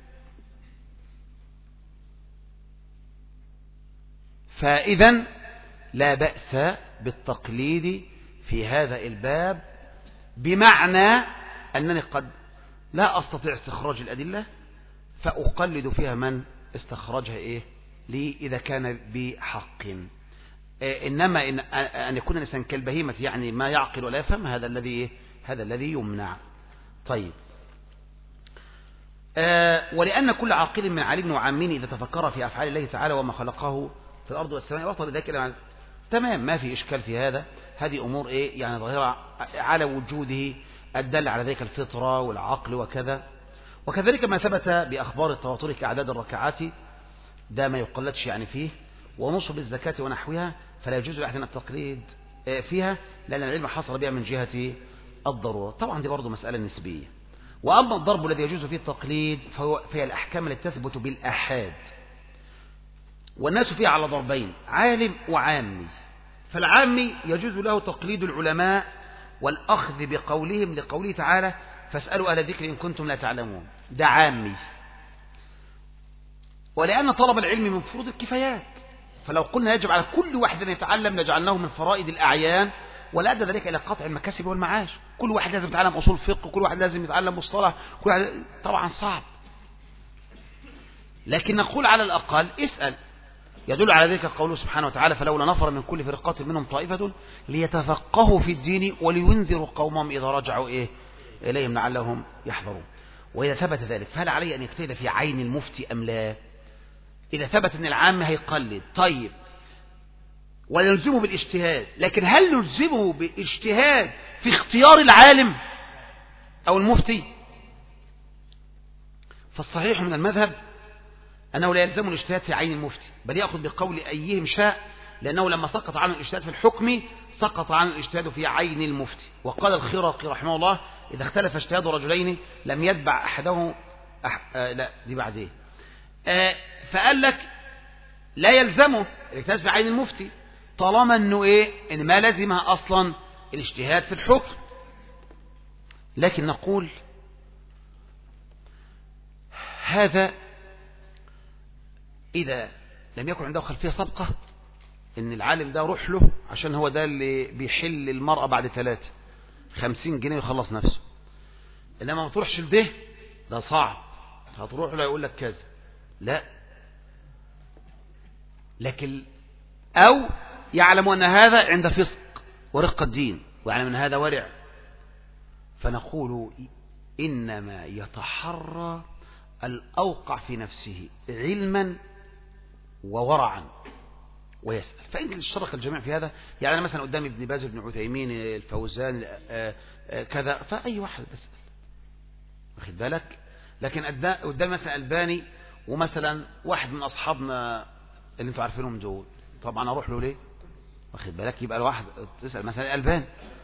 فإذا لا بأس بالتقليد في هذا الباب، بمعنى أنني قد لا أستطيع استخراج الأدلة فأقلد فيها من استخرجها لي إذا كان بحق. إنما أن يكون الإنسان كالبهيمة، يعني ما يعقل ولا يفهم، هذا الذي يمنع. طيب، ولأن كل عاقل من عالم وعامين إذا تفكر في أفعال الله تعالى وما خلقه في الأرض والسماء وصل ذلك تمام، ما في إشكال في هذا. هذه أمور يعني ظاهرة على وجوده، الدل على ذلك الفطرة والعقل وكذا. وكذلك ما ثبت بأخبار التواتر كأعداد الركعات، ده ما يقلدش يعني فيه. ونصب الزكاة ونحوها فلا يجوز لأحد التقليد فيها، لأن العلم حصل بها من جهة الضرورة. طبعا دي برضو مسألة نسبية. وأما الضرب الذي يجوز فيه التقليد فهي الأحكام التي تثبت بالآحاد، والناس فيها على ضربين: عالم وعامي. فالعامي يجوز له تقليد العلماء والأخذ بقولهم لقوله تعالى: فاسألوا أهل الذكر إن كنتم لا تعلمون. ده عامي، ولأن طلب العلم من فروض الكفايات، فلو قلنا يجب على كل واحد أن يتعلم لجعلناه من فرائض الأعيان، ولا أدى ذلك إلى قطع المكاسب والمعاش. كل واحد لازم يتعلم أصول فقه، وكل واحد لازم يتعلم مصطلح، كل واحد طبعا صعب. لكن نقول على الأقل اسأل. يدل على ذلك قوله سبحانه وتعالى: فلولا نفر من كل فرقة منهم طائفة ليتفقهوا في الدين ولينذروا قومهم إذا رجعوا إليهم لعلهم يحذرون. وإذا ثبت ذلك فهل علي أن يجتهد في عين المفتي أم لا؟ إذا ثبت أن العام هيقلد، طيب، ونلزمه بالاجتهاد، لكن هل نلزمه بالاجتهاد في اختيار العالم أو المفتي؟ فالصحيح من المذهب أنه لا يلزم الاجتهاد في عين المفتي، بل يأخذ بقول أيهم شاء، لأنه لما سقط عنه الاجتهاد في الحكم سقط عنه الاجتهاد في عين المفتي. وقال الخرقي رحمه الله: إذا اختلف اجتهاد رجلين لم يتبع أحدهم لا دي بعدين فقال لك لا يلزمه الاجتهاد في عين المفتي طالما أنه إن ما لزمها أصلا الاجتهاد في الحكم. لكن نقول هذا إذا لم يكن عنده خلفية سابقة إن العالم ده روح له عشان هو ده اللي بيحل المرأة بعد 50 جنيه ويخلص نفسه. إنما ما تروحش لده، ده صعب، هتروح له يقول لك كذا، لا. لكن أو يعلم أن هذا عند فسق ورقة الدين، ويعلم أن هذا ورع، فنقول إنما يتحرى الأوقع في نفسه علما وورعا ويسأل. فإن اشترك الجميع في هذا، يعني أنا مثلا قدامي ابن باز، ابن عثيمين، الفوزان، كذا، فأي واحد بسأل، واخد بالك. لكن قدامي مثلا ألباني، ومثلا واحد من أصحابنا اللي انتوا عارفينهم دول، طبعا أروح له ليه؟ واخد بالك. يبقى الواحد تسأل مثلا ألباني.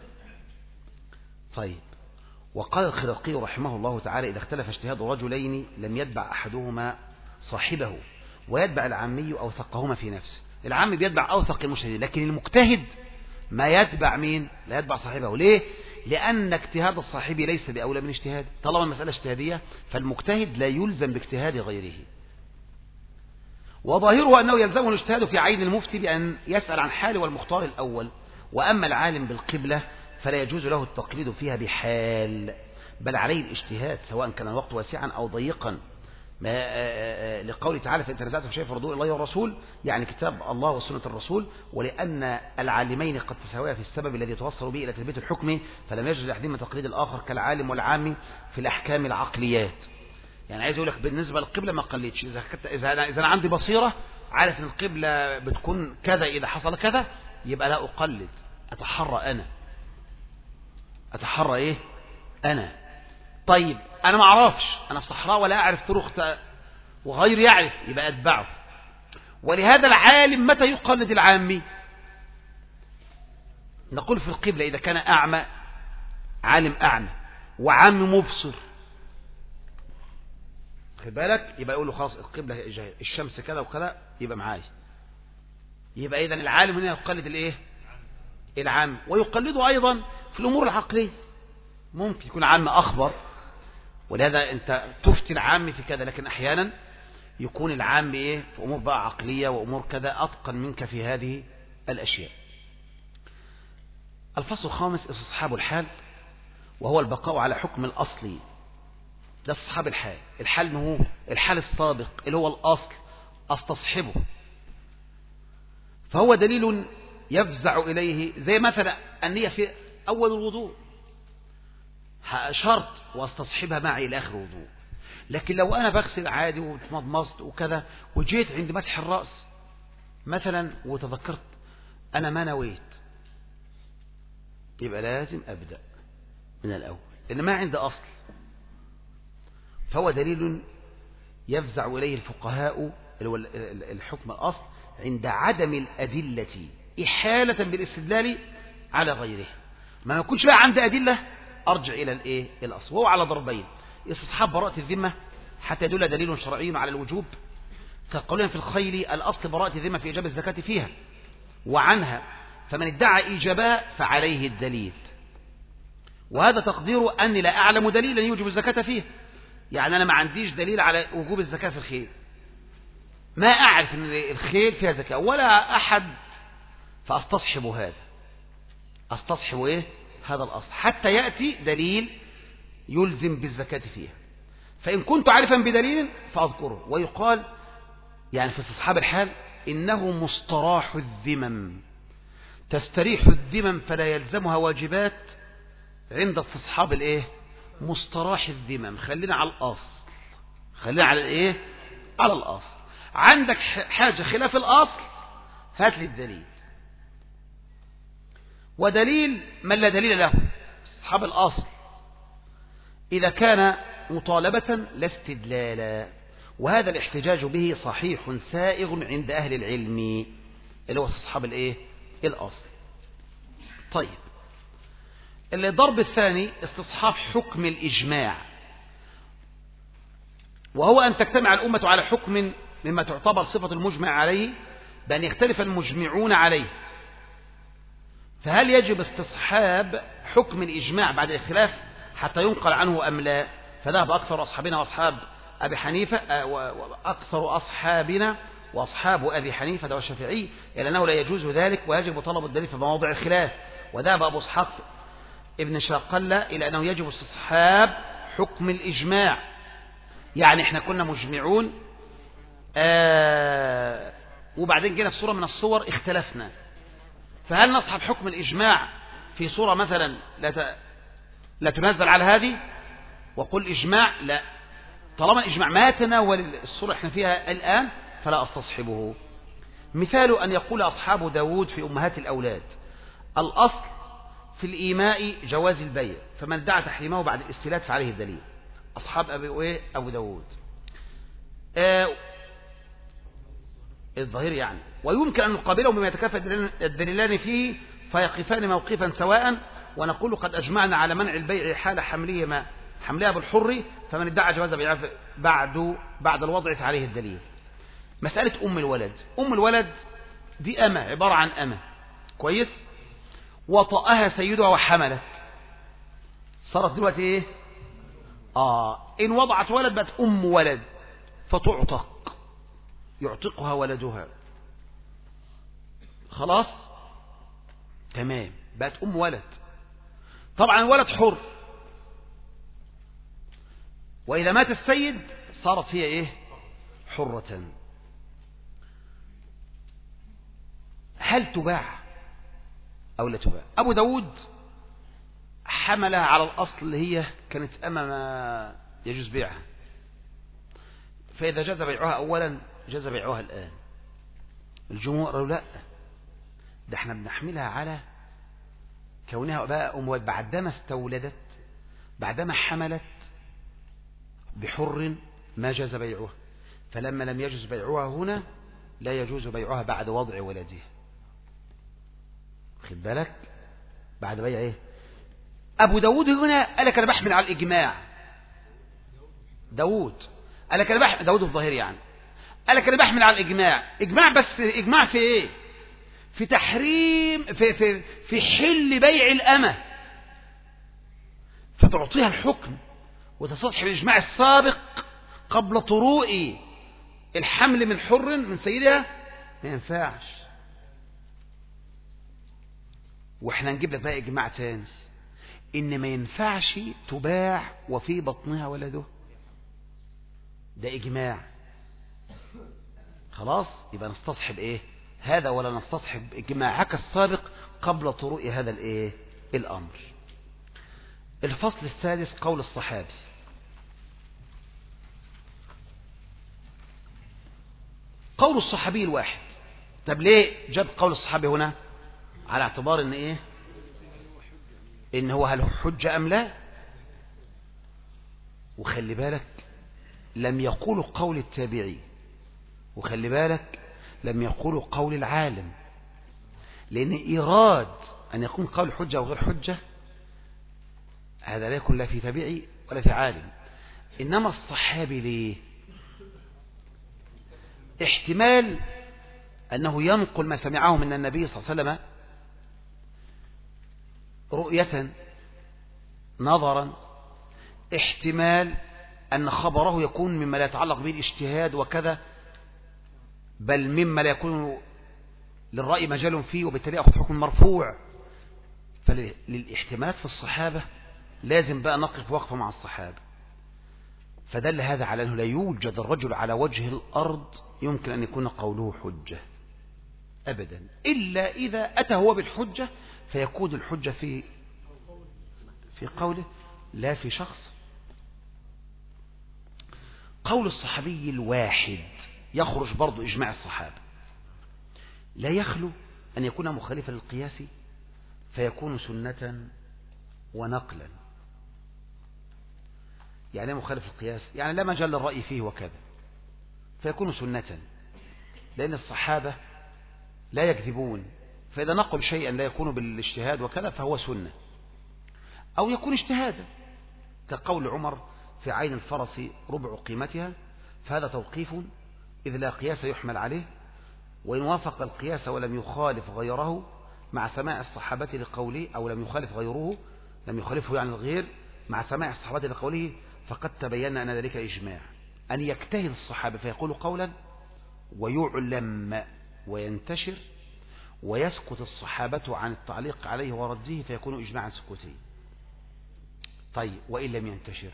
طيب، وقال الخرقي رحمه الله تعالى: إذا اختلف اجتهاد رجلين لم يتبع أحدهما صاحبه ويتبع العامي أوثقهما في نفسه. العامي بيتبع أوثق المجتهدين، لكن المجتهد ما يتبع مين؟ لا يتبع صاحبه. ليه؟ لأن اجتهاد الصاحب ليس بأولى من اجتهاد. طالما المسألة اجتهادية فالمجتهد لا يلزم باجتهاد غيره. وظاهره أنه يلزمه الاجتهاد في عين المفتي بأن يسأل عن حال والمختار الأول. وأما العالم بالقبلة فلا يجوز له التقليد فيها بحال، بل عليه الاجتهاد سواء كان الوقت واسعا أو ضيقا، لقوله تعالى: فإن تنازعتم في شيء فردوه إلى الله والرسول، يعني كتاب الله وسنة الرسول. ولأن العالمين قد تساويا في السبب الذي توصلوا به إلى تثبيت الحكم، فلم يجوز لأحدهما تقليد الآخر كالعالم والعامي في الأحكام العقليات. يعني عايز أقول لك بالنسبة للقبلة ما قليتش. إذا أنا عندي بصيرة عارف أن القبلة بتكون كذا، إذا حصل كذا يبقى لا أقلد، أتحرى أنا. طيب أنا ما أعرفش، أنا في صحراء ولا أعرف طرق وغير يعرف، يبقى أتبعه. ولهذا العالم متى يقلد العامي؟ نقول في القبلة إذا كان أعمى، عالم أعمى وعام مبصر، خد بالك، يبقى يقول له خلاص القبلة الشمس كذا وكذا، يبقى معاي. يبقى إذن العالم هنا يقلد العام. ويقلده أيضا في الأمور العقلية، ممكن يكون عام أخبر، ولهذا أنت تفتي العام في كذا، لكن أحيانا يكون العام في أمور بقى عقلية وأمور كذا أتقن منك في هذه الأشياء. الفصل الخامس: استصحاب الحال، وهو البقاء على حكم الأصلي. ده استصحاب الحال. الحال إنه الحال السابق اللي هو الأصل، استصحبه. فهو دليل يفزع إليه، زي مثلا النية في أول الوضوء شرط واستصحبها معي إلى آخر الوضوء. لكن لو أنا بغسل عادي وتمضمضت وكذا وجيت عند مسح الرأس مثلا وتذكرت أنا ما نويت، يبقى لازم أبدأ من الأول لأن ما عندي أصل. فهو دليل يفزع إليه الفقهاء اللي هو الحكم الأصل عند عدم الأدلة إحالة بالاستدلال على غيره. ما يكونش بقى عند أدلة أرجع إلى الإيه الأصل، وهو على ضربين: استصحاب براءة الذمة حتى يدل دليل شرعي على الوجوب، كقولنا في الخيل الأصل براءة الذمة في إيجاب الزكاة فيها وعنها، فمن ادعى إيجابها فعليه الدليل. وهذا تقدير أني لا أعلم دليلا يوجب الزكاة فيه، يعني أنا ما عنديش دليل على وجوب الزكاة في الخيل، ما أعرف أن الخيل فيها زكاة ولا أحد، فأستصحب هذا، أستصحب إيه هذا الأصل حتى يأتي دليل يلزم بالزكاة فيها. فإن كنت عارفا بدليل فأذكره. ويقال يعني في استصحاب الحال إنه مستراح الذمم، تستريح الذمم فلا يلزمها واجبات عند استصحاب الإيه مستراح الذمم. خلينا على الأصل، خلينا على الإيه على الأصل. عندك حاجة خلاف الأصل هات لي الدليل، ودليل من لا دليل له استصحاب الأصل إذا كان مطالبة لا استدلالا، وهذا الاحتجاج به صحيح سائغ عند أهل العلم اللي هو استصحاب الإيه الأصل. طيب الضرب الثاني استصحاب حكم الإجماع، وهو أن تجتمع الأمة على حكم مما تعتبر صفة المجمع عليه بأن يختلف المجمعون عليه، فهل يجب استصحاب حكم الإجماع بعد الخلاف حتى ينقل عنه أم لا؟ فذهب أكثر أصحابنا وأصحاب أبي حنيفة وأكثر أصحابنا وأصحاب أبي حنيفة والشافعي إلى أنه لا يجوز ذلك ويجب طلب الدليل في مواضع الخلاف. وذهب أبو إسحاق ابن شاقلة إلى أنه يجب استصحاب حكم الإجماع، يعني إحنا كنا مجمعون وبعدين جينا في صورة من الصور اختلفنا، فهل نصحب حكم الإجماع في صورة مثلا لا تنزل على هذه وقل إجماع؟ لا، طالما الإجماع ما تناول الصورة احنا فيها الآن فلا أستصحبه. مثال أن يقول أصحاب داود في أمهات الأولاد: الأصل في الإيماء جواز البيع، فمن ادعى تحريمه بعد الاستيلاد فعليه الدليل. أصحاب أبو داود الظاهر يعني. ويمكن أن نقابله بما يتكافى الدليلان فيه فيقفان موقفا سواء، ونقول قد أجمعنا على منع البيع حال حملها بالحر، فمن ادعى جواز بيعها بعد الوضع فعليه الدليل. مسألة أم الولد، أم الولد دي أمة، عبارة عن أمة كويس، وطأها سيدها وحملت، صارت دلوقتي إيه إن وضعت ولد بقت أم ولد فتعتق، يعتقها ولدها، خلاص تمام، بقت أم ولد. طبعا الولد حر، وإذا مات السيد صارت هي إيه حرة. هل تباع أو لا تباع؟ أبو داود حملها على الأصل اللي هي كانت أمام يجوز بيعها، فإذا جاز بيعها أولا جاز بيعها الآن. الجمهور قالوا لا، ده احنا بنحملها على كونها بقى أم ولد بعدما استولدت، بعدما حملت بحر ما جاز بيعها، فلما لم يجوز بيعها هنا لا يجوز بيعها بعد وضع ولدها. خد بالك بعد بيع ايه؟ أبو داود هنا قال لك أنا بحمل على الإجماع. داود قال لك أنا بحمل، داود الظاهري يعني قال لك أنا بحمل على الإجماع. إجماع بس إجماع في إيه؟ في تحريم في حل بيع الأمة، فتعطيها الحكم وتصحح الإجماع السابق قبل طروء الحمل من حر من سيدها، ما ينفعش. واحنا نجيب لك بقى إجماع تاني إن ما ينفعش تباع وفي بطنها ولده، ده إجماع. خلاص يبقى نستصحب إيه هذا ولا نستصحب إجماعك السابق قبل طروء هذا الإيه الأمر. الفصل السادس قول الصحابي. قول الصحابي الواحد. طب ليه جاب قول الصحابي هنا؟ على اعتبار ان ايه ان هو هل حجة ام لا. وخلي بالك لم يقول قول التابعي، وخلي بالك لم يقولوا قول العالم، لأن إيراد أن يكون قول حجة وغير حجة هذا لا يكون لا في تابعي ولا في عالم. إنما الصحابي ليه؟ احتمال أنه ينقل ما سمعه من النبي صلى الله عليه وسلم رؤية نظرا، احتمال أن خبره يكون مما لا يتعلق به الاجتهاد وكذا، بل مما لا يكون للرأي مجال فيه، وبالتالي أخذ حكم مرفوع. فللاحتمالات في الصحابة لازم بقى نقف وقفة مع الصحابة. فدل هذا على أنه لا يوجد الرجل على وجه الأرض يمكن أن يكون قوله حجة أبدا، إلا إذا أتى هو بالحجة فيكون الحجة في قوله لا في شخص. قول الصحابي الواحد يخرج برضو إجماع الصحابة، لا يخلو أن يكون مخالفا للقياس فيكون سنة ونقلا. يعني مخالف القياس يعني لا مجال للرأي فيه وكذا، فيكون سنة، لأن الصحابة لا يكذبون، فإذا نقل شيئا لا يكون بالاجتهاد وكذا فهو سنة، أو يكون اجتهادا كقول عمر في عين الفرس ربع قيمتها، فهذا توقيف إذ لا قياس يحمل عليه، وإن وافق القياس ولم يخالف غيره مع سماع الصحابة لقوله، أو لم يخالف غيره لم يخالفه يعني الغير مع سماع الصحابة لقوله، فقد تبين أن ذلك إجماع. أن يجتهد الصحابة فيقول قولا ويعلم وينتشر ويسكت الصحابة عن التعليق عليه ورده فيكون إجماعا سكوتي. طيب وإن لم ينتشر؟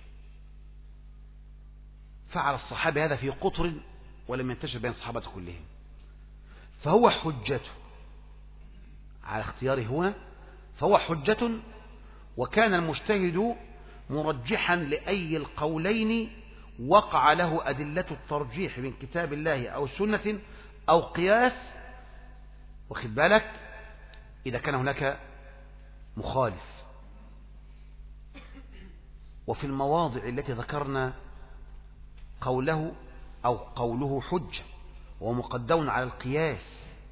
فعل الصحابة هذا في قطر ولم ينتشر بين الصحابة كلهم، فهو حجته على اختياره هنا، فهو حجة. وكان المجتهد مرجحا لأي القولين وقع له أدلة الترجيح من كتاب الله أو سنة أو قياس، واخد بالك، إذا كان هناك مخالف. وفي المواضع التي ذكرنا قوله أو قوله حجة ومقدم على القياس،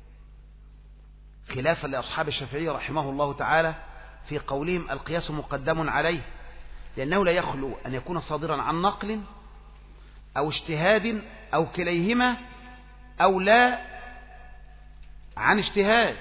خلافا لأصحاب الشافعي رحمه الله تعالى في قولهم القياس مقدم عليه، لأنه لا يخلو أن يكون صادرا عن نقل أو اجتهاد أو كليهما، أو لا عن اجتهاد،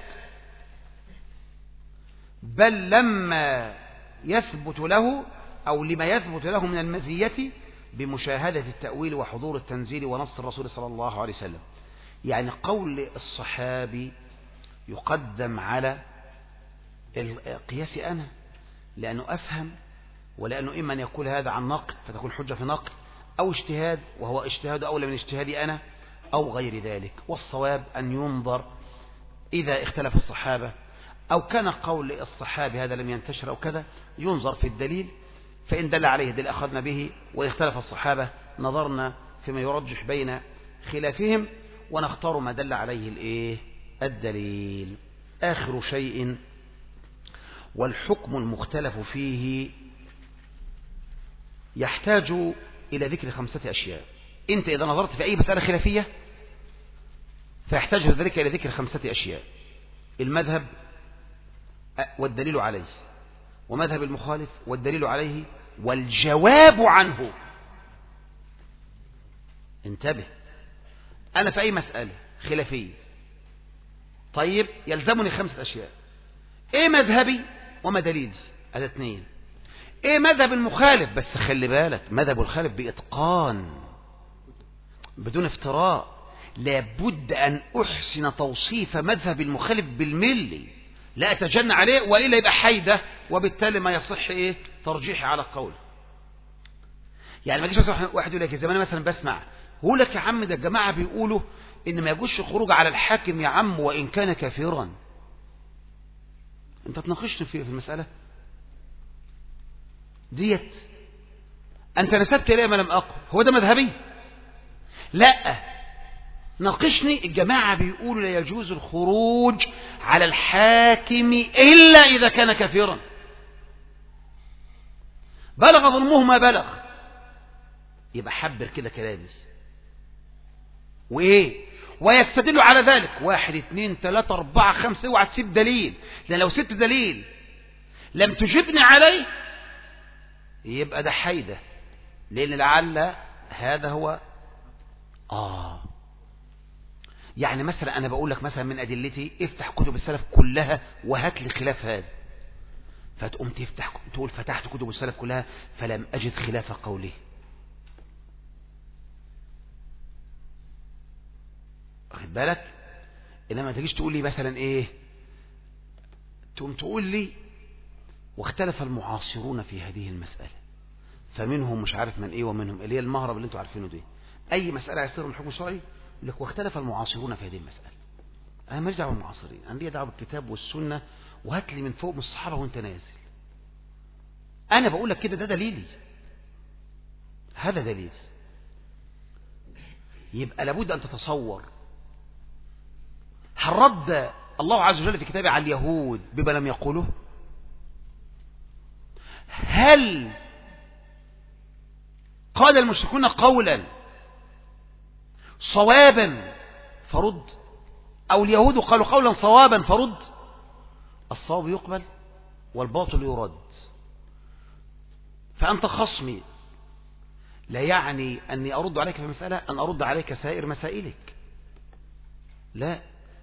بل لما يثبت له أو لما يثبت له من المزية بمشاهدة التأويل وحضور التنزيل ونص الرسول صلى الله عليه وسلم. يعني قول الصحابي يقدم على القياس أنا، لأنه أفهم، ولأنه إما أن يقول هذا عن نقل فتكون حجة في نقل، أو اجتهاد وهو اجتهاد أولى من اجتهادي أنا، أو غير ذلك. والصواب أن ينظر إذا اختلف الصحابة أو كان قول الصحابي هذا لم ينتشر أو كذا، ينظر في الدليل، فإن دل عليه دل أخذنا به، وإن اختلف الصحابة نظرنا فيما يرجح بين خلافهم ونختار ما دل عليه الدليل. آخر شيء والحكم المختلف فيه يحتاج إلى ذكر 5 أشياء. أنت إذا نظرت في أي مسألة خلافية فيحتاج ذلك إلى ذكر 5 أشياء: المذهب والدليل عليه، ومذهب المخالف والدليل عليه، والجواب عنه. انتبه، أنا في أي مسألة خلافية طيب يلزمني 5 أشياء: إيه مذهبي وما دليلي، هذا 2. إيه مذهب المخالف، بس خلي بالك مذهب الخالف بإتقان بدون افتراء، لابد أن أحسن توصيف مذهب المخالف بالملي، لا أتجنى عليه وإلا يبقى حيدة، وبالتالي ما يصح ترجيحي على القول. يعني ما يجيش مثلا واحد يقول لك زي ما انا مثلا بسمع هو لك يا عم ده الجماعة بيقولوا إن ما يجوش خروج على الحاكم يا عم وإن كان كافرا. أنت تناقشني في المسألة ديت، أنت نسبت إليه ما لم أقل، هو ده مذهبي؟ لا، ناقشني الجماعة بيقولوا لا يجوز الخروج على الحاكم إلا إذا كان كافرا، بلغ ظلمه ما بلغ، يبقى حبر كده كلامي. وإيه ويستدل على ذلك 1 2 3 4 5. اوعى تسيب دليل، لأن لو سبت دليل لم تجبني عليه يبقى ده حيدة، لأن لعل هذا هو يعني مثلا أنا بقول لك مثلا من أدلتي افتح كتب السلف كلها وهات لي خلاف هذا، فتقوم تقول فتحت كتب السلف كلها فلم أجد خلاف قوله. واخد بالك؟ إنما تجيش تقول لي مثلا إيه، تقوم تقول لي واختلف المعاصرون في هذه المسألة فمنهم مش عارف من إيه ومنهم اللي هي المهرب اللي انتوا عارفينه دي. أي مسألة يصير من الحكم الشرعي يقول لك واختلف المعاصرون في هذه المسألة. أنا ماليش دعوة بالمعاصرين، أنا ليا دعوة بالكتاب والسنة، وهات لي من فوق من الصحابة وأنت نازل. أنا بقول لك كده، ده دليلي، هذا دليل. يبقى لابد أن تتصور هل رد الله عز وجل في كتابه على اليهود بما لم يقوله؟ هل قال المشركون قولا صوابا فرد، أو اليهود قالوا قولا صوابا فرد؟ الصواب يقبل والباطل يرد. فأنت خصمي لا يعني أني أرد عليك في مسألة أن أرد عليك سائر مسائلك، لا.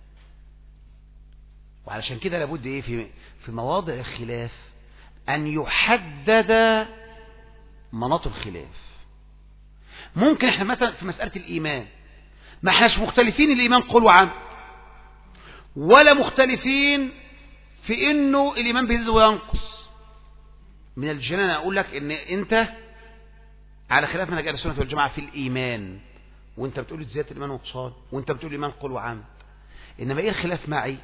وعلشان كده لابد إيه في مواضع الخلاف أن يحدد مناط الخلاف. ممكن احنا مثلا في مسألة الإيمان ما احناش مختلفين الإيمان قول وعمل، ولا مختلفين في إنه الإيمان بيزيد وينقص. من الجنان أقول لك إن أنت على خلاف منهج أهل السنة والجماعة في الإيمان، وأنت بتقول زيادة الإيمان ونقصان، وأنت بتقول الإيمان قول وعمل. إنما إيه الخلاف معي؟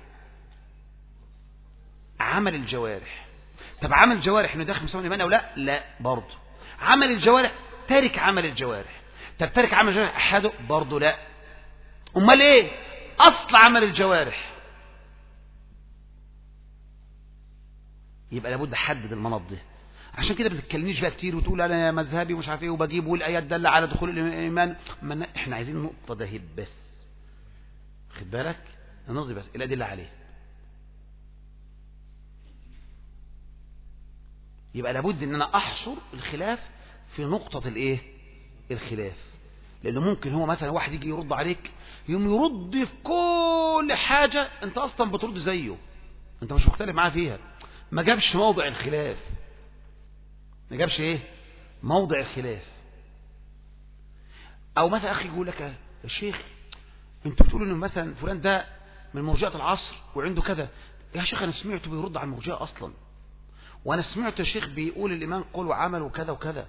عمل الجوارح. طب عمل الجوارح إنه داخل مسمى الإيمان أو لا؟ لا برضه. عمل الجوارح تارك عمل الجوارح. طب تارك عمل الجوارح أحده؟ برضه لا. أمال إيه أصل عمل الجوارح؟ يبقى لابد أحدد المناط ده. عشان كده ما بتتكلمنيش بقى كتير وتقول انا مذهبي ومش عارف ايه وبجيب والايات دل على دخول الايمان. احنا عايزين النقطه ده بس، خد بالك، نقضي بس الادله عليه. يبقى لابد ان انا احصر الخلاف في نقطه الايه الخلاف، لانه ممكن هو مثلا واحد يجي يرد عليك يوم يرد في كل حاجه انت اصلا بترد زيه، انت مش مختلف معاه فيها، ما جابش موضع الخلاف، ما جابش ايه موضع الخلاف. او مثلا اخي يقول لك يا شيخ انتوا بتقولوا ان مثلا فلان ده من مرجئة العصر وعنده كذا. يا شيخ انا سمعته بيرد على المرجئة اصلا، وانا سمعت يا شيخ بيقول الايمان قول وعمل وكذا وكذا.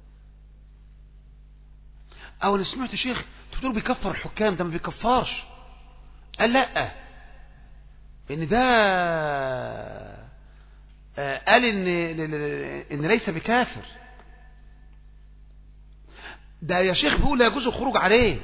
او انا سمعت يا شيخ انتوا بتقولوا بيكفر الحكام، ده ما بيكفرش. قال لا، ان ده قال ان ليس بكافر، ده يا شيخ بيقول لا يجوز الخروج عليه.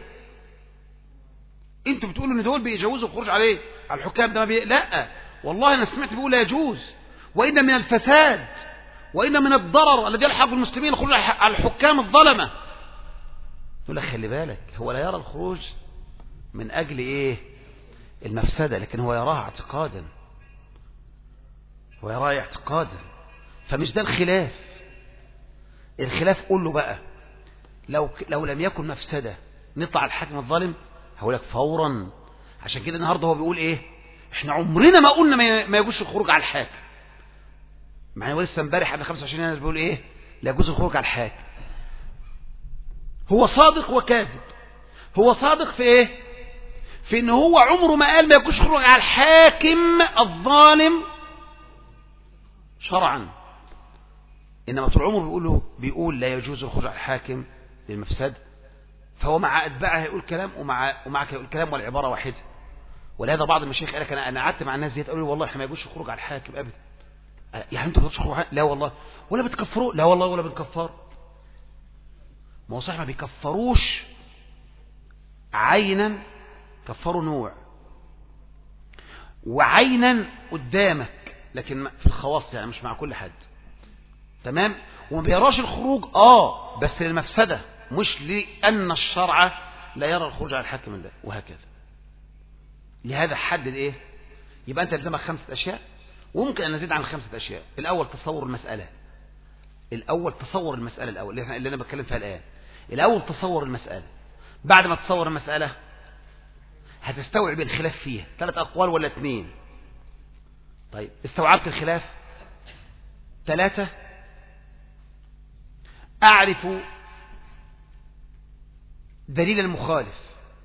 انتوا بتقولوا ان دول بيجوزوا الخروج عليه على الحكام، ده ما لا والله انا سمعت بيقول لا يجوز، وان من الفساد وان من الضرر الذي يلحق بالمسلمين الخروج على الحكام الظلمه. يقول لك خلي بالك، هو لا يرى الخروج من اجل ايه المفسده، لكن هو يراها اعتقادا، ويراه اعتقادا. فمش ده الخلاف. الخلاف قول له بقى لو لم يكن مفسدة نطلع على الحاكم الظالم، هقول لك فورا. عشان كده النهارده هو بيقول ايه، احنا عمرنا ما قلنا ما يجوز الخروج على الحاكم. معنا لسه امبارح قبل 25 سنه بيقول ايه لا يجوز الخروج على الحاكم. هو صادق وكاذب. هو صادق في ايه؟ في ان هو عمره ما قال ما يجوز الخروج على الحاكم الظالم شرعا، إنما طول عمره بيقول لا يجوز الخروج على الحاكم للمفسد. فهو مع أتباعه يقول كلام ومعك يقول كلام والعبارة واحدة. ولهذا بعض المشايخ قال لك أنا قعدت مع الناس دي قالوا لي والله إحنا ما يجوز الخروج على الحاكم أبدا. يعني أنتوا ما بتخرجوا على لا والله، ولا بتكفروا لا والله ولا بنكفر. ما هو صح ما بيكفروش عينا، كفروا نوع وعينا قدامك، لكن في الخواص يعني مش مع كل حد. تمام. وما بيراش الخروج بس للمفسدة، مش لأن الشرع لا يرى الخروج على الحاكم ده، وهكذا. لهذا حدد إيه؟ يبقى أنت لزمك 5 أشياء، وممكن أن نزيد عن 5 أشياء. الأول تصور المسألة، اللي أنا بتكلم فيها الآن. الأول تصور المسألة، بعد ما تصور المسألة هتستوعب الخلاف فيها 3 أقوال ولا 2. طيب استوعبت الخلاف 3، أعرف دليل المخالف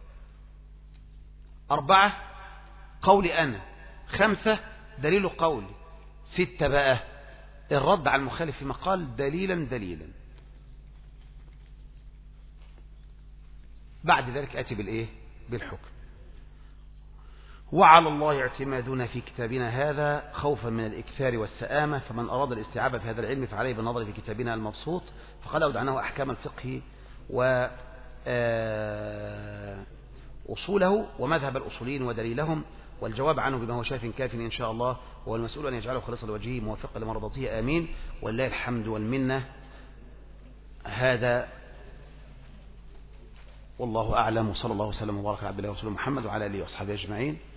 4، قولي أنا 5، دليل قولي 6 بقى الرد على المخالف فيما قال دليلا. بعد ذلك أتي بالإيه؟ بالحكم. وعلى الله اعتمادنا في كتابنا هذا خوفا من الإكثار والسآمة، فمن أراد الاستيعاب في هذا العلم فعليه بالنظر في كتابنا المبسوط، فقد أودعناه أحكام الفقه وأصوله ومذهب الأصولين ودليلهم، والجواب عنه بما هو شاف كاف إن شاء الله، والمسؤول أن يجعله خالصا لوجهه موفقا لمرضاته آمين. ولله الحمد والمنة. هذا والله أعلم، وصلى الله وسلم وبارك على عبد الله ورسوله محمد وعلى آله وأصحابه أجمعين.